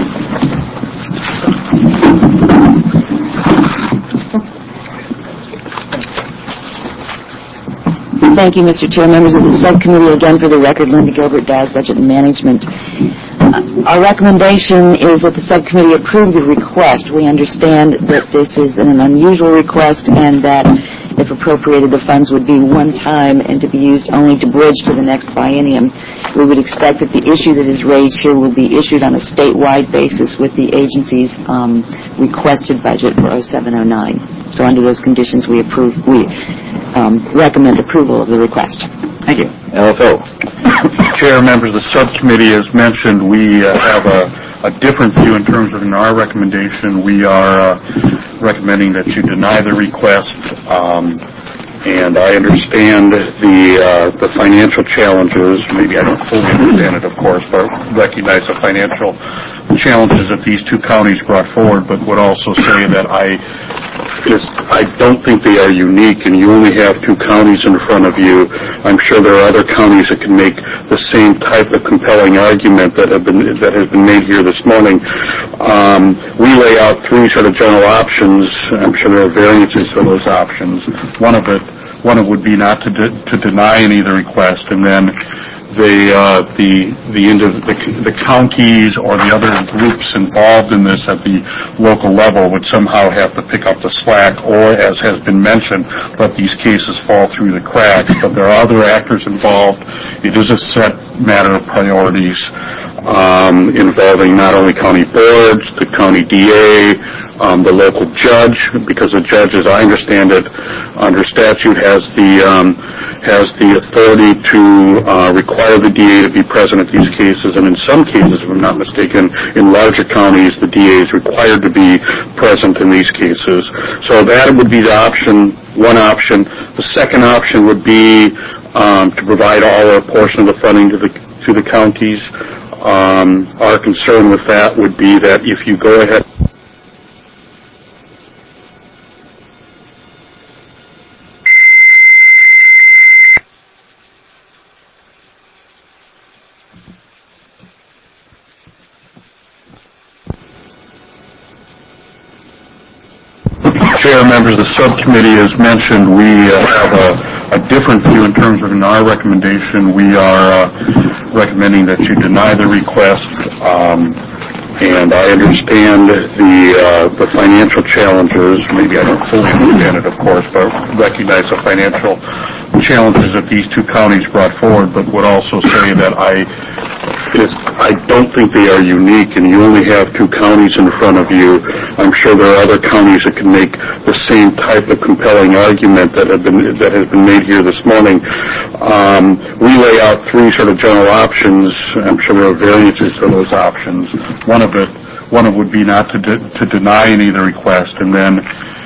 Thank you, Mr. Chair. Members of the subcommittee, again, for the record, Linda Gilbert, DAS Budget and Management. Our recommendation is that the subcommittee approve the request. We understand that this is an unusual request and that, if appropriated, the funds would be one time and to be used only to bridge to the next biennium. We would expect that the issue that is raised here will be issued on a statewide basis with the agency's requested budget for 0709. So under those conditions, we recommend approval of the request. Thank you. LFO. Chair, members of the subcommittee, as mentioned, we have a different view in terms of in our recommendation. We are recommending that you deny the request, and I understand the financial challenges. Maybe I don't fully understand it, of course, but recognize the financial challenges that these two counties brought forward, but would also say that I don't think they are unique, and you only have two counties in front of you. I'm sure there are other counties that can make the same type of compelling argument that has been made here this morning. We lay out three sort of general options. I'm sure there are variances for those options. One of would be not to deny any of the request, and then the counties or the other groups involved in this at the local level would somehow have to pick up the slack, or, as has been mentioned, let these cases fall through the cracks. But there are other actors involved. It is a set matter of priorities involving not only county boards, the county DA, the local judge, because the judge, as I understand it, under statute has the authority to require the DA to be present at these cases, and in some cases, if I'm not mistaken, in larger counties, the DA is required to be present in these cases. So that would be the option, one option. The second option would be to provide all or a portion of the funding to the counties. Our concern with that would be that if you go ahead Chair, members of the subcommittee, as mentioned, we have a different view in terms of in our recommendation. We are recommending that you deny the request, and I understand the financial challenges. Maybe I don't fully understand it, of course, but recognize the financial challenges that these two counties brought forward, but would also say that I don't think they are unique, and you only have two counties in front of you. I'm sure there are other counties that can make the same type of compelling argument that has been made here this morning. We lay out three sort of general options. I'm sure there are variances for those options. One of would be not to deny any of the request, and then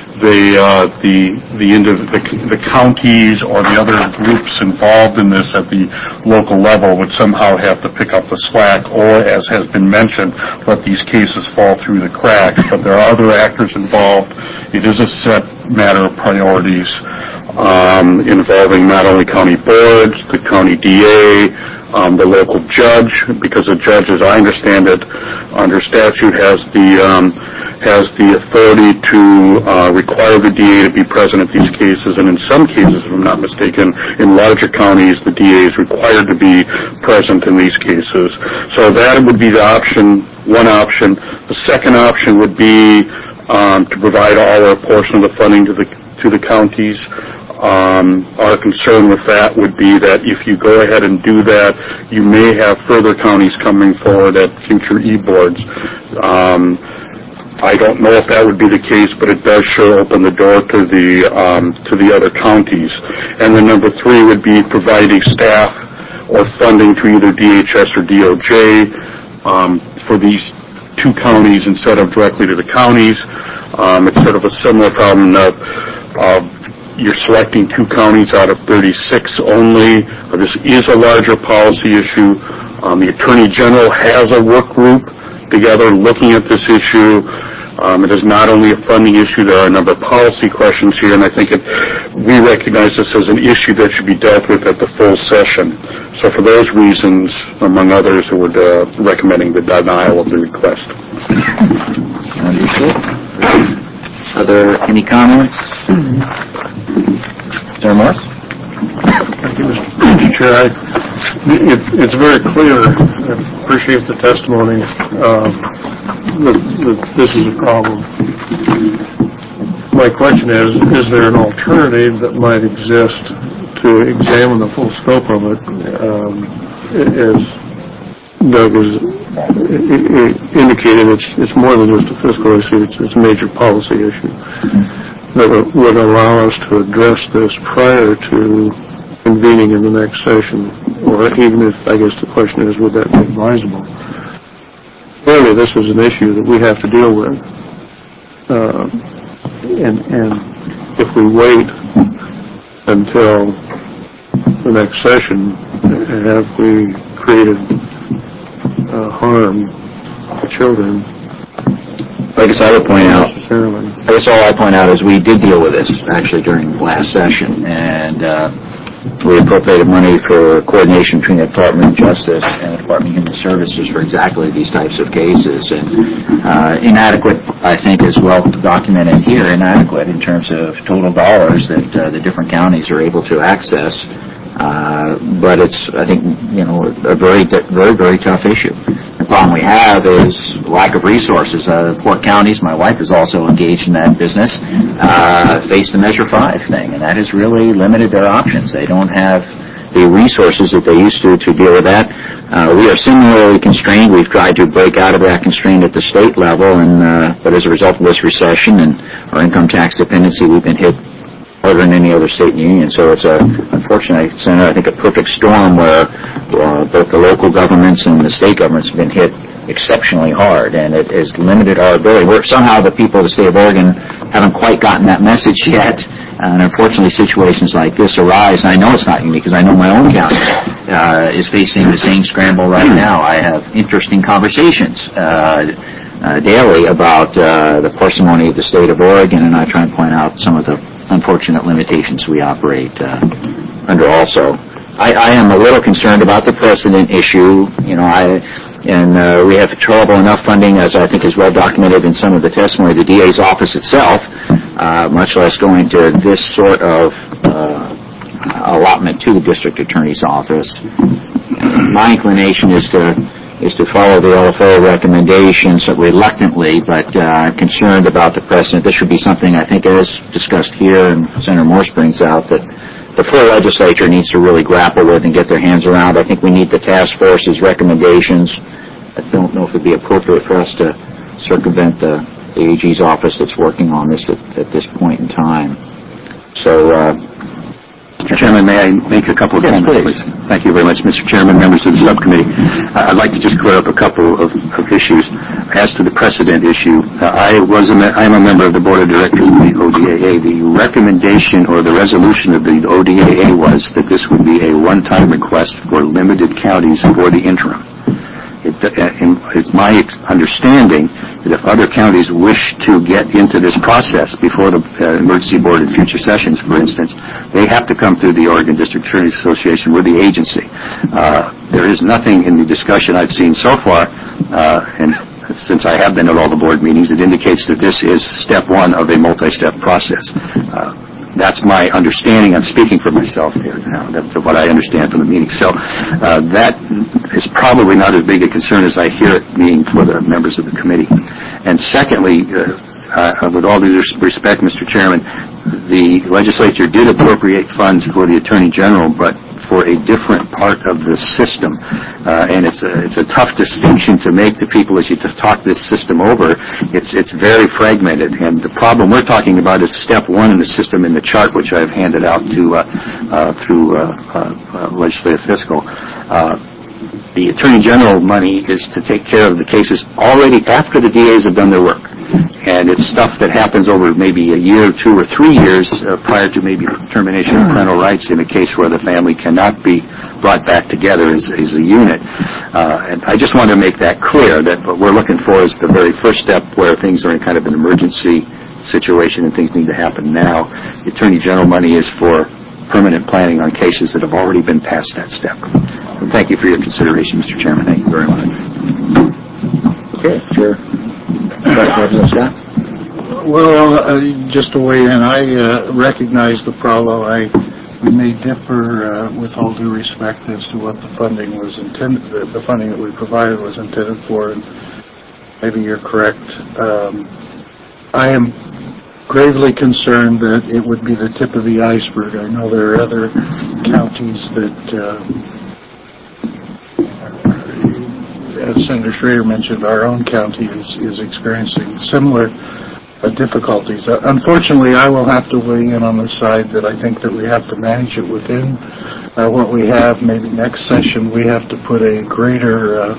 the counties or the other groups involved in this at the local level would somehow have to pick up the slack, or, as has been mentioned, let these cases fall through the cracks. But there are other actors involved. It is a set matter of priorities involving not only county boards, the county DA, the local judge, because the judge, as I understand it, under statute has the authority to require the DA to be present at these cases, and in some cases, if I'm not mistaken, in larger counties, the DA is required to be present in these cases. So that would be the option, one option. The second option would be to provide all or a portion of the funding to the counties. Our concern with that would be that if you go ahead and do that, you may have further counties coming forward at future e-boards. I don't know if that would be the case, but it does sure open the door to the other counties. And then number three would be providing staff or funding to either DHS or DOJ for these two counties instead of directly to the counties. It's sort of a similar problem of you're selecting two counties out of 36 only. This is a larger policy issue. The Attorney General has a work group together looking at this issue. It is not only a funding issue. There are a number of policy questions here, and I think we recognize this as an issue that should be dealt with at the full session. So for those reasons, among others, we're recommending the denial of the request. Understood. Are there any comments? Mr. Morris? Thank you, Mr. Chair. It's very clear, I appreciate the testimony, that this is a problem. My question is there an alternative that might exist to examine the full scope of it? As Doug has indicated, it's more than just a fiscal issue, it's a major policy issue that would allow us to address this prior to convening in the next session, or even if, I guess the question is, would that be advisable? Clearly, this is an issue that we have to deal with. And if we wait until the next session, have we created harm to children? I guess I would point out, I guess all I point out is we did deal with this actually during last session, and we appropriated money for coordination between the Department of Justice and the Department of Human Services for exactly these types of cases. And inadequate, I think, is well documented here, inadequate in terms of total dollars that the different counties are able to access. But it's, I think, a very, very, very tough issue. The problem we have is lack of resources. Poor counties, my wife is also engaged in that business, face the Measure 5 thing, and that has really limited their options. They don't have the resources that they used to deal with that. We are similarly constrained. We've tried to break out of that constraint at the state level, but as a result of this recession and our income tax dependency, we've been hit harder than any other state in the union. So it's unfortunately, Senator, I think a perfect storm where both the local governments and the state governments have been hit exceptionally hard, and it has limited our ability. Somehow the people of the state of Oregon haven't quite gotten that message yet, and unfortunately situations like this arise. And I know it's not unique because I know my own county is facing the same scramble right now. I have interesting conversations daily about the parsimony of the state of Oregon, and I try and point out some of the unfortunate limitations we operate under also. I am a little concerned about the precedent issue. We have trouble enough funding, as I think is well documented in some of the testimony, the DA's office itself, much less going to this sort of allotment to the district attorney's office. My inclination is to follow the LFO recommendations reluctantly, but concerned about the precedent. This should be something I think, as discussed here, and Senator Morse brings out, that the full legislature needs to really grapple with and get their hands around. I think we need the task force's recommendations. I don't know if it would be appropriate for us to circumvent the AG's office that's working on this at this point in time. So, Mr. Chairman, may I make a couple of comments, please? Thank you very much, Mr. Chairman, members of the subcommittee. I'd like to just clear up a couple of issues. As to the precedent issue, I am a member of the Board of Directors of the ODAA. The recommendation or the resolution of the ODAA was that this would be a one-time request for limited counties for the interim. It's my understanding that if other counties wish to get into this process before the emergency board in future sessions, for instance, they have to come through the Oregon District Attorneys Association with the agency. There is nothing in the discussion I've seen so far, and since I have been at all the board meetings, it indicates that this is step one of a multi-step process. That's my understanding. I'm speaking for myself here now. That's what I understand from the meeting. So that is probably not as big a concern as I hear it being for the members of the committee. And secondly, with all due respect, Mr. Chairman, the legislature did appropriate funds for the Attorney General, but for a different part of the system. And it's a tough distinction to make to people as you talk this system over. It's very fragmented. And the problem we're talking about is step one in the system in the chart, which I've handed out to through legislative fiscal. The Attorney General money is to take care of the cases already after the DAs have done their work. And it's stuff that happens over maybe a year, 2 or 3 years prior to maybe termination of parental rights in a case where the family cannot be brought back together as a unit. And I just want to make that clear, that what we're looking for is the very first step where things are in kind of an emergency situation and things need to happen now. The Attorney General money is for permanent planning on cases that have already been past that step. Thank you for your consideration, Mr. Chairman. Thank you very much. Okay, Chair. Representative Scott? Well, just to weigh in, I recognize the problem. We may differ with all due respect as to what the funding was intended, the funding that we provided was intended for, and maybe you're correct. I am gravely concerned that it would be the tip of the iceberg. I know there are other counties that, as Senator Schrader mentioned, our own county is experiencing similar difficulties. Unfortunately, I will have to weigh in on the side that I think that we have to manage it within what we have. Maybe next session we have to put a greater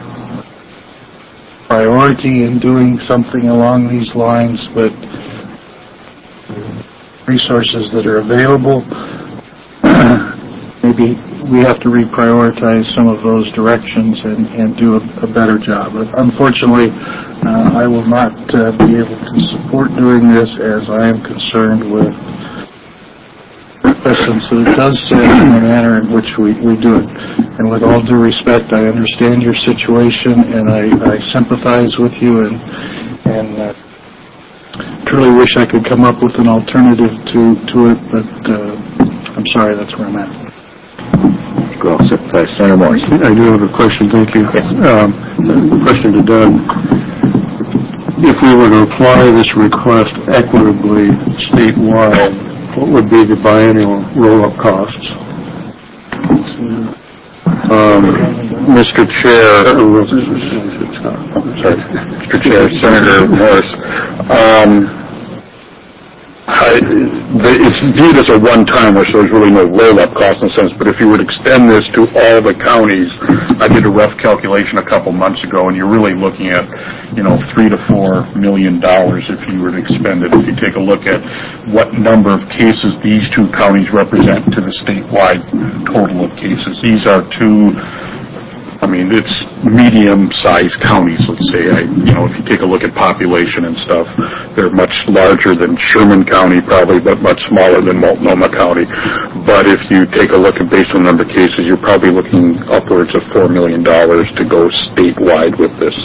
priority in doing something along these lines, but resources that are available, maybe we have to reprioritize some of those directions and do a better job. But unfortunately, I will not be able to support doing this, as I am concerned with questions that it does say in the manner in which we do it. And with all due respect, I understand your situation, and I sympathize with you, and truly wish I could come up with an alternative to it, but I'm sorry, that's where I'm at. Well, Senator Morris. I do have a question, thank you. Yes. Question to Doug. If we were to apply this request equitably statewide, what would be the biennial roll-up costs? Mr. Chair, Mr. Chair, Senator Morris, it's viewed as a one-timer, so there's really no roll-up cost in a sense, but if you would extend this to all the counties, I did a rough calculation a couple months ago, and you're really looking at, $3 to $4 million if you were to expend it. If you take a look at what number of cases these two counties represent to the statewide total of cases, these are two, it's medium-sized counties, let's say. If you take a look at population and stuff, they're much larger than Sherman County, probably, but much smaller than Multnomah County. But if you take a look at based on the number of cases, you're probably looking upwards of $4 million to go statewide with this.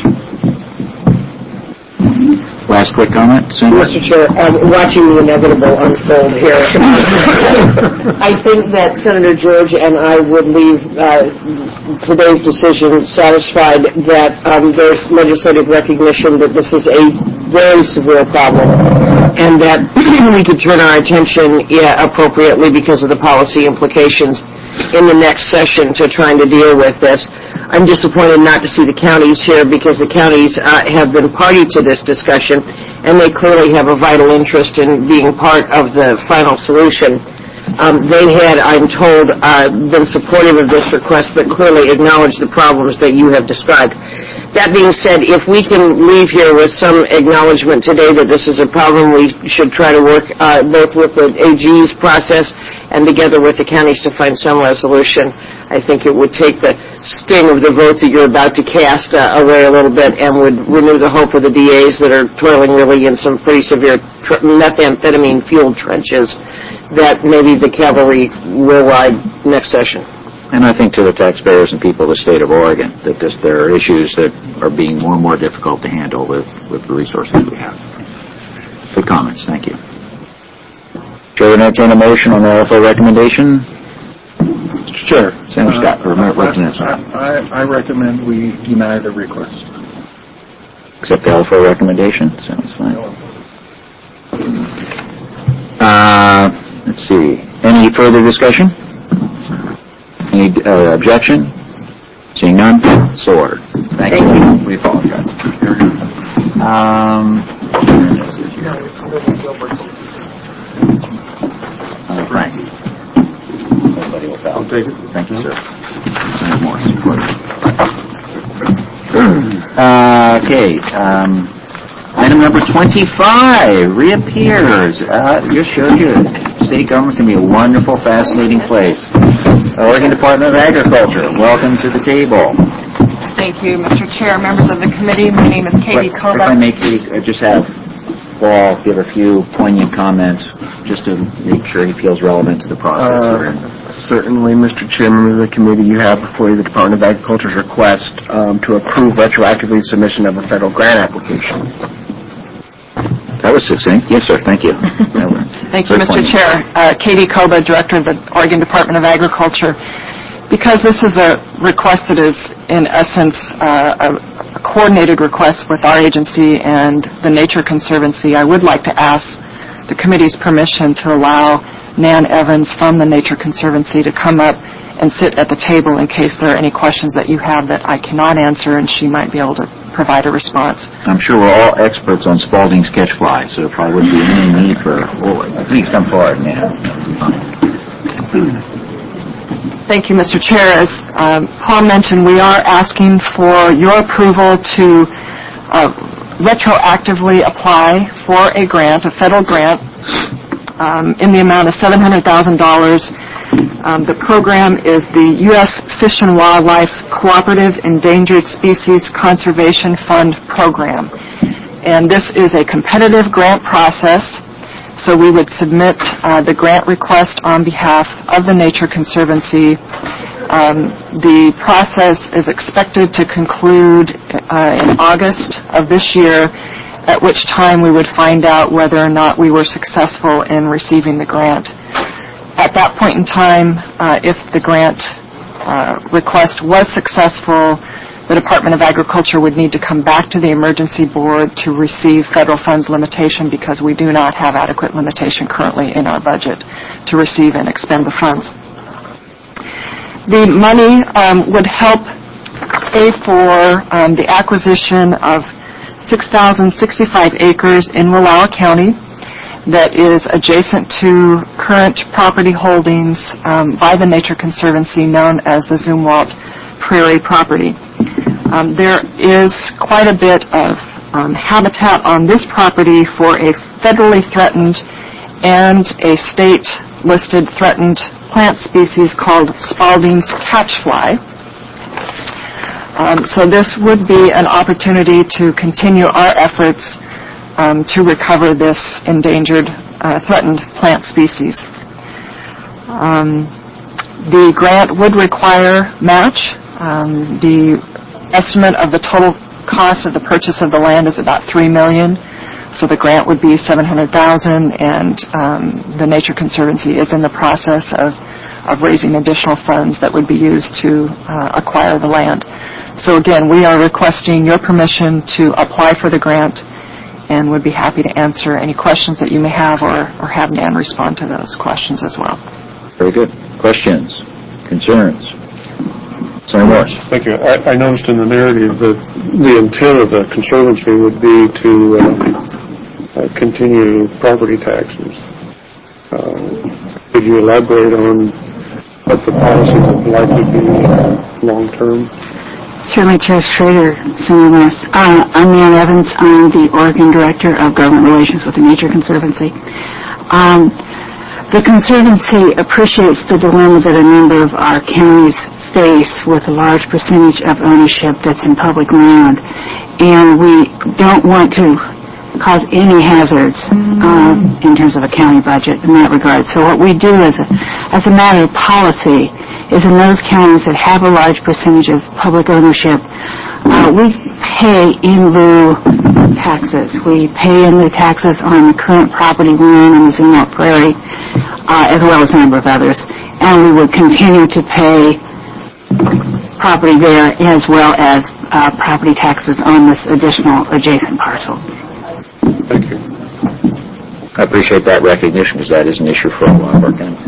Last quick comment, Senator? Mr. Chair, watching the inevitable unfold here, I think that Senator George and I would leave today's decision satisfied that there's legislative recognition that this is a very severe problem and that we could turn our attention appropriately because of the policy implications in the next session to trying to deal with this. I'm disappointed not to see the counties here because the counties have been party to this discussion, and they clearly have a vital interest in being part of the final solution. They had, I'm told, been supportive of this request, but clearly acknowledged the problems that you have described. That being said, if we can leave here with some acknowledgement today that this is a problem, we should try to work both with the AG's process and together with the counties to find some resolution. I think it would take the sting of the vote that you're about to cast away a little bit and would renew the hope of the DAs that are toiling really in some pretty severe methamphetamine-fueled trenches that maybe the cavalry will ride next session. And I think to the taxpayers and people of the state of Oregon that there are issues that are being more and more difficult to handle with the resources we have. Good comments. Thank you. Chair, would entertain a motion on the LFO recommendation? Mr. Chair. Senator Scott, Representative Scott. I recommend we deny the request. Accept the LFO recommendation? Sounds fine. Let's see. Any further discussion? Any objection? Seeing none, so ordered. Thank you. We apologize. Frank. Everybody will follow. I'll take it. Thank you, sir. Senator Morris. Okay. Item number 25 reappears. You're sure your state government's going to be a wonderful, fascinating place. Oregon Department of Agriculture, welcome to the table. Thank you, Mr. Chair, members of the committee. My name is Katie Kovac. If I may, Katie, just have Paul give a few poignant comments just to make sure he feels relevant to the process. Certainly, Mr. Chairman of the committee, you have before you the Department of Agriculture's request to approve retroactively submission of a federal grant application. That was succinct. Yes, sir. Thank you. Thank you, Mr. Chair. Katie Koba, Director of the Oregon Department of Agriculture. Because this is a request that is, in essence, a coordinated request with our agency and the Nature Conservancy, I would like to ask the committee's permission to allow Nan Evans from the Nature Conservancy to come up and sit at the table in case there are any questions that you have that I cannot answer, and she might be able to provide a response. I'm sure we're all experts on Spalding's catch fly, so there probably wouldn't be any need for... please come forward, Nan. Thank you, Mr. Chair. As Paul mentioned, we are asking for your approval to retroactively apply for a grant, a federal grant, in the amount of $700,000. The program is the U.S. Fish and Wildlife's Cooperative Endangered Species Conservation Fund program. And this is a competitive grant process, so we would submit the grant request on behalf of the Nature Conservancy. The process is expected to conclude in August of this year, at which time we would find out whether or not we were successful in receiving the grant. At that point in time, if the grant request was successful, the Department of Agriculture would need to come back to the Emergency Board to receive federal funds limitation because we do not have adequate limitation currently in our budget to receive and expend the funds. The money would help pay for the acquisition of 6,065 acres in Wallowa County that is adjacent to current property holdings by the Nature Conservancy known as the Zumwalt Prairie property. There is quite a bit of habitat on this property for a federally threatened and a state-listed threatened plant species called Spalding's catchfly. So this would be an opportunity to continue our efforts to recover this endangered, threatened plant species. The grant would require match. The estimate of the total cost of the purchase of the land is about $3 million. So the grant would be $700,000, and the Nature Conservancy is in the process of raising additional funds that would be used to acquire the land. So again, we are requesting your permission to apply for the grant and would be happy to answer any questions that you may have or have Nan respond to those questions as well. Very good. Questions? Concerns? Senator Morris. Thank you. I noticed in the narrative that the intent of the Conservancy would be to continue property taxes. Could you elaborate on what the policy would likely be long-term? Certainly, Chair Schrader, Senator Morris. I'm Nan Evans. I'm the Oregon Director of Government Relations with the Nature Conservancy. The Conservancy appreciates the dilemma that a number of our counties face with a large percentage of ownership that's in public land, and we don't want to cause any hazards in terms of a county budget in that regard. So what we do as a matter of policy is in those counties that have a large percentage of public ownership, we pay in lieu taxes. We pay in lieu taxes on the current property we own on the Zumwalt Prairie, as well as a number of others. And we would continue to pay property there as well as property taxes on this additional adjacent parcel. Thank you. I appreciate that recognition because that is an issue for a lot of our counties.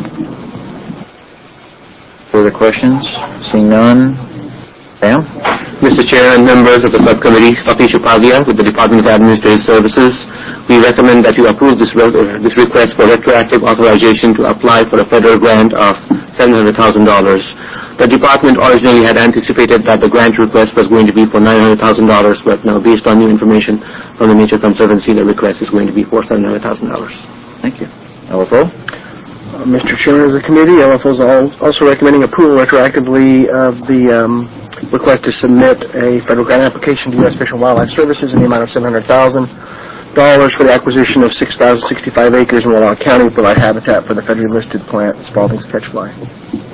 Further questions? Seeing none. Sam? Mr. Chair and members of the subcommittee, Satish Upadhyay with the Department of Administrative Services, we recommend that you approve this request for retroactive authorization to apply for a federal grant of $700,000. The department originally had anticipated that the grant request was going to be for $900,000, but now, based on new information from the Nature Conservancy, the request is going to be for $700,000. Thank you. LFO? Mr. Chairman of the committee, LFO is also recommending approval retroactively of the request to submit a federal grant application to U.S. Fish and Wildlife Services in the amount of $700,000 for the acquisition of 6,065 acres in Wallowa County to provide habitat for the federally listed plant Spalding's catchfly.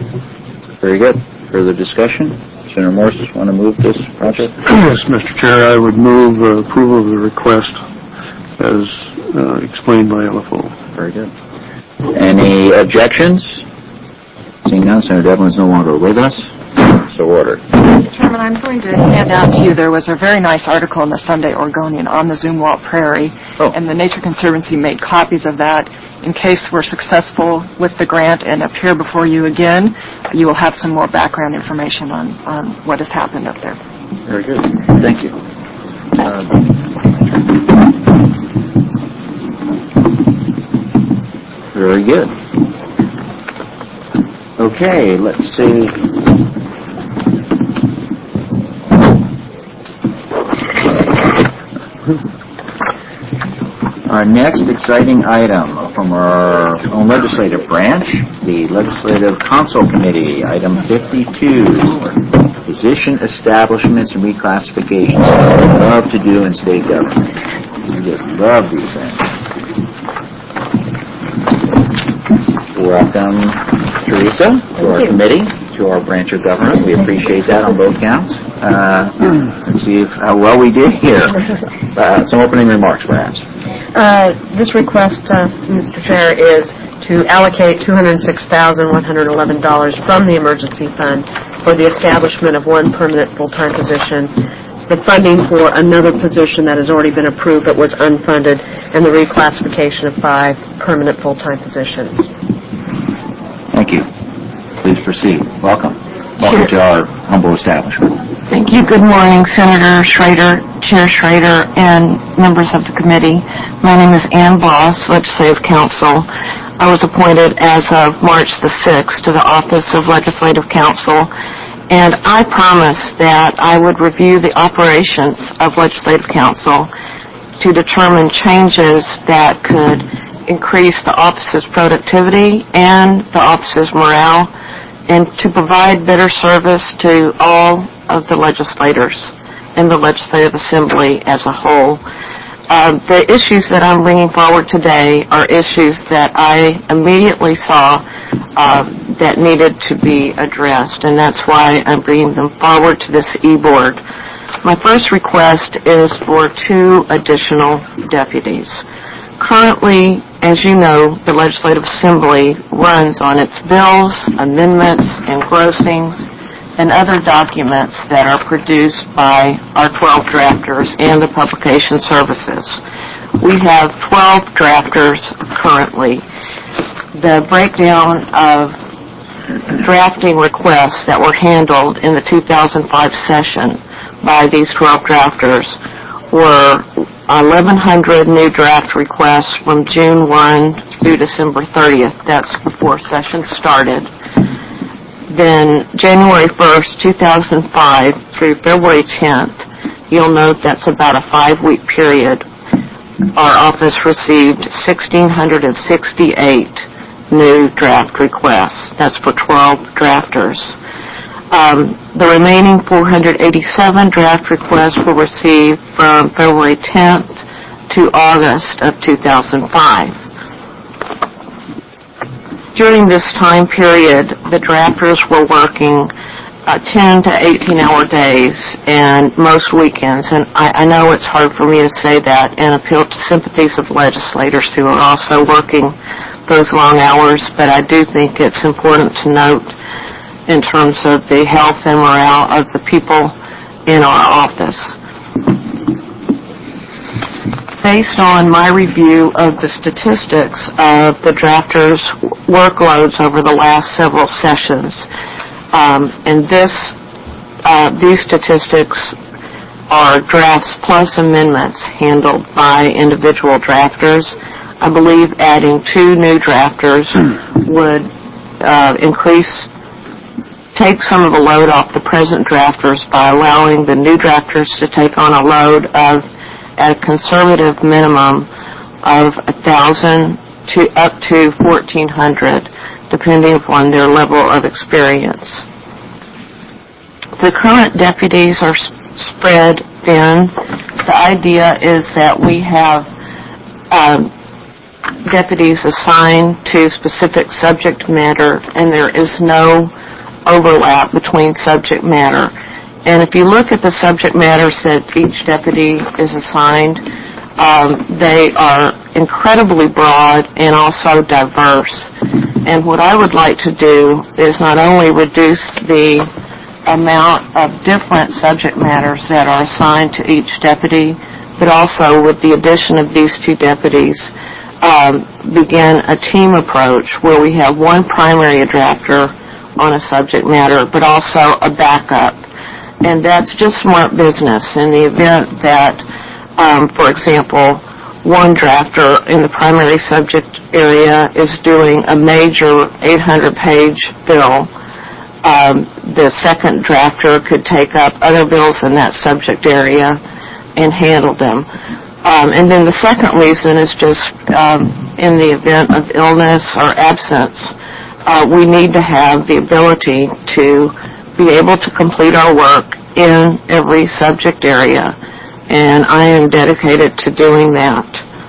Very good. Further discussion? Senator Morse, want to move this project? Yes, Mr. Chair, I would move approval of the request as explained by LFO. Very good. Any objections? Seeing none, Senator Devlin is no longer with us. So ordered. Mr. Chairman, I'm going to hand out to you, there was a very nice article in the Sunday Oregonian on the Zumwalt Prairie, and the Nature Conservancy made copies of that. In case we're successful with the grant and appear before you again, you will have some more background information on what has happened up there. Very good. Thank you. Very good. Okay, let's see. Our next exciting item from our own legislative branch, the Legislative Council Committee, item 52, position establishments and reclassifications. We love to do in state government. We just love these things. Welcome, Teresa, to our committee, to our branch of government. We appreciate that on both counts. Let's see how well we did here. Some opening remarks, perhaps. This request, Mr. Chair, is to allocate $206,111 from the emergency fund for the establishment of one permanent full-time position, the funding for another position that has already been approved but was unfunded, and the reclassification of 5 permanent full-time positions. Thank you. Please proceed. Welcome. Welcome to our humble establishment. Thank you. Good morning, Senator Schrader, Chair Schrader, and members of the committee. My name is Ann Boss, Legislative Counsel. I was appointed as of March the 6th to the Office of Legislative Counsel, and I promised that I would review the operations of Legislative Counsel to determine changes that could increase the office's productivity and the office's morale, and to provide better service to all of the legislators and the Legislative Assembly as a whole. The issues that I'm bringing forward today are issues that I immediately saw that needed to be addressed, and that's why I'm bringing them forward to this e-board. My first request is for 2 additional deputies. Currently, as you know, the Legislative Assembly runs on its bills, amendments, engrossings, and other documents that are produced by our 12 drafters and the publication services. We have 12 drafters currently. The breakdown of drafting requests that were handled in the 2005 session by these 12 drafters were 1,100 new draft requests from June 1 through December 30th. That's before session started. Then January 1st, 2005 through February 10th, you'll note that's about a 5-week period. Our office received 1,668 new draft requests. That's for 12 drafters. The remaining 487 draft requests were received from February 10th to August of 2005. During this time period, the drafters were working 10 to 18-hour days and most weekends. And I know it's hard for me to say that and appeal to sympathies of legislators who are also working those long hours, but I do think it's important to note in terms of the health and morale of the people in our office. Based on my review of the statistics of the drafters' workloads over the last several sessions, and these statistics are drafts plus amendments handled by individual drafters. I believe adding 2 new drafters would take some of the load off the present drafters by allowing the new drafters to take on a load of, at a conservative minimum, of 1,000 to up to 1,400, depending upon their level of experience. The current deputies are spread thin. The idea is that we have deputies assigned to specific subject matter, and there is no overlap between subject matter. And if you look at the subject matters that each deputy is assigned, they are incredibly broad and also diverse. And what I would like to do is not only reduce the amount of different subject matters that are assigned to each deputy, but also with the addition of these two deputies, begin a team approach where we have one primary drafter on a subject matter, but also a backup. And that's just smart business in the event that, for example, one drafter in the primary subject area is doing a major 800-page bill. The second drafter could take up other bills in that subject area and handle them. And then the second reason is just in the event of illness or absence, we need to have the ability to be able to complete our work in every subject area, and I am dedicated to doing that.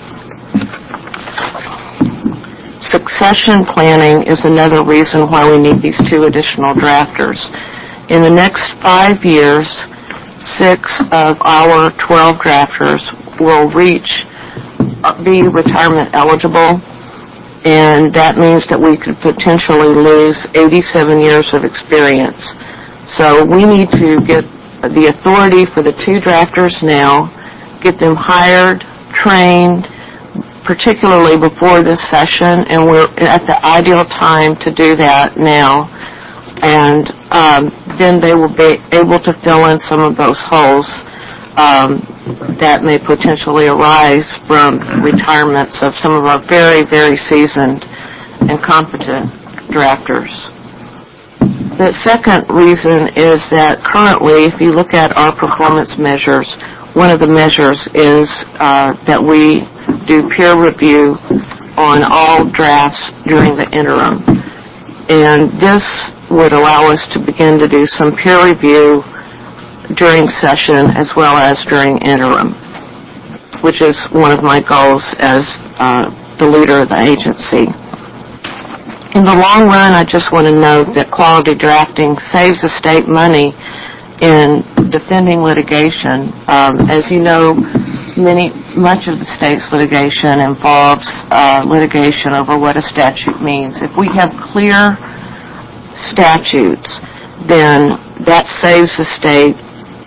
Succession planning is another reason why we need these two additional drafters. In the next 5 years, 6 of our 12 drafters will be retirement eligible, and that means that we could potentially lose 87 years of experience. So we need to get the authority for the 2 drafters now, get them hired, trained, particularly before this session, and we're at the ideal time to do that now. And then they will be able to fill in some of those holes that may potentially arise from retirements of some of our very, very seasoned and competent drafters. The second reason is that currently, if you look at our performance measures, one of the measures is that we do peer review on all drafts during the interim. And this would allow us to begin to do some peer review during session as well as during interim, which is one of my goals as the leader of the agency. In the long run, I just want to note that quality drafting saves the state money in defending litigation. As you know, much of the state's litigation involves litigation over what a statute means. If we have clear statutes, then that saves the state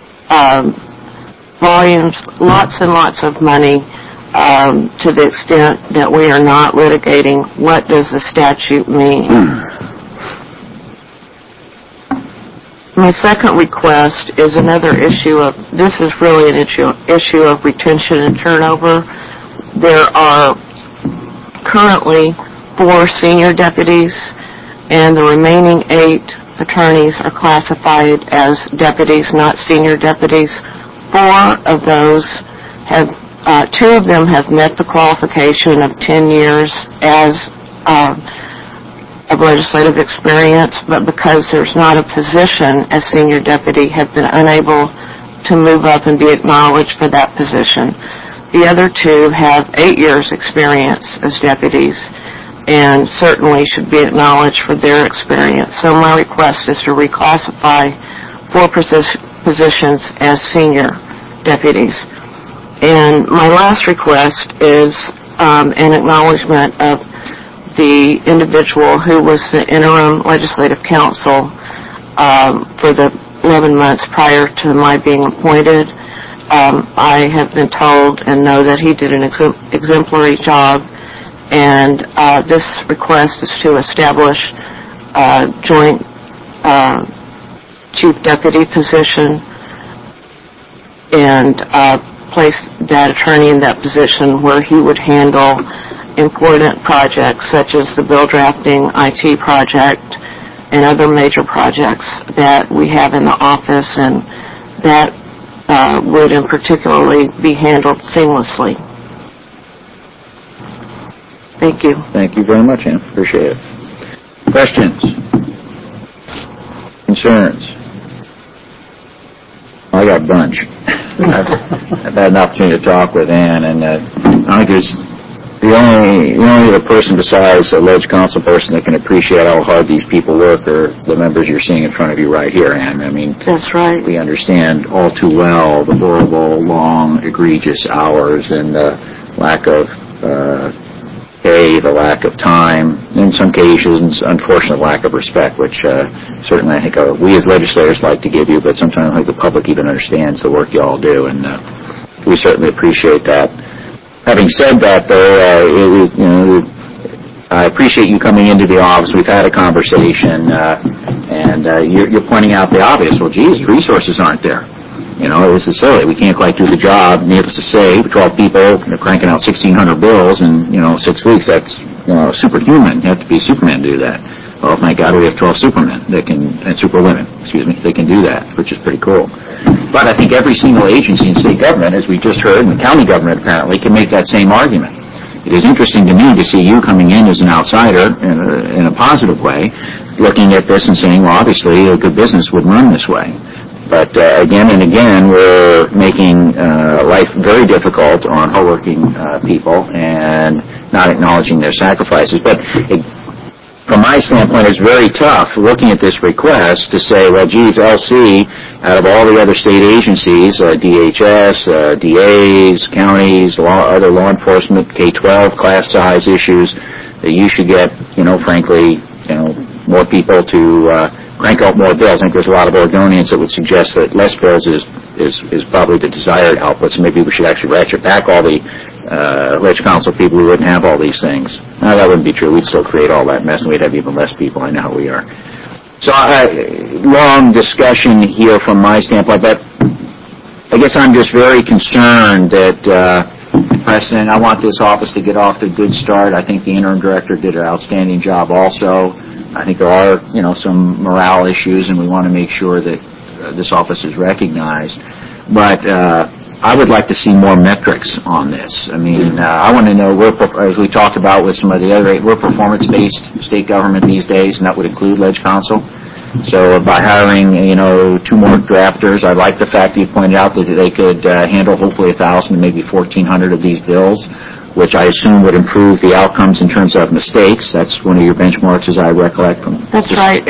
lots and lots of money to the extent that we are not litigating what does the statute mean. My second request is another issue of, this is really an issue of retention and turnover. There are currently 4 senior deputies, and the remaining 8 attorneys are classified as deputies, not senior deputies. 4 of those have 2 of them have met the qualification of 10 years as of legislative experience, but because there's not a position as senior deputy, have been unable to move up and be acknowledged for that position. The other 2 have 8 years experience as deputies and certainly should be acknowledged for their experience. So my request is to reclassify 4 positions as senior deputies. And my last request is an acknowledgement of the individual who was the interim legislative counsel for the 11 months prior to my being appointed. I have been told and know that he did an exemplary job, and this request is to establish a joint chief deputy position and place that attorney in that position where he would handle important projects such as the bill drafting IT project and other major projects that we have in the office, and that would in particularly be handled seamlessly. Thank you. Thank you very much, Ann. Appreciate it. Questions? Concerns? I got a bunch. I've had an opportunity to talk with Ann, and I think The only other person besides a Ledge Council person that can appreciate how hard these people work are the members you're seeing in front of you right here, Ann. I mean, That's right. we understand all too well the horrible, long, egregious hours and the lack of pay, the lack of time, in some cases, unfortunate lack of respect, which certainly I think we as legislators like to give you, but sometimes I think the public even understands the work you all do, and we certainly appreciate that. Having said that, though, I appreciate you coming into the office. We've had a conversation, and you're pointing out the obvious. Well, geez, resources aren't there. This is silly. We can't quite do the job. Needless to say, 12 people cranking out 1,600 bills in 6 weeks. That's superhuman. You have to be Superman to do that. Well, thank God we have 12 Supermen and Superwomen, they can do that, which is pretty cool. But I think every single agency in state government, as we just heard, and the county government apparently, can make that same argument. It is interesting to me to see you coming in as an outsider in a positive way, looking at this and saying, well, obviously a good business would run this way. But again and again, we're making life very difficult on hardworking people and not acknowledging their sacrifices. But from my standpoint, it's very tough looking at this request to say, well, geez, LC, out of all the other state agencies, DHS, DAs, counties, other law enforcement, K-12, class size issues, that you should get, frankly, more people to crank out more bills. I think there's a lot of Oregonians that would suggest that less bills is probably the desired output, so maybe we should actually ratchet back all the Ledge Council people who wouldn't have all these things. No, that wouldn't be true. We'd still create all that mess, and we'd have even less people. I know how we are. So, long discussion here from my standpoint, but I guess I'm just very concerned that, President, I want this office to get off to a good start. I think the interim director did an outstanding job also. I think there are, some morale issues, and we want to make sure that this office is recognized. But I would like to see more metrics on this. I mean, I want to know, as we talked about with some of the other, we're performance-based state government these days, and that would include Ledge Council. So by hiring, 2 more drafters, I like the fact that you pointed out that they could handle hopefully 1,000 to maybe 1,400 of these bills, which I assume would improve the outcomes in terms of mistakes. That's one of your benchmarks, as I recollect from. That's right.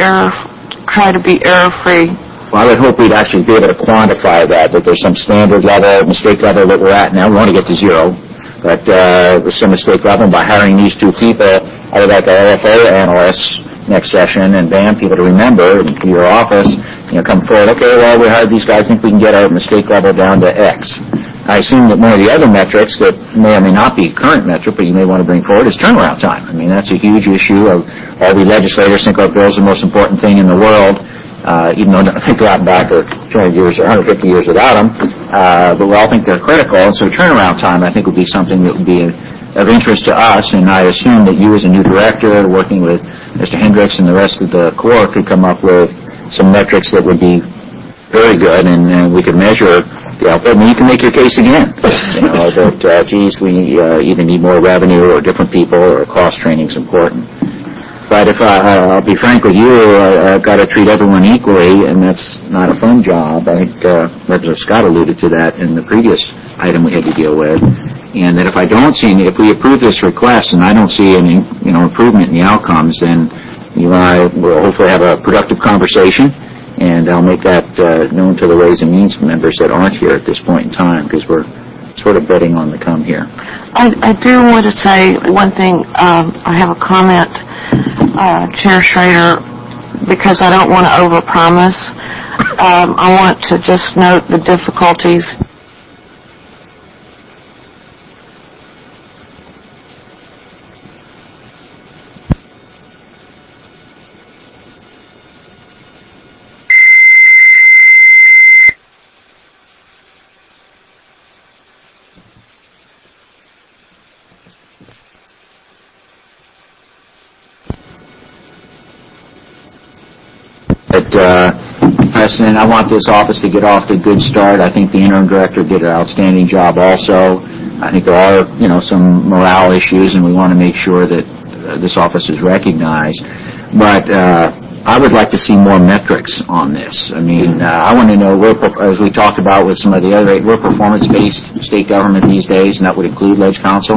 Try to be error-free. Well, I would hope we'd actually be able to quantify that there's some standard level, mistake level that we're at now. We want to get to 0, but with some mistake level, by hiring these 2 people, I would like our LFO analysts next session and bam, people to remember to your office, come forward, okay, well, we hired these guys, think we can get our mistake level down to X. I assume that one of the other metrics that may or may not be current metric, but you may want to bring forward, is turnaround time. I mean, that's a huge issue. All we legislators think our bills are the most important thing in the world, even though I think we've gotten back for 200 years or 150 years without them, but we all think they're critical. And so turnaround time, I think, would be something that would be of interest to us, and I assume that you as a new director, working with Mr. Hendricks and the rest of the Corps, could come up with some metrics that would be very good, and we could measure the output. I mean, you can make your case again, that, geez, we either need more revenue or different people or cross-training is important. But if I'll be frank with you, I've got to treat everyone equally, and that's not a fun job. I think Representative Scott alluded to that in the previous item we had to deal with. And that if we approve this request and I don't see any, improvement in the outcomes, then you and I will hopefully have a productive conversation, and I'll make that known to the Ways and Means members that aren't here at this point in time, because we're sort of betting on the come here. I do want to say one thing. I have a comment, Chair Schrader, because I don't want to overpromise. I want to just note the difficulties. President, I want this office to get off to a good start. I think the interim director did an outstanding job also. I think there are, some morale issues, and we want to make sure that this office is recognized. But I would like to see more metrics on this. I mean, I want to know, as we talked about with some of the other, we're performance-based state government these days, and that would include Ledge Council.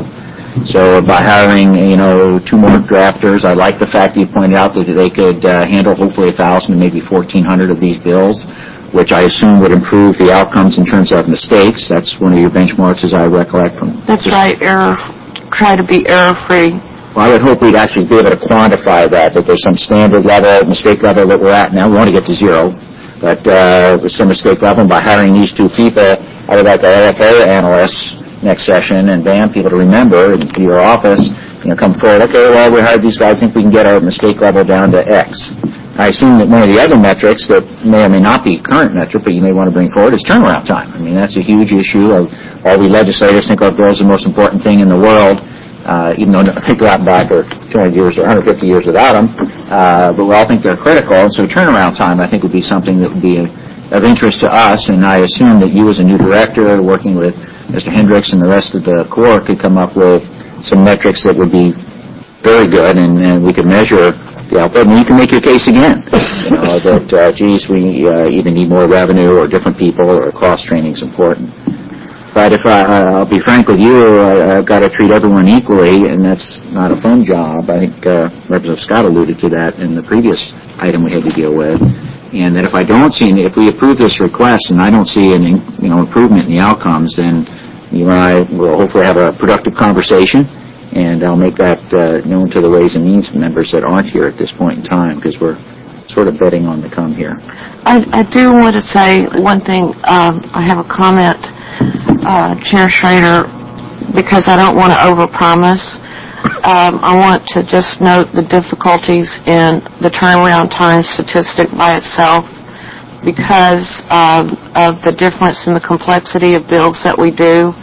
So by hiring, 2 more drafters, I like the fact that you pointed out that they could handle hopefully 1,000 to maybe 1,400 of these bills, which I assume would improve the outcomes in terms of mistakes. That's one of your benchmarks, as I recollect from. That's right. Try to be error-free. Well, I would hope we'd actually be able to quantify that there's some standard level, mistake level that we're at now. We want to get to 0, but with some mistake level. And by hiring these 2 people, I would like our LFO analysts next session and BAM people to remember to your office, come forward. Okay, well, we hired these guys. I think we can get our mistake level down to X. I assume that one of the other metrics that may or may not be current metric, but you may want to bring forward is turnaround time. I mean, that's a huge issue. All we legislators think our bills are the most important thing in the world. Even though I think out back are 200 years or 150 years without them, but we all think they're critical. And so turnaround time, I think, would be something that would be of interest to us. And I assume that you, as a new director, working with Mr. Hendricks and the rest of the Corps, could come up with some metrics that would be very good, and we could measure the output. And you can make your case again, that, we either need more revenue or different people or cross-training is important. But if I'll be frank with you, I've got to treat everyone equally, and that's not a fun job. I think Representative Scott alluded to that in the previous item we had to deal with. And that if we approve this request and I don't see an improvement in the outcomes, then you and I will hopefully have a productive conversation, and I'll make that known to the Ways and Means members that aren't here at this point in time, because we're sort of betting on the come here. I do want to say one thing. I have a comment. Chair Schrader, because I don't want to overpromise, I want to just note the difficulties in the turnaround time statistic by itself because of the difference in the complexity of bills that we do.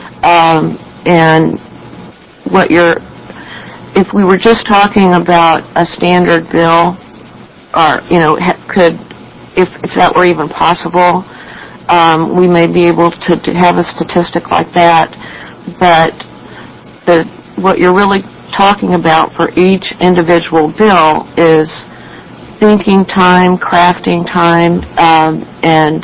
And if we were just talking about a standard bill, or, if that were even possible, we may be able to have a statistic like that, but what you're really talking about for each individual bill is thinking time, crafting time, and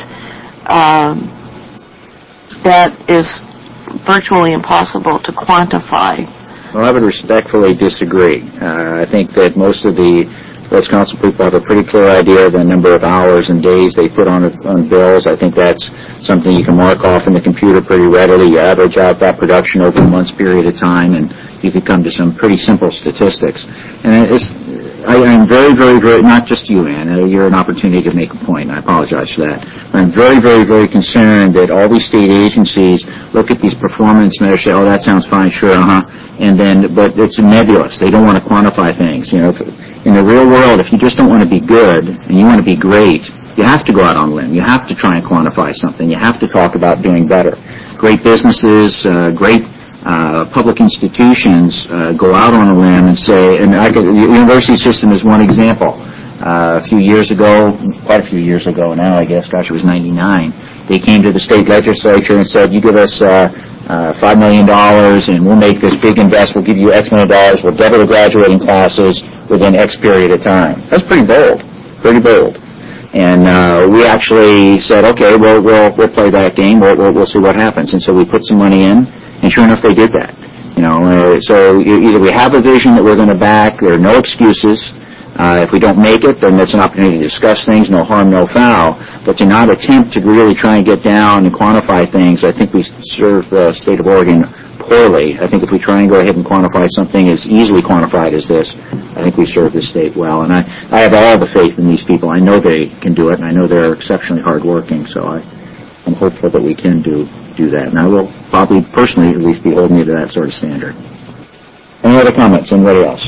that is virtually impossible to quantify. Well, I would respectfully disagree. I think that most of the Village Council people have a pretty clear idea of the number of hours and days they put on bills. I think that's something you can mark off in the computer pretty readily. You average out that production over a month's period of time, and you could come to some pretty simple statistics. And I'm very, very, very, not just you, Ann, you're an opportunity to make a point, and I apologize for that. But I'm very, very, very concerned that all these state agencies look at these performance measures, say, oh, that sounds fine, sure, but it's nebulous. They don't want to quantify things. In the real world, if you just don't want to be good and you want to be great, you have to go out on a limb. You have to try and quantify something. You have to talk about doing better. Great businesses, great public institutions go out on a limb and say, and the university system is one example. A few years ago, quite a few years ago now, I guess, gosh, it was 99, they came to the state legislature and said, you give us $5 million and we'll make this big investment, we'll give you X million dollars, we'll double the graduating classes within X period of time. That's pretty bold, And we actually said, okay, we'll play that game, we'll see what happens. And so we put some money in, and sure enough, they did that. So either we have a vision that we're going to back, there are no excuses. If we don't make it, then it's an opportunity to discuss things, no harm, no foul. But to not attempt to really try and get down and quantify things, I think we serve the state of Oregon poorly. I think if we try and go ahead and quantify something as easily quantified as this, I think we serve the state well. And I have all the faith in these people. I know they can do it, and I know they're exceptionally hardworking, so I'm hopeful that we can do that. And I will probably personally at least be holding you to that sort of standard. Any other comments? Anybody else?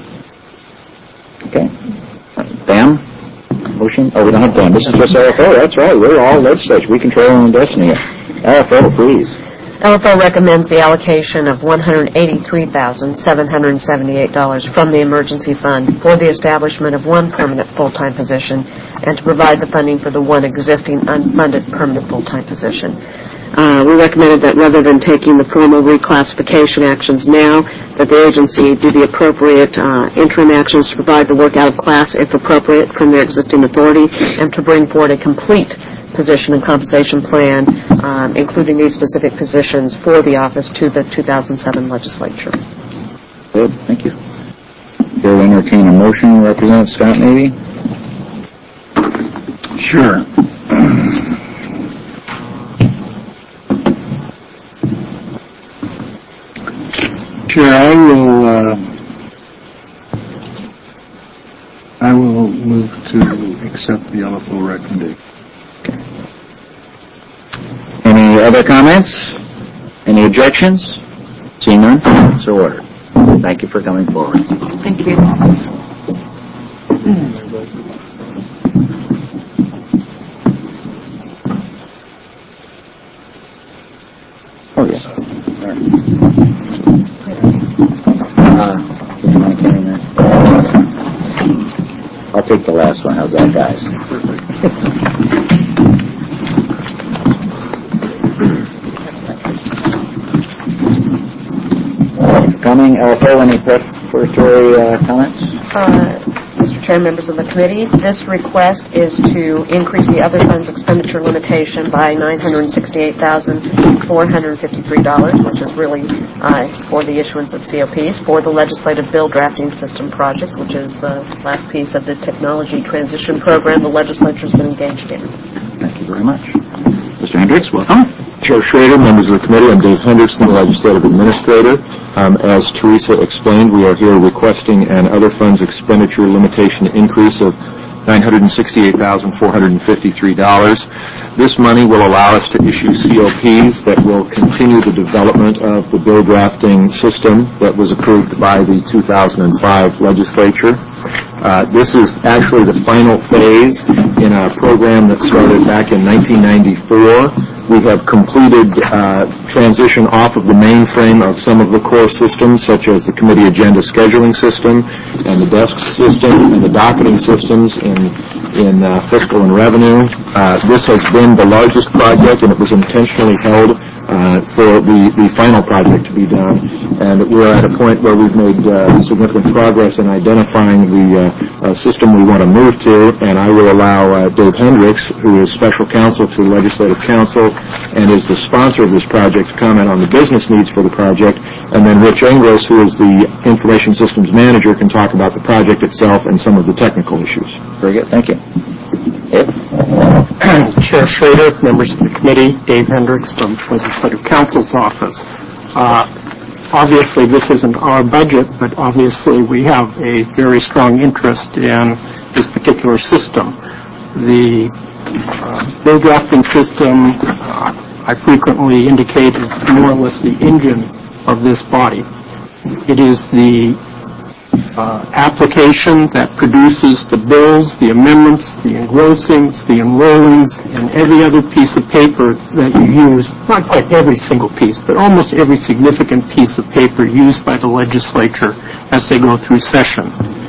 Okay. BAM? Motion? Oh, we don't have BAM. This is just LFO. That's right. We're all legislators. We control our own destiny. LFO, please. LFO recommends the allocation of $183,778 from the emergency fund for the establishment of one permanent full-time position and to provide the funding for the one existing unfunded permanent full-time position. We recommended that rather than taking the formal reclassification actions now, that the agency do the appropriate interim actions to provide the work out of class, if appropriate, from their existing authority, and to bring forward a complete position and compensation plan including these specific positions for the office to the 2007 legislature. Good, thank you. Will entertain a motion, Representative Scott, maybe? Sure. Chair, I will move to accept the LFO recommendation. Any other comments? Any objections? Seeing none, so ordered. Thank you for coming forward. Thank you. Oh, yes. Would you mind carrying that? I'll take the last one. How's that, guys? Coming. LFO, any preparatory comments? Mr. Chair, members of the committee, this request is to increase the other funds expenditure limitation by $968,453, which is really for the issuance of COPs for the legislative bill drafting system project, which is the last piece of the technology transition program the legislature's been engaged in. Thank you very much. Mr. Hendricks, welcome. Chair Schrader, members of the committee, I'm Dave Hendrickson, Legislative Administrator. As Teresa explained, we are here requesting an other funds expenditure limitation increase of $968,453. This money will allow us to issue COPs that will continue the development of the bill drafting system that was approved by the 2005 legislature. This is actually the final phase in a program that started back in 1994. We have completed transition off of the mainframe of some of the core systems, such as the committee agenda scheduling system and the desk system and the docketing systems in fiscal and revenue. This has been the largest project, and it was intentionally held for the final project to be done. And we're at a point where we've made significant progress in identifying the system we want to move to, and I will allow Dave Hendricks, who is special counsel to the Legislative Council and is the sponsor of this project, to comment on the business needs for the project, and then Rich Engros, who is the Information Systems Manager, can talk about the project itself and some of the technical issues. Very good, thank you. Chair Schrader, members of the committee, Dave Hendricks from Legislative Counsel's office. Obviously, this isn't our budget, but obviously we have a very strong interest in this particular system. The bill drafting system, I frequently indicate, is more or less the engine of this body. It is the application that produces the bills, the amendments, the engrossings, the enrollings, and every other piece of paper that you use, not quite every single piece, but almost every significant piece of paper used by the legislature as they go through session.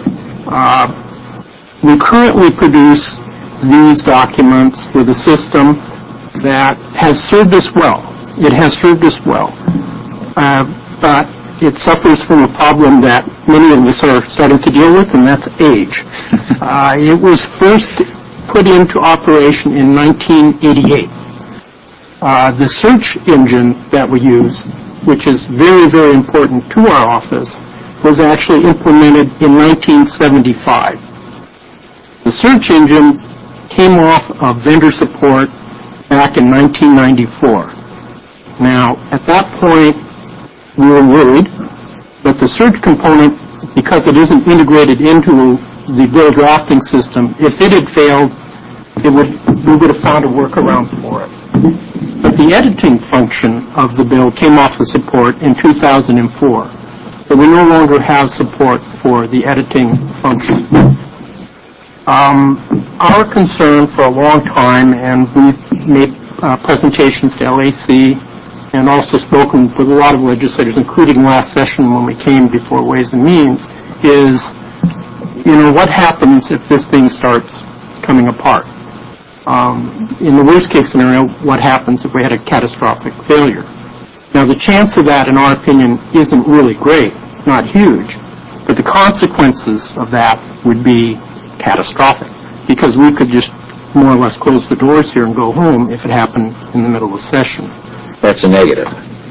We currently produce these documents with a system that has served us well. It has served us well. But it suffers from a problem that many of us are starting to deal with, and that's age. It was first put into operation in 1988. The search engine that we use, which is very, very important to our office, was actually implemented in 1975. The search engine came off of vendor support back in 1994. Now, at that point, we were worried, but the search component, because it isn't integrated into the bill drafting system, if it had failed, we would have found a workaround for it. But the editing function of the bill came off of support in 2004, so we no longer have support for the editing function. Our concern for a long time, and we've made presentations to LAC, and also spoken with a lot of legislators, including last session when we came before Ways and Means, is, what happens if this thing starts coming apart? In the worst case scenario, what happens if we had a catastrophic failure? Now, the chance of that, in our opinion, isn't really great, not huge, but the consequences of that would be catastrophic, because we could just more or less close the doors here and go home if it happened in the middle of session. That's a negative.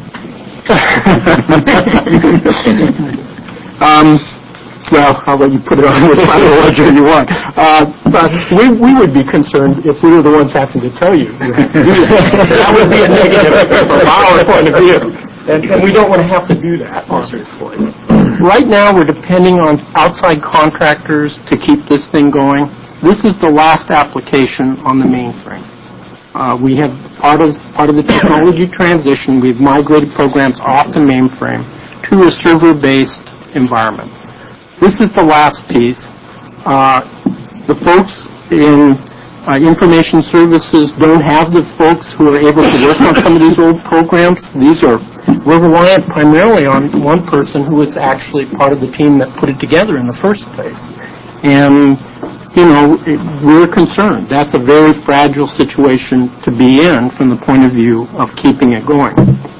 Well, I'll let you put it on which side of the ledger you want. But we would be concerned if we were the ones having to tell you. That would be a negative from our point of view. And we don't want to have to do that, obviously. Right now, we're depending on outside contractors to keep this thing going. This is the last application on the mainframe. We have part of the technology transition. We've migrated programs off the mainframe to a server-based environment. This is the last piece. The folks in information services don't have the folks who are able to work on some of these old programs. We're reliant primarily on one person who was actually part of the team that put it together in the first place. And, we're concerned. That's a very fragile situation to be in from the point of view of keeping it going.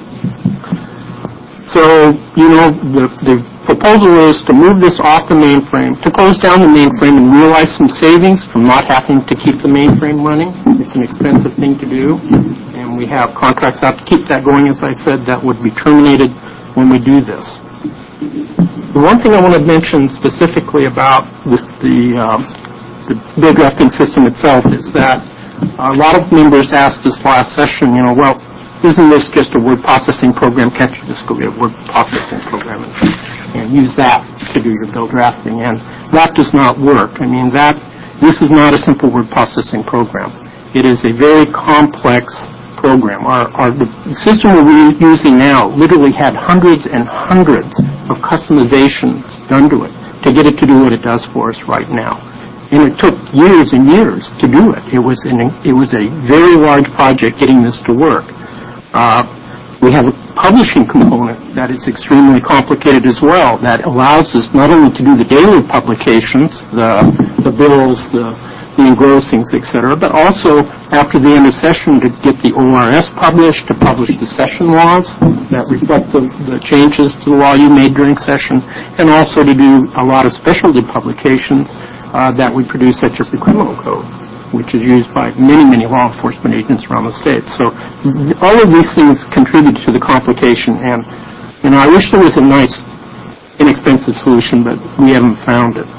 So, the proposal is to move this off the mainframe, to close down the mainframe and realize some savings from not having to keep the mainframe running. It's an expensive thing to do, and we have contracts out to keep that going, as I said, that would be terminated when we do this. The one thing I want to mention specifically about the bill drafting system itself is that a lot of members asked us last session, isn't this just a word processing program? Can't you just go get a word processing program and use that to do your bill drafting? And that does not work. This is not a simple word processing program. It is a very complex program. The system we're using now literally had hundreds and hundreds of customizations done to it to get it to do what it does for us right now. And it took years and years to do it. It was a very large project getting this to work. We have a publishing component that is extremely complicated as well that allows us not only to do the daily publications, the bills, the engrossings, etc., but also after the end of session to get the ORS published, to publish the session laws that reflect the changes to the law you made during session, and also to do a lot of specialty publications that we produce, such as the criminal code, which is used by many, many law enforcement agents around the state. So all of these things contribute to the complication, and I wish there was a nice, inexpensive solution, but we haven't found it.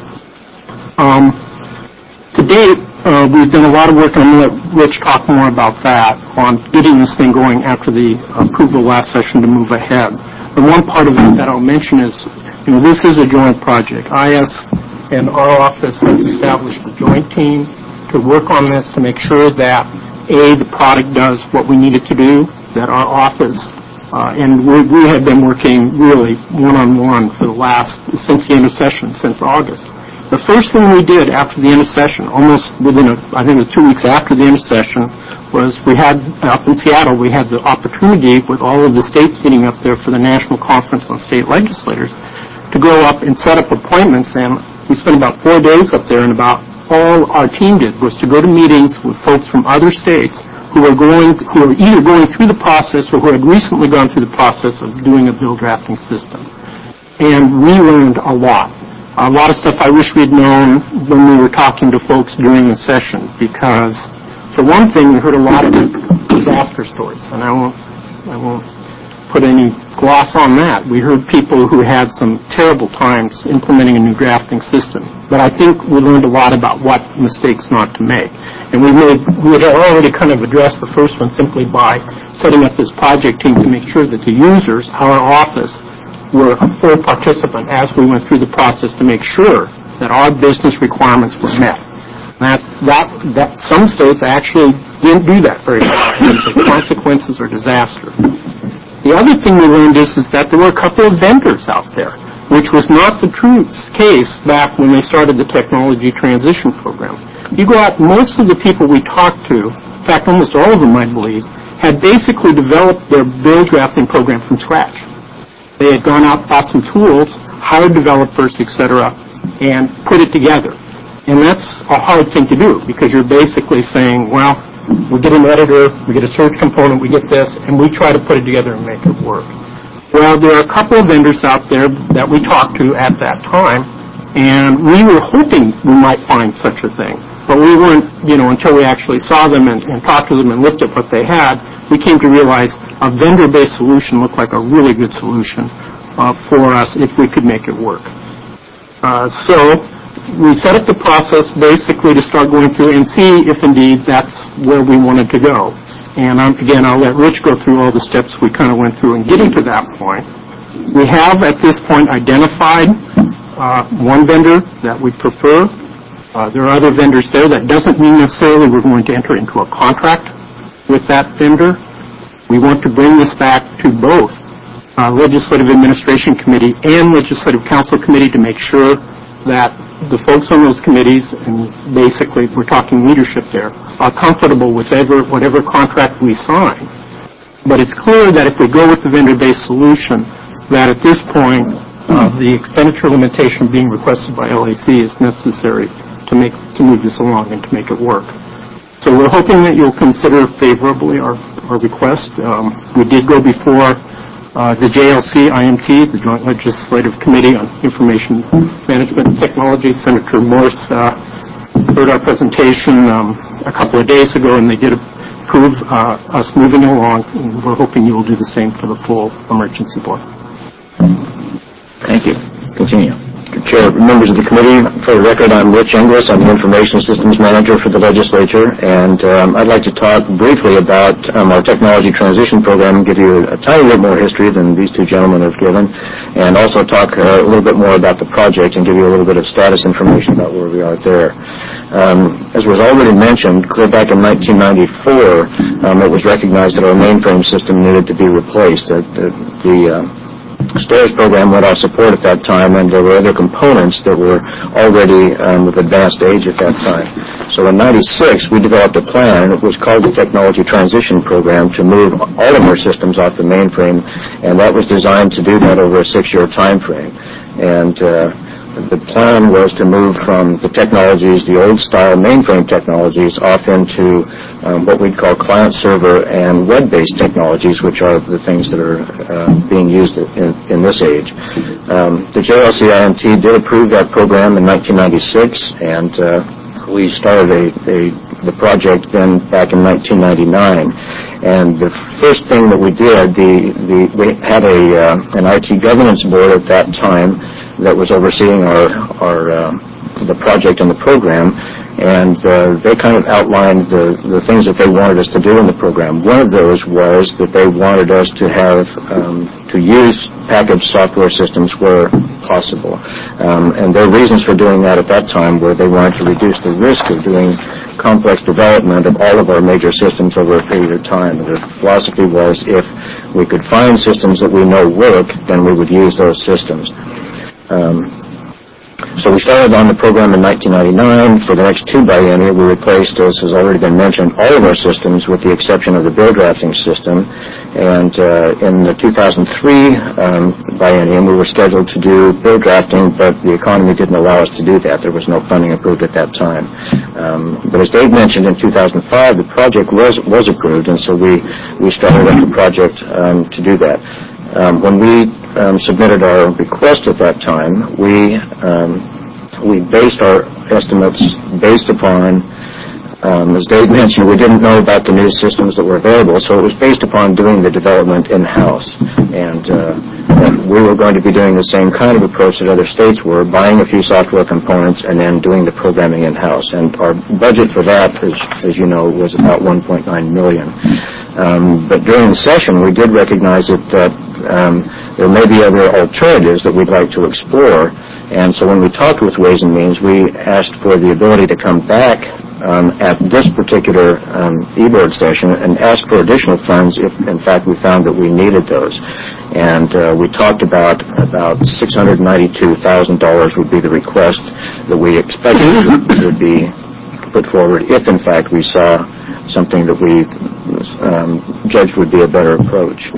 To date, we've done a lot of work, and I'm going to let Rich talk more about that, on getting this thing going after the approval last session to move ahead. The one part of it that I'll mention is, this is a joint project. IS and our office has established a joint team to work on this to make sure that, the product does what we need it to do, that our office, and we have been working really one-on-one since the end of session, since August. The first thing we did after the end of session, almost within, I think it was 2 weeks after the end of session, was we had, up in Seattle, we had the opportunity with all of the states getting up there for the National Conference on State Legislators to go up and set up appointments, and we spent about 4 days up there, and about all our team did was to go to meetings with folks from other states who are either going through the process or who had recently gone through the process of doing a bill drafting system. And we learned a lot. A lot of stuff I wish we'd known when we were talking to folks during the session, because for one thing, we heard a lot of disaster stories, and I won't put any gloss on that. We heard people who had some terrible times implementing a new drafting system. But I think we learned a lot about what mistakes not to make. And we had already kind of addressed the first one simply by setting up this project team to make sure that the users, our office, were a full participant as we went through the process to make sure that our business requirements were met. That some states actually didn't do that very well. The consequences are disaster. The other thing we learned is that there were a couple of vendors out there, which was not the true case back when they started the technology transition program. You go out, most of the people we talked to, in fact, almost all of them, I believe, had basically developed their bill drafting program from scratch. They had gone out, bought some tools, hired developers, etc., and put it together. And that's a hard thing to do, because you're basically saying, well, we get an editor, we get a search component, we get this, and we try to put it together and make it work. Well, there are a couple of vendors out there that we talked to at that time, and we were hoping we might find such a thing. But we weren't, until we actually saw them and talked to them and looked at what they had, we came to realize a vendor-based solution looked like a really good solution for us if we could make it work. So we set up the process basically to start going through and see if indeed that's where we wanted to go. And again, I'll let Rich go through all the steps we kind of went through in getting to that point. We have at this point identified one vendor that we prefer. There are other vendors there. That doesn't mean necessarily we're going to enter into a contract with that vendor. We want to bring this back to both Legislative Administration Committee and Legislative Council Committee to make sure that the folks on those committees, and basically we're talking leadership there, are comfortable with whatever contract we sign. But it's clear that if we go with the vendor-based solution, that at this point the expenditure limitation being requested by LAC is necessary to move this along and to make it work. So we're hoping that you'll consider favorably our request. We did go before the JLC IMT, the Joint Legislative Committee on Information Management and Technology. Senator Morse heard our presentation a couple of days ago, and they did approve us moving along, and we're hoping you will do the same for the full emergency board. Thank you. Continue. Chair, members of the committee, for the record, I'm Rich Inglis. I'm the Information Systems Manager for the Legislature, and I'd like to talk briefly about our technology transition program and give you a tiny bit more history than these two gentlemen have given, and also talk a little bit more about the project and give you a little bit of status information about where we are there. As was already mentioned, clear back in 1994, it was recognized that our mainframe system needed to be replaced. The STARS program went off support at that time, and there were other components that were already of advanced age at that time. So in '96, we developed a plan. It was called the Technology Transition Program to move all of our systems off the mainframe, and that was designed to do that over a 6-year time frame. And the plan was to move from the technologies, the old-style mainframe technologies, off into what we'd call client-server and web-based technologies, which are the things that are being used in this age. The JLC-IMT did approve that program in 1996, and we started the project then back in 1999. And the first thing that we did, we had an IT governance board at that time that was overseeing the project and the program, and they kind of outlined the things that they wanted us to do in the program. One of those was that they wanted us to have to use packaged software systems where possible, and their reasons for doing that at that time were they wanted to reduce the risk of doing complex development of all of our major systems over a period of time. The philosophy was if we could find systems that we know work, then we would use those systems. So we started on the program in 1999. For the next 2 biennia, we replaced, as has already been mentioned, all of our systems with the exception of the bill drafting system. And in the 2003 biennium, we were scheduled to do bill drafting, but the economy didn't allow us to do that. There was no funding approved at that time. But as Dave mentioned, in 2005, the project was approved, and so we started up the project to do that. When we submitted our request at that time, we based our estimates based upon, as Dave mentioned, we didn't know about the new systems that were available, so it was based upon doing the development in-house. And we were going to be doing the same kind of approach that other states were, buying a few software components and then doing the programming in-house. And our budget for that, as you know, was about $1.9 million. But during the session, we did recognize that there may be other alternatives that we'd like to explore. And so when we talked with Ways and Means, we asked for the ability to come back at this particular e-board session and ask for additional funds if, in fact, we found that we needed those. And we talked about $692,000 would be the request that we expected would be put forward if, in fact, we saw something that we judged would be a better approach.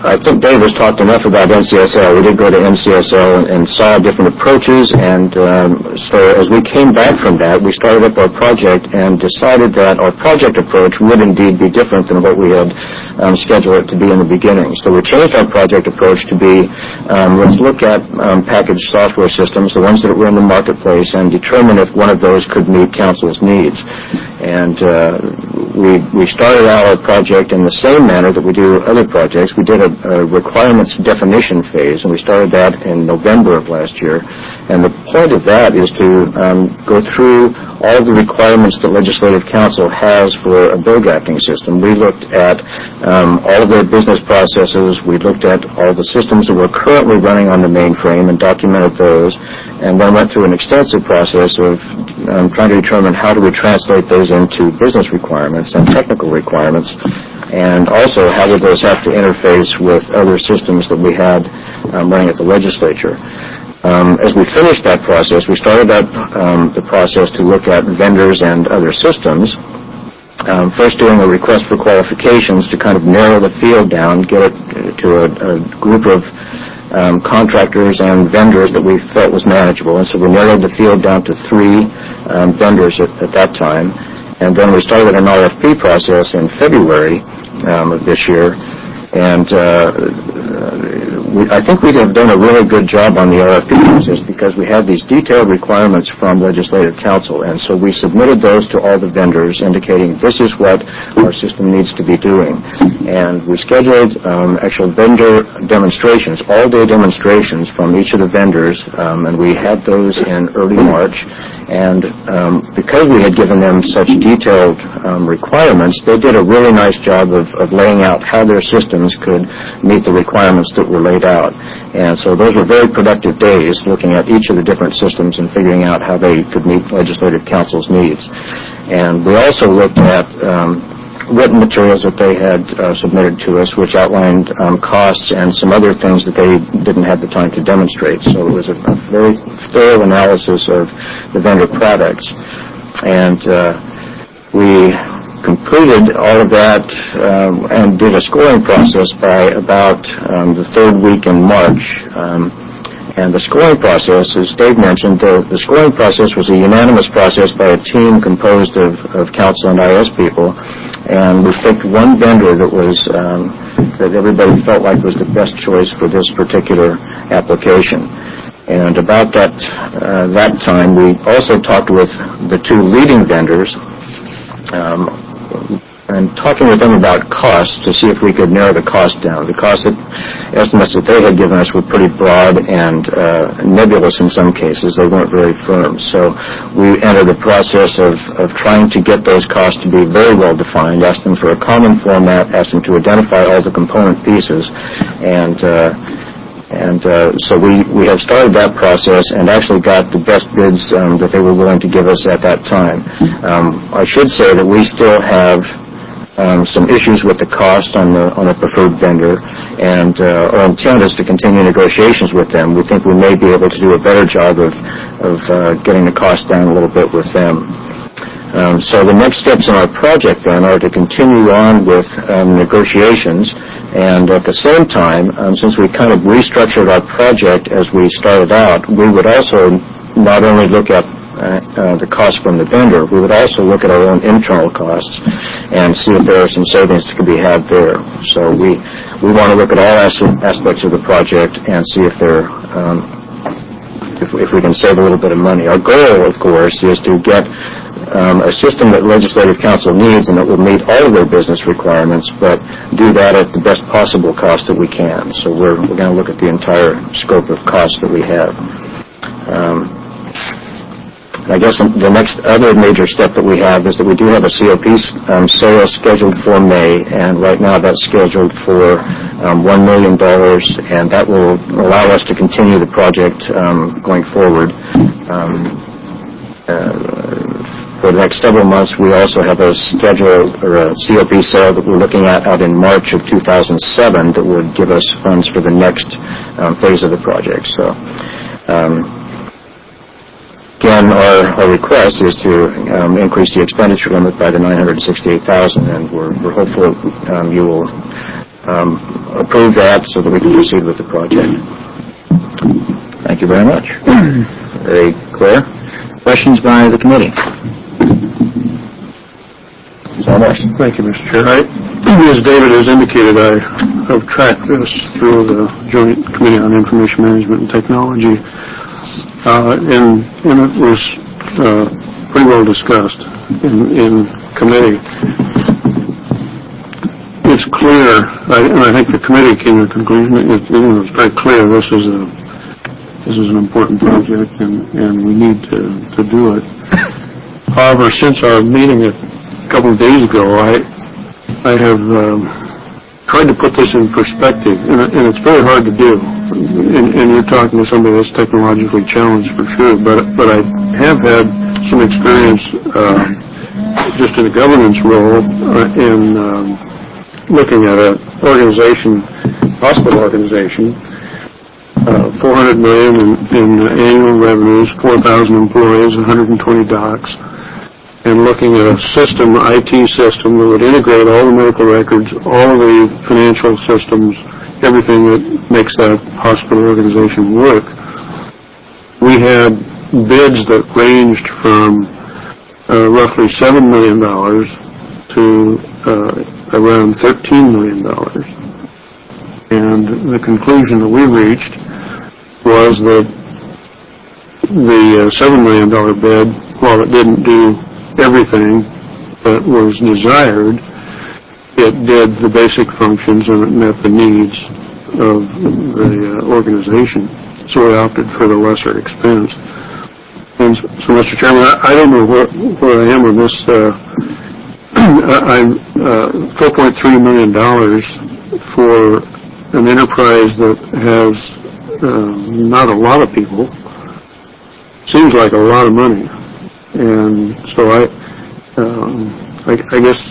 I think Dave has talked enough about NCSL. We did go to NCSL and saw different approaches, and so as we came back from that, we started up our project and decided that our project approach would indeed be different than what we had scheduled it to be in the beginning. So we changed our project approach to be, let's look at packaged software systems, the ones that were in the marketplace, and determine if one of those could meet council's needs. And we started out our project in the same manner that we do other projects. We did a requirements definition phase, and we started that in November of last year. And the point of that is to go through all the requirements that Legislative Council has for a bill drafting system. We looked at all of their business processes. We looked at all the systems that were currently running on the mainframe and documented those, and then went through an extensive process of trying to determine how do we translate those into business requirements and technical requirements, and also how would those have to interface with other systems that we had running at the legislature. As we finished that process, we started up the process to look at vendors and other systems. First doing a request for qualifications to kind of narrow the field down, get it to a group of contractors and vendors that we felt was manageable. And so we narrowed the field down to 3 vendors at that time. And then we started an RFP process in February of this year. And I think we have done a really good job on the RFP process because we had these detailed requirements from Legislative Council. And so we submitted those to all the vendors indicating this is what our system needs to be doing. And we scheduled actual vendor demonstrations, all-day demonstrations from each of the vendors, and we had those in early March. And because we had given them such detailed requirements, they did a really nice job of laying out how their systems could meet the requirements that were laid out. And so those were very productive days looking at each of the different systems and figuring out how they could meet Legislative Council's needs. And we also looked at written materials that they had submitted to us, which outlined costs and some other things that they didn't have the time to demonstrate. So it was a very thorough analysis of the vendor products. And we completed all of that and did a scoring process by about the 3rd week in March. And the scoring process, as Dave mentioned, the scoring process was a unanimous process by a team composed of council and IS people. And we picked one vendor that was that everybody felt like was the best choice for this particular application. And about that time, we also talked with the 2 leading vendors and talking with them about costs to see if we could narrow the cost down. The cost estimates that they had given us were pretty broad and nebulous in some cases. They weren't very firm. So we entered the process of trying to get those costs to be very well defined, asked them for a common format, asked them to identify all the component pieces, and so we have started that process and actually got the best bids that they were willing to give us at that time. I should say that we still have some issues with the cost on the preferred vendor, and our intent is to continue negotiations with them. We think we may be able to do a better job of getting the cost down a little bit with them. So the next steps in our project then are to continue on with negotiations, and at the same time, since we kind of restructured our project as we started out, we would also not only look at the cost from the vendor, we would also look at our own internal costs and see if there are some savings that could be had there. So we want to look at all aspects of the project and see if if we can save a little bit of money. Our goal, of course, is to get a system that Legislative Council needs and that will meet all of their business requirements, but do that at the best possible cost that we can. So we're going to look at the entire scope of costs that we have. I guess the next other major step that we have is that we do have a COP sale scheduled for May, and right now that's scheduled for $1 million, and that will allow us to continue the project going forward. For the next several months, we also have a schedule or a COP sale that we're looking at out in March of 2007 that would give us funds for the next phase of the project. So. Again, our request is to increase the expenditure limit by the $968,000, and we're hopeful you will approve that so that we can proceed with the project. Thank you very much. Very clear. Questions by the committee? Thank you, Mr. Chair. As David has indicated, I have tracked this through the Joint Committee on Information Management and Technology, and it was pretty well discussed in committee. It's clear, and I think the committee came to the conclusion, it was very clear this is an important project, and we need to do it. However, since our meeting a couple of days ago, I have tried to put this in perspective, and it's very hard to do. And you're talking to somebody that's technologically challenged for sure, but I have had some experience just in a governance role in looking at an organization, hospital organization, $400 million in annual revenues, 4,000 employees, 120 docs, and looking at a system, IT system, that would integrate all the medical records, all the financial systems, everything that makes that hospital organization work. We had bids that ranged from roughly $7 million to around $13 million. And the conclusion that we reached was that the $7 million bid, while it didn't do everything that was desired, it did the basic functions and it met the needs of the organization. So we opted for the lesser expense. And so, Mr. Chairman, I don't know where I am with this. I'm $4.3 million for an enterprise that has not a lot of people. Seems like a lot of money. And so I guess,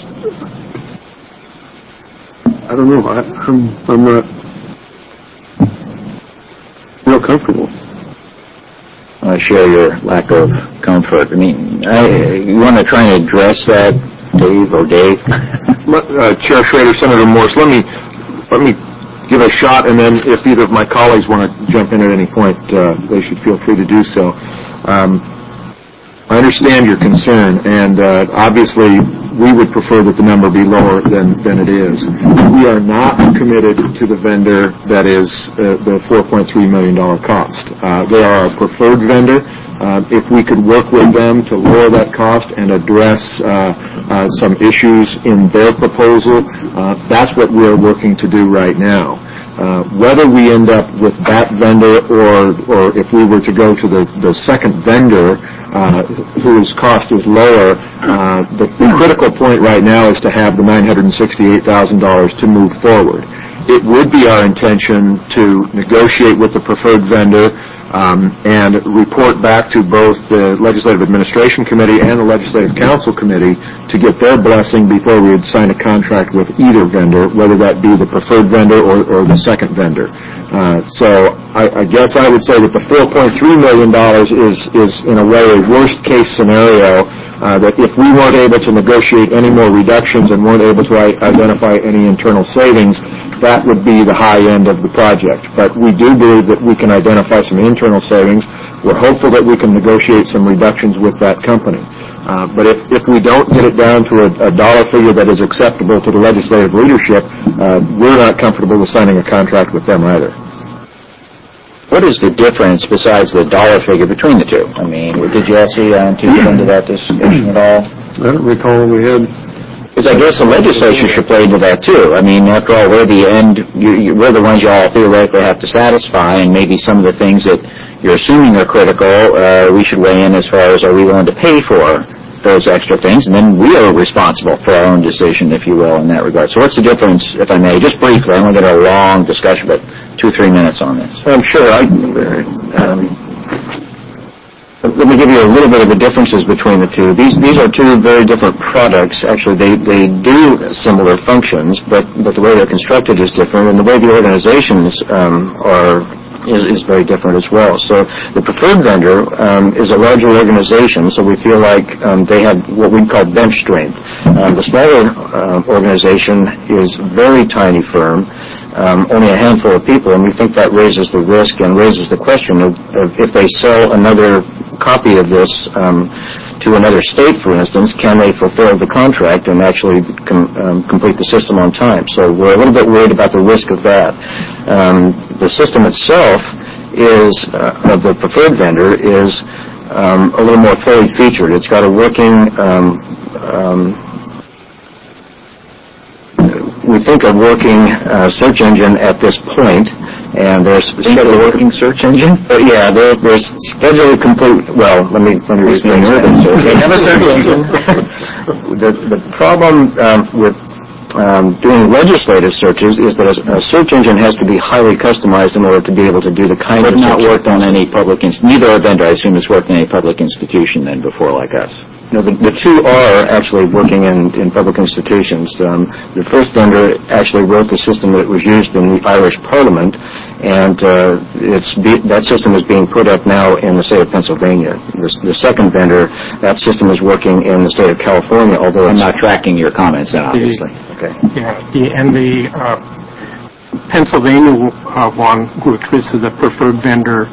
I don't know, I'm not real comfortable. I share your lack of comfort. I mean, you want to try and address that, Dave or Dave? Chair Schrader, Senator Morse, let me give a shot, and then if either of my colleagues want to jump in at any point, they should feel free to do so. I understand your concern, and obviously we would prefer that the number be lower than it is. We are not committed to the vendor that is the $4.3 million cost. They are a preferred vendor. If we could work with them to lower that cost and address some issues in their proposal, that's what we're working to do right now. Whether we end up with that vendor or if we were to go to the second vendor whose cost is lower, the critical point right now is to have the $968,000 to move forward. It would be our intention to negotiate with the preferred vendor and report back to both the Legislative Administration Committee and the Legislative Council Committee to get their blessing before we would sign a contract with either vendor, whether that be the preferred vendor or the second vendor. So I guess I would say that the $4.3 million is in a way a worst-case scenario, that if we weren't able to negotiate any more reductions and weren't able to identify any internal savings, that would be the high end of the project. But we do believe that we can identify some internal savings. We're hopeful that we can negotiate some reductions with that company. But if we don't get it down to a dollar figure that is acceptable to the legislative leadership, we're not comfortable with signing a contract with them either. What is the difference besides the dollar figure between the two? I mean, did you actually to get into that discussion at all? I don't recall we had. Because I guess the legislature should play into that too. I mean, after all, we're the end. We're the ones you all theoretically have to satisfy, and maybe some of the things that you're assuming are critical, we should weigh in as far as are we willing to pay for those extra things, and then we are responsible for our own decision, if you will, in that regard. So what's the difference, if I may, just briefly? I don't want to get a long discussion, but 2-3 minutes on this. I'm sure. Let me give you a little bit of the differences between the two. These are two very different products. Actually, they do similar functions, but the way they're constructed is different, and the way the organizations are is very different as well. So the preferred vendor is a larger organization, so we feel like they have what we call bench strength. The smaller organization is a very tiny firm, only a handful of people, and we think that raises the risk and raises the question of if they sell another copy of this to another state, for instance, can they fulfill the contract and actually complete the system on time? So we're a little bit worried about the risk of that. The system itself is, of the preferred vendor, is a little more fully featured. It's got a working, we think a working search engine at this point, and there's a working search engine? Yeah, there's scheduled complete. Well, let me explain this. They have a search engine. The problem with doing legislative searches is that a search engine has to be highly customized in order to be able to do the kind of search. But not worked on any public neither vendor, I assume, has worked in any public institution then before like us. No, the two are actually working in public institutions. The first vendor actually wrote the system that was used in the Irish Parliament, and that system is being put up now in the state of Pennsylvania. The second vendor, that system is working in the state of California, although I'm not tracking your comments then, obviously. Okay. Yeah, and the Pennsylvania one, which was the preferred vendor,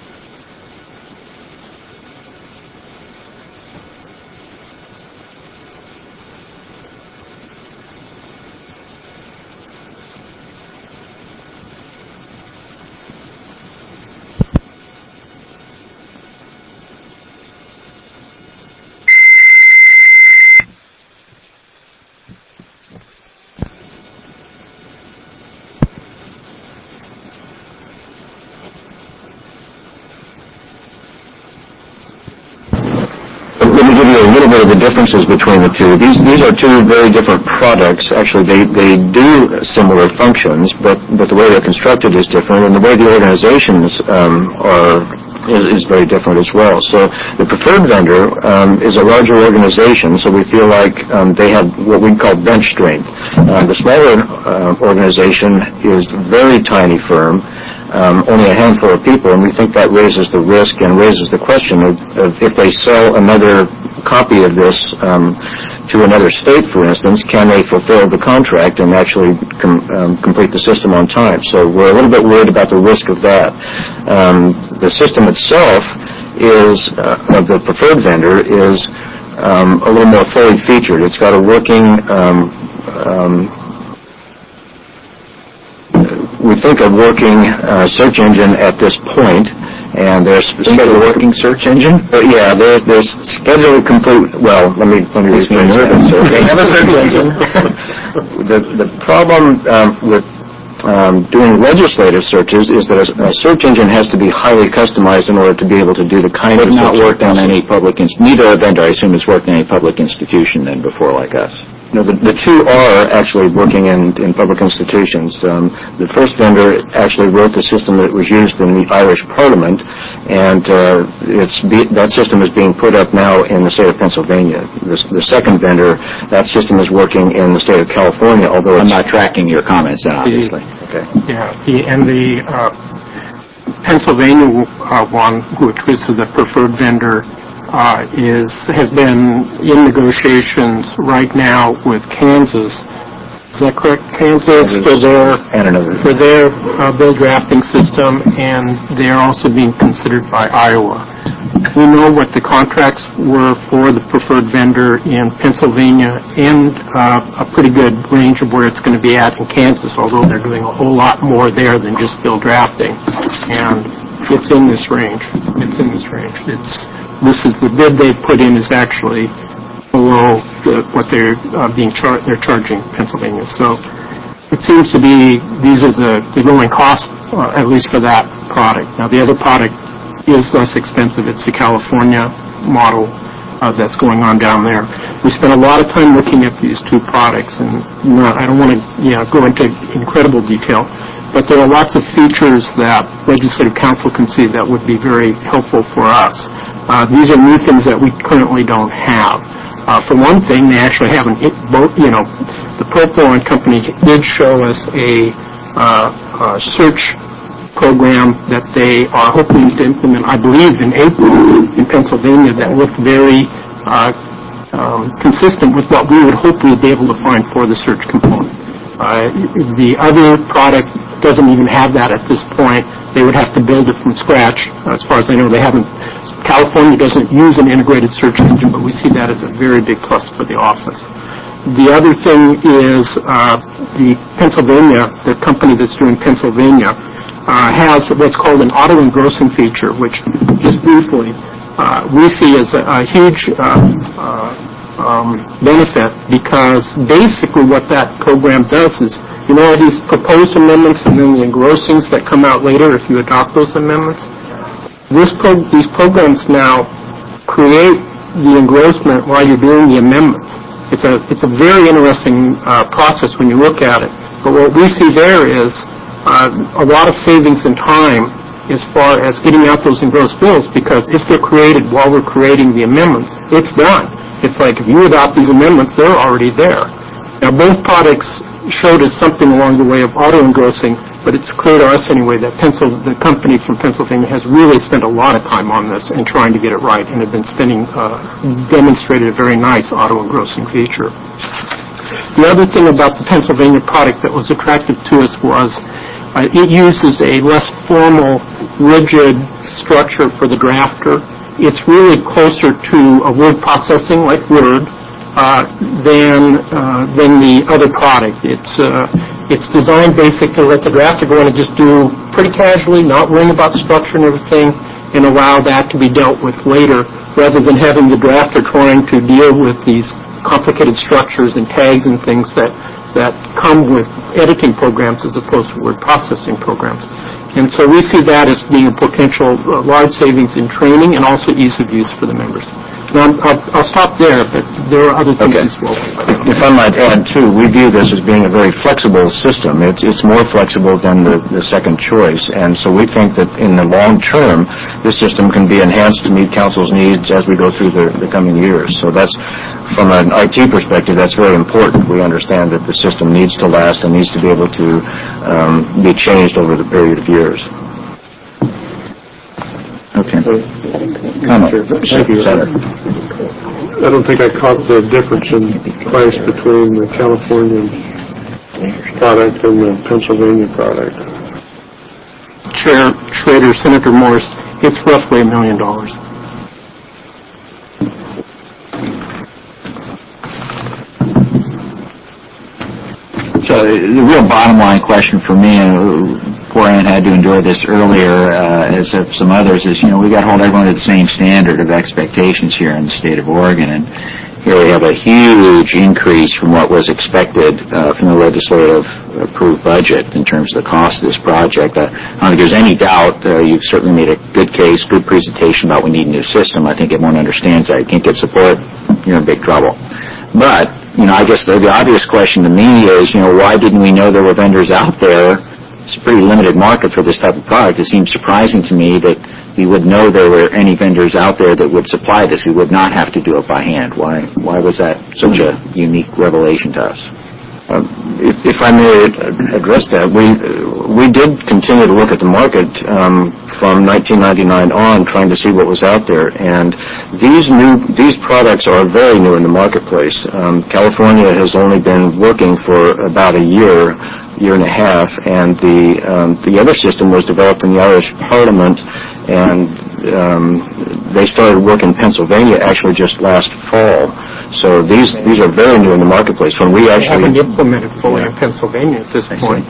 the differences between the two. These are two very different products. Actually, they do similar functions, but the way they're constructed is different, and the way the organizations is very different as well. So the preferred vendor is a larger organization, so we feel like they have what we call bench strength. The smaller organization is a very tiny firm, only a handful of people, and we think that raises the risk and raises the question of if they sell another copy of this to another state, for instance, can they fulfill the contract and actually complete the system on time? So we're a little bit worried about the risk of that. The system itself is, of the preferred vendor, is a little more fully featured. It's got a working, we think a working search engine at this point, and there's a working search engine? Yeah, there's scheduled complete. Well, let me explain this. They have a search engine. The problem with doing legislative searches is that a search engine has to be highly customized in order to be able to do the kind of search. But not worked on any public neither vendor, I assume, has worked in any public institution then before like us. No, the two are actually working in public institutions. The first vendor actually wrote the system that was used in the Irish Parliament, and that system is being put up now in the state of Pennsylvania. The second vendor, that system is working in the state of California, although I'm not tracking your comments then, obviously. Okay. Yeah, and the Pennsylvania one, which was the preferred vendor, has been in negotiations right now with Kansas. Is that correct? Kansas for their bill drafting system, and they are also being considered by Iowa. We know what the contracts were for the preferred vendor in Pennsylvania and a pretty good range of where it's going to be at in Kansas, although they're doing a whole lot more there than just bill drafting. And it's in this range. This is the bid they put in is actually below what they're charging Pennsylvania. So it seems to be these are the going costs, at least for that product. Now the other product is less expensive. It's the California model that's going on down there. We spent a lot of time looking at these two products, and I don't want to go into incredible detail, but there are lots of features that Legislative Council can see that would be very helpful for us. These are new things that we currently don't have. For one thing, they actually have the Propol and company did show us a search program that they are hoping to implement, I believe, in April in Pennsylvania that looked very consistent with what we would hopefully be able to find for the search component. The other product doesn't even have that at this point. They would have to build it from scratch. As far as I know, they haven't. California doesn't use an integrated search engine, but we see that as a very big plus for the office. The other thing is the company that's doing Pennsylvania has what's called an auto-engrossing feature, which, just briefly, we see as a huge benefit, because basically what that program does is, these proposed amendments and then the engrossings that come out later if you adopt those amendments, these programs now create the engrossment while you're doing the amendments. It's a very interesting process when you look at it. But what we see there is a lot of savings in time as far as getting out those engrossed bills, because if they're created while we're creating the amendments, it's done. It's like if you adopt these amendments, they're already there. Now, both products showed us something along the way of auto-engrossing, but it's clear to us anyway that the company from Pennsylvania has really spent a lot of time on this and trying to get it right, and have been demonstrated a very nice auto-engrossing feature. The other thing about the Pennsylvania product that was attractive to us was it uses a less formal, rigid structure for the drafter. It's really closer to a word processing like Word than the other product. It's designed basically to let the drafter go in and just do pretty casually, not worrying about structure and everything, and allow that to be dealt with later, rather than having the drafter trying to deal with these complicated structures and tags and things that come with editing programs as opposed to word processing programs. And so we see that as being a potential large savings in training and also ease of use for the members. Now, I'll stop there, but there are other things as well. If I might add, too, we view this as being a very flexible system. It's more flexible than the second choice, and so we think that in the long term, this system can be enhanced to meet council's needs as we go through the coming years. So that's, from an IT perspective, that's very important. We understand that the system needs to last and needs to be able to be changed over the period of years. Okay. Thank you. I don't think I caught the difference in price between the California product and the Pennsylvania product. Chair Schrader, Senator Morse, it's roughly $1 million. So the real bottom line question for me, and poor Ann had to endure this earlier, as have some others, is, we got to hold everyone to the same standard of expectations here in the state of Oregon. And here we have a huge increase from what was expected from the legislative approved budget in terms of the cost of this project. I don't think there's any doubt you've certainly made a good case, good presentation about we need a new system. I think everyone understands that. You can't get support, you're in big trouble. But, I guess the obvious question to me is, why didn't we know there were vendors out there? It's a pretty limited market for this type of product. It seems surprising to me that we would know there were any vendors out there that would supply this. We would not have to do it by hand. Why was that such a unique revelation to us? If I may address that, we did continue to look at the market from 1999 on, trying to see what was out there. And these products are very new in the marketplace. California has only been working for about a year and a half, and the other system was developed in the Irish Parliament, and they started work in Pennsylvania actually just last fall. So these are very new in the marketplace. When we actually haven't implemented fully in Pennsylvania at this point.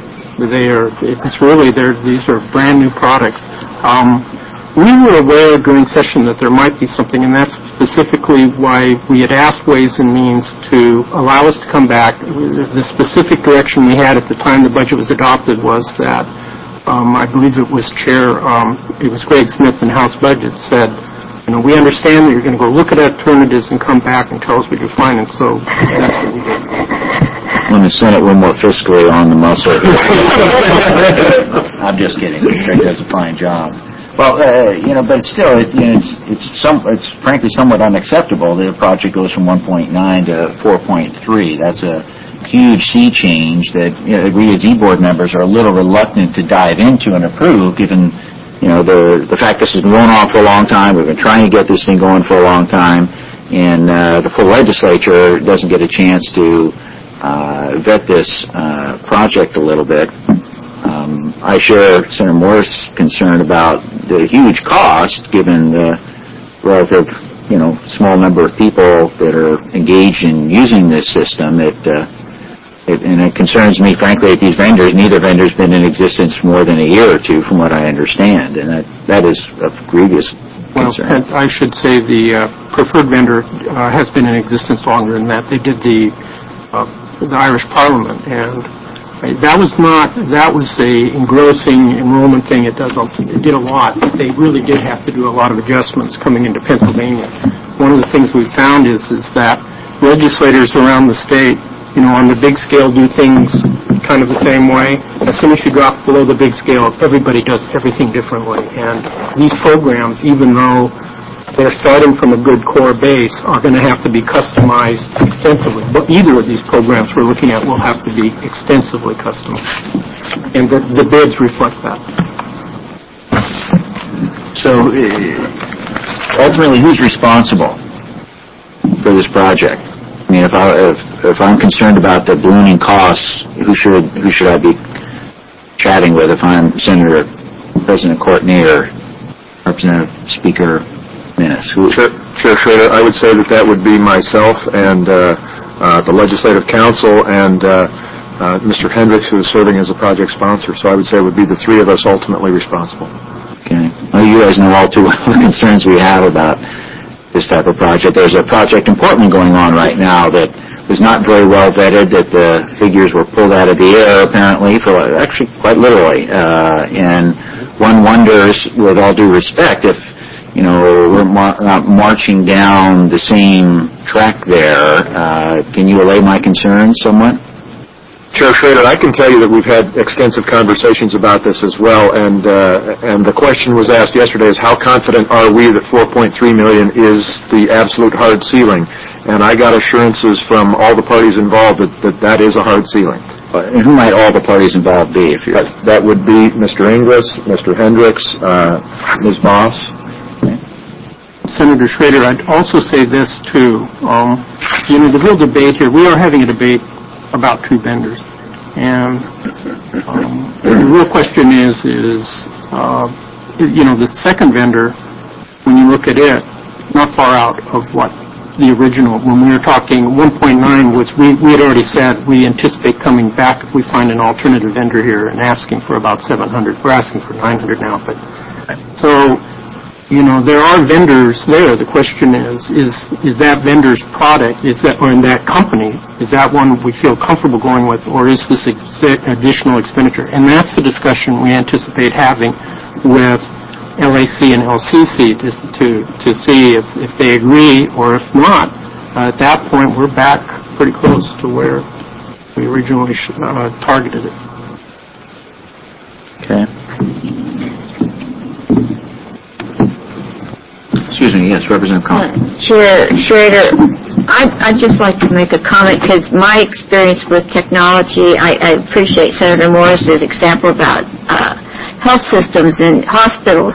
These are brand new products. We were aware during session that there might be something, and that's specifically why we had asked Ways and Means to allow us to come back. The specific direction we had at the time the budget was adopted was that I believe it was Greg Smith in House Budget said, we understand that you're going to go look at alternatives and come back and tell us what you're finding. So that's what we did. When the Senate were more fiscally on the muscle. I'm just kidding. Greg does a fine job. Well, but still, it's frankly somewhat unacceptable that a project goes from 1.9 to 4.3. That's a huge sea change that we as E-Board members are a little reluctant to dive into and approve, given the fact this has been going on for a long time. We've been trying to get this thing going for a long time, and the full legislature doesn't get a chance to vet this project a little bit. I share Senator Moore's concern about the huge cost, given the relative, small number of people that are engaged in using this system. And it concerns me, frankly, that these vendors, neither vendor's been in existence more than a year or two, from what I understand, and that is of grievous concern. Well, I should say the preferred vendor has been in existence longer than that. They did the Irish Parliament, and that was a engrossing enrollment thing. It did a lot, but they really did have to do a lot of adjustments coming into Pennsylvania. One of the things we found is that legislators around the state, on the big scale, do things kind of the same way. As soon as you drop below the big scale, everybody does everything differently. And these programs, even though they're starting from a good core base, are going to have to be customized extensively. But either of these programs we're looking at will have to be extensively customized. And the bids reflect that. So, ultimately, who's responsible for this project? I mean, if I'm concerned about the ballooning costs, who should I be chatting with? If I'm Senator President Courtney or Representative Speaker Minnis? Chair Schrader, I would say that would be myself and the Legislative Council and Mr. Hendricks, who is serving as a project sponsor. So I would say it would be the three of us ultimately responsible. Okay. Well, you guys know all too well the concerns we have about this type of project. There's a project in Portland going on right now that was not very well vetted, that the figures were pulled out of the air, apparently, actually quite literally. And one wonders, with all due respect, if we're not marching down the same track there. Can you allay my concerns somewhat? Chair Schrader, I can tell you that we've had extensive conversations about this as well, and the question was asked yesterday is how confident are we that $4.3 million is the absolute hard ceiling? And I got assurances from all the parties involved that is a hard ceiling. And who might all the parties involved be? That would be Mr. Inglis, Mr. Hendricks, Ms. Voss. Senator Schrader, I'd also say this, too. The real debate here, we are having a debate about two vendors. And the real question is the second vendor, when you look at it, not far out of what the original, when we were talking 1.9, which we had already said we anticipate coming back if we find an alternative vendor here and asking for about 700. We're asking for 900 now. But so, there are vendors there. The question is that vendor's product, or in that company, is that one we feel comfortable going with, or is this additional expenditure? And that's the discussion we anticipate having with LAC and LCC to see if they agree, or if not, at that point we're back pretty close to where we originally targeted it. Okay. Excuse me, yes, Representative Conklin. Chair Schrader, I'd just like to make a comment, because my experience with technology, I appreciate Senator Morris's example about health systems and hospitals.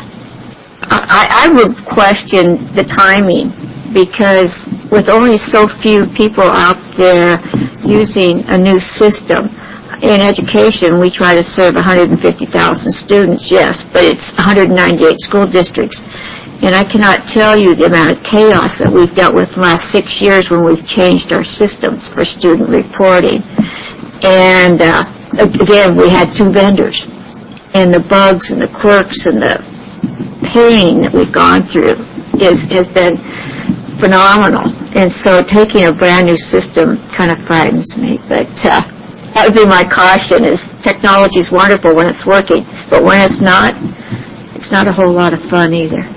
I would question the timing, because with only so few people out there using a new system, in education, we try to serve 150,000 students, yes, but it's 198 school districts. And I cannot tell you the amount of chaos that we've dealt with in the last 6 years when we've changed our systems for student reporting. And again, we had two vendors. And the bugs and the quirks and the pain that we've gone through has been phenomenal. And so taking a brand new system kind of frightens me. But that would be my caution, is technology is wonderful when it's working. But when it's not a whole lot of fun either.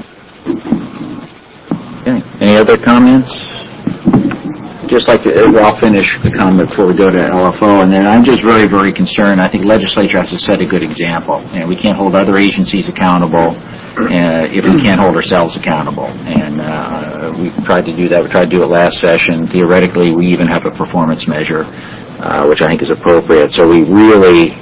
Okay. Any other comments? Just like I'll finish the comment before we go to LFO, and then I'm just very, very concerned. I think the legislature has to set a good example. And we can't hold other agencies accountable if we can't hold ourselves accountable. And We tried to do that. We tried to do it last session. Theoretically, we even have a performance measure, which I think is appropriate. So we really,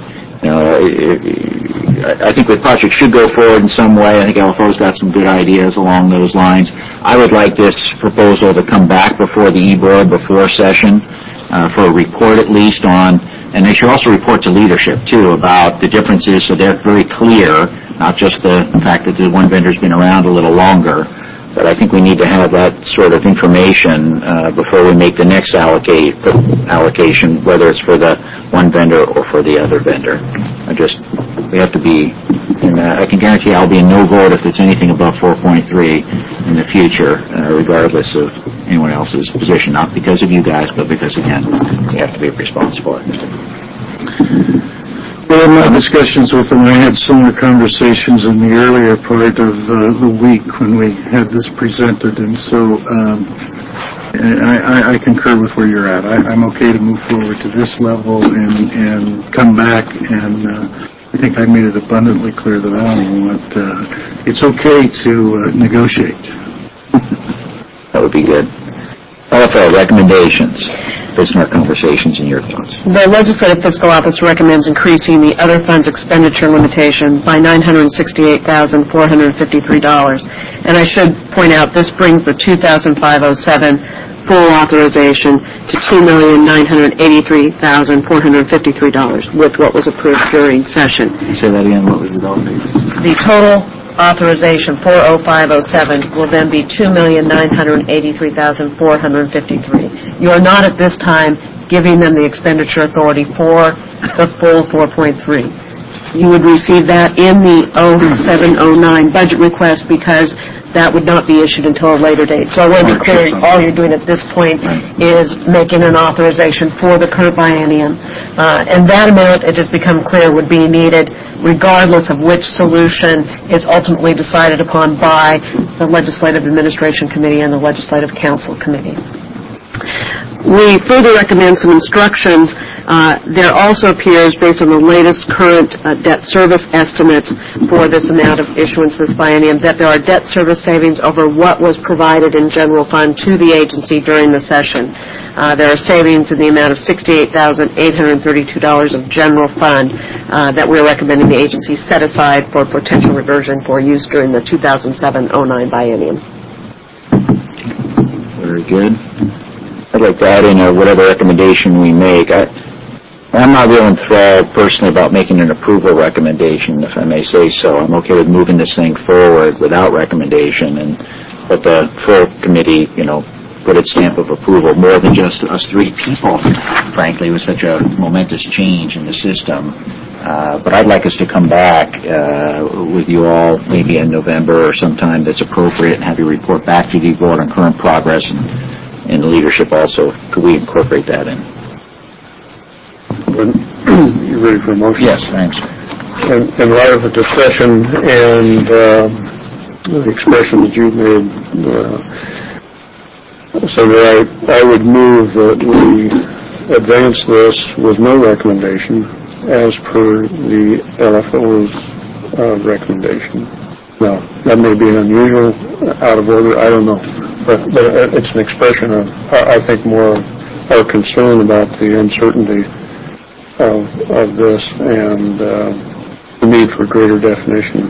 I think the project should go forward in some way. I think LFO's got some good ideas along those lines. I would like this proposal to come back before the E-Board before session for a report at least on, and they should also report to leadership, too, about the differences so they're very clear, not just the fact that the one vendor's been around a little longer, but I think we need to have that sort of information before we make the next allocation, whether it's for the one vendor or for the other vendor. We have to be, and I can guarantee I'll be a no vote if it's anything above 4.3 in the future, regardless of anyone else's position, not because of you guys, but because, again, we have to be responsible. Well, in my discussions with them, I had similar conversations in the earlier part of the week when we had this presented, and so I concur with where you're at. I'm okay to move forward to this level and come back, and I think I made it abundantly clear that I don't want, it's okay to negotiate. That would be good. LFO, recommendations. Based on our conversations and your thoughts. The Legislative Fiscal Office recommends increasing the other funds expenditure limitation by $968,453. And I should point out, this brings the 2005-07 full authorization to $2,983,453 with what was approved during session. Say that again. What was the dollar figure? The total authorization for 05-07 will then be $2,983,453. You are not at this time giving them the expenditure authority for the full 4.3. You would receive that in the 07-09 budget request because that would not be issued until a later date. So I want to be clear, all you're doing at this point is making an authorization for the current biennium. And that amount, it has become clear, would be needed regardless of which solution is ultimately decided upon by the Legislative Administration Committee and the Legislative Council Committee. We further recommend some instructions. There also appears, based on the latest current debt service estimates for this amount of issuance this biennium, that there are debt service savings over what was provided in general fund to the agency during the session. There are savings in the amount of $68,832 of general fund that we're recommending the agency set aside for potential reversion for use during the 2007-09 biennium. Very good. I'd like to add in whatever recommendation we make. I'm not real enthralled personally about making an approval recommendation, if I may say so. I'm okay with moving this thing forward without recommendation and let the full committee, put its stamp of approval, more than just us three people, frankly, with such a momentous change in the system. But I'd like us to come back with you all maybe in November or sometime that's appropriate and have you report back to the board on current progress and the leadership also. Could we incorporate that in? You ready for a motion? Yes, thanks. In light of the discussion and the expression that you made, Senator, I would move that we advance this with no recommendation as per the LFO's recommendation. Now, that may be unusual, out of order, I don't know. But it's an expression of, I think, more our concern about the uncertainty of this and the need for greater definition.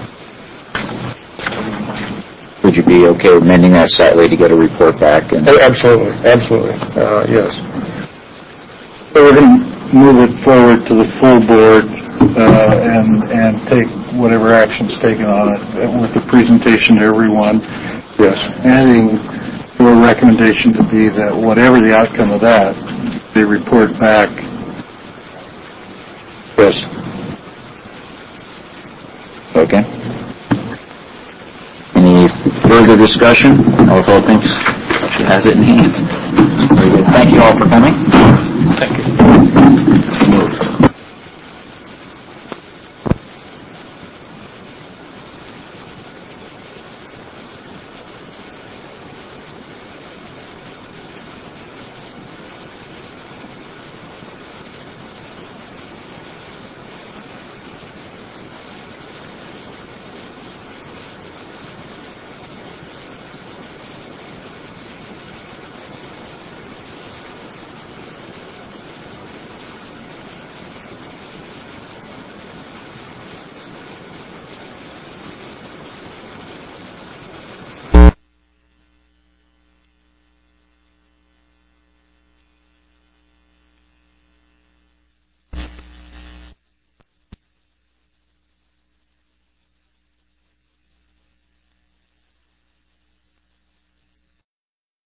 Would you be okay with amending that slightly to get a report back? Absolutely, yes. So we're going to move it forward to the full board and take whatever action's taken on it with the presentation to everyone. Yes. Adding your recommendation to be that whatever the outcome of that, they report back. Yes. Okay. Any further discussion? LFO thinks she has it in hand. Very good. Thank you all for coming. Thank you.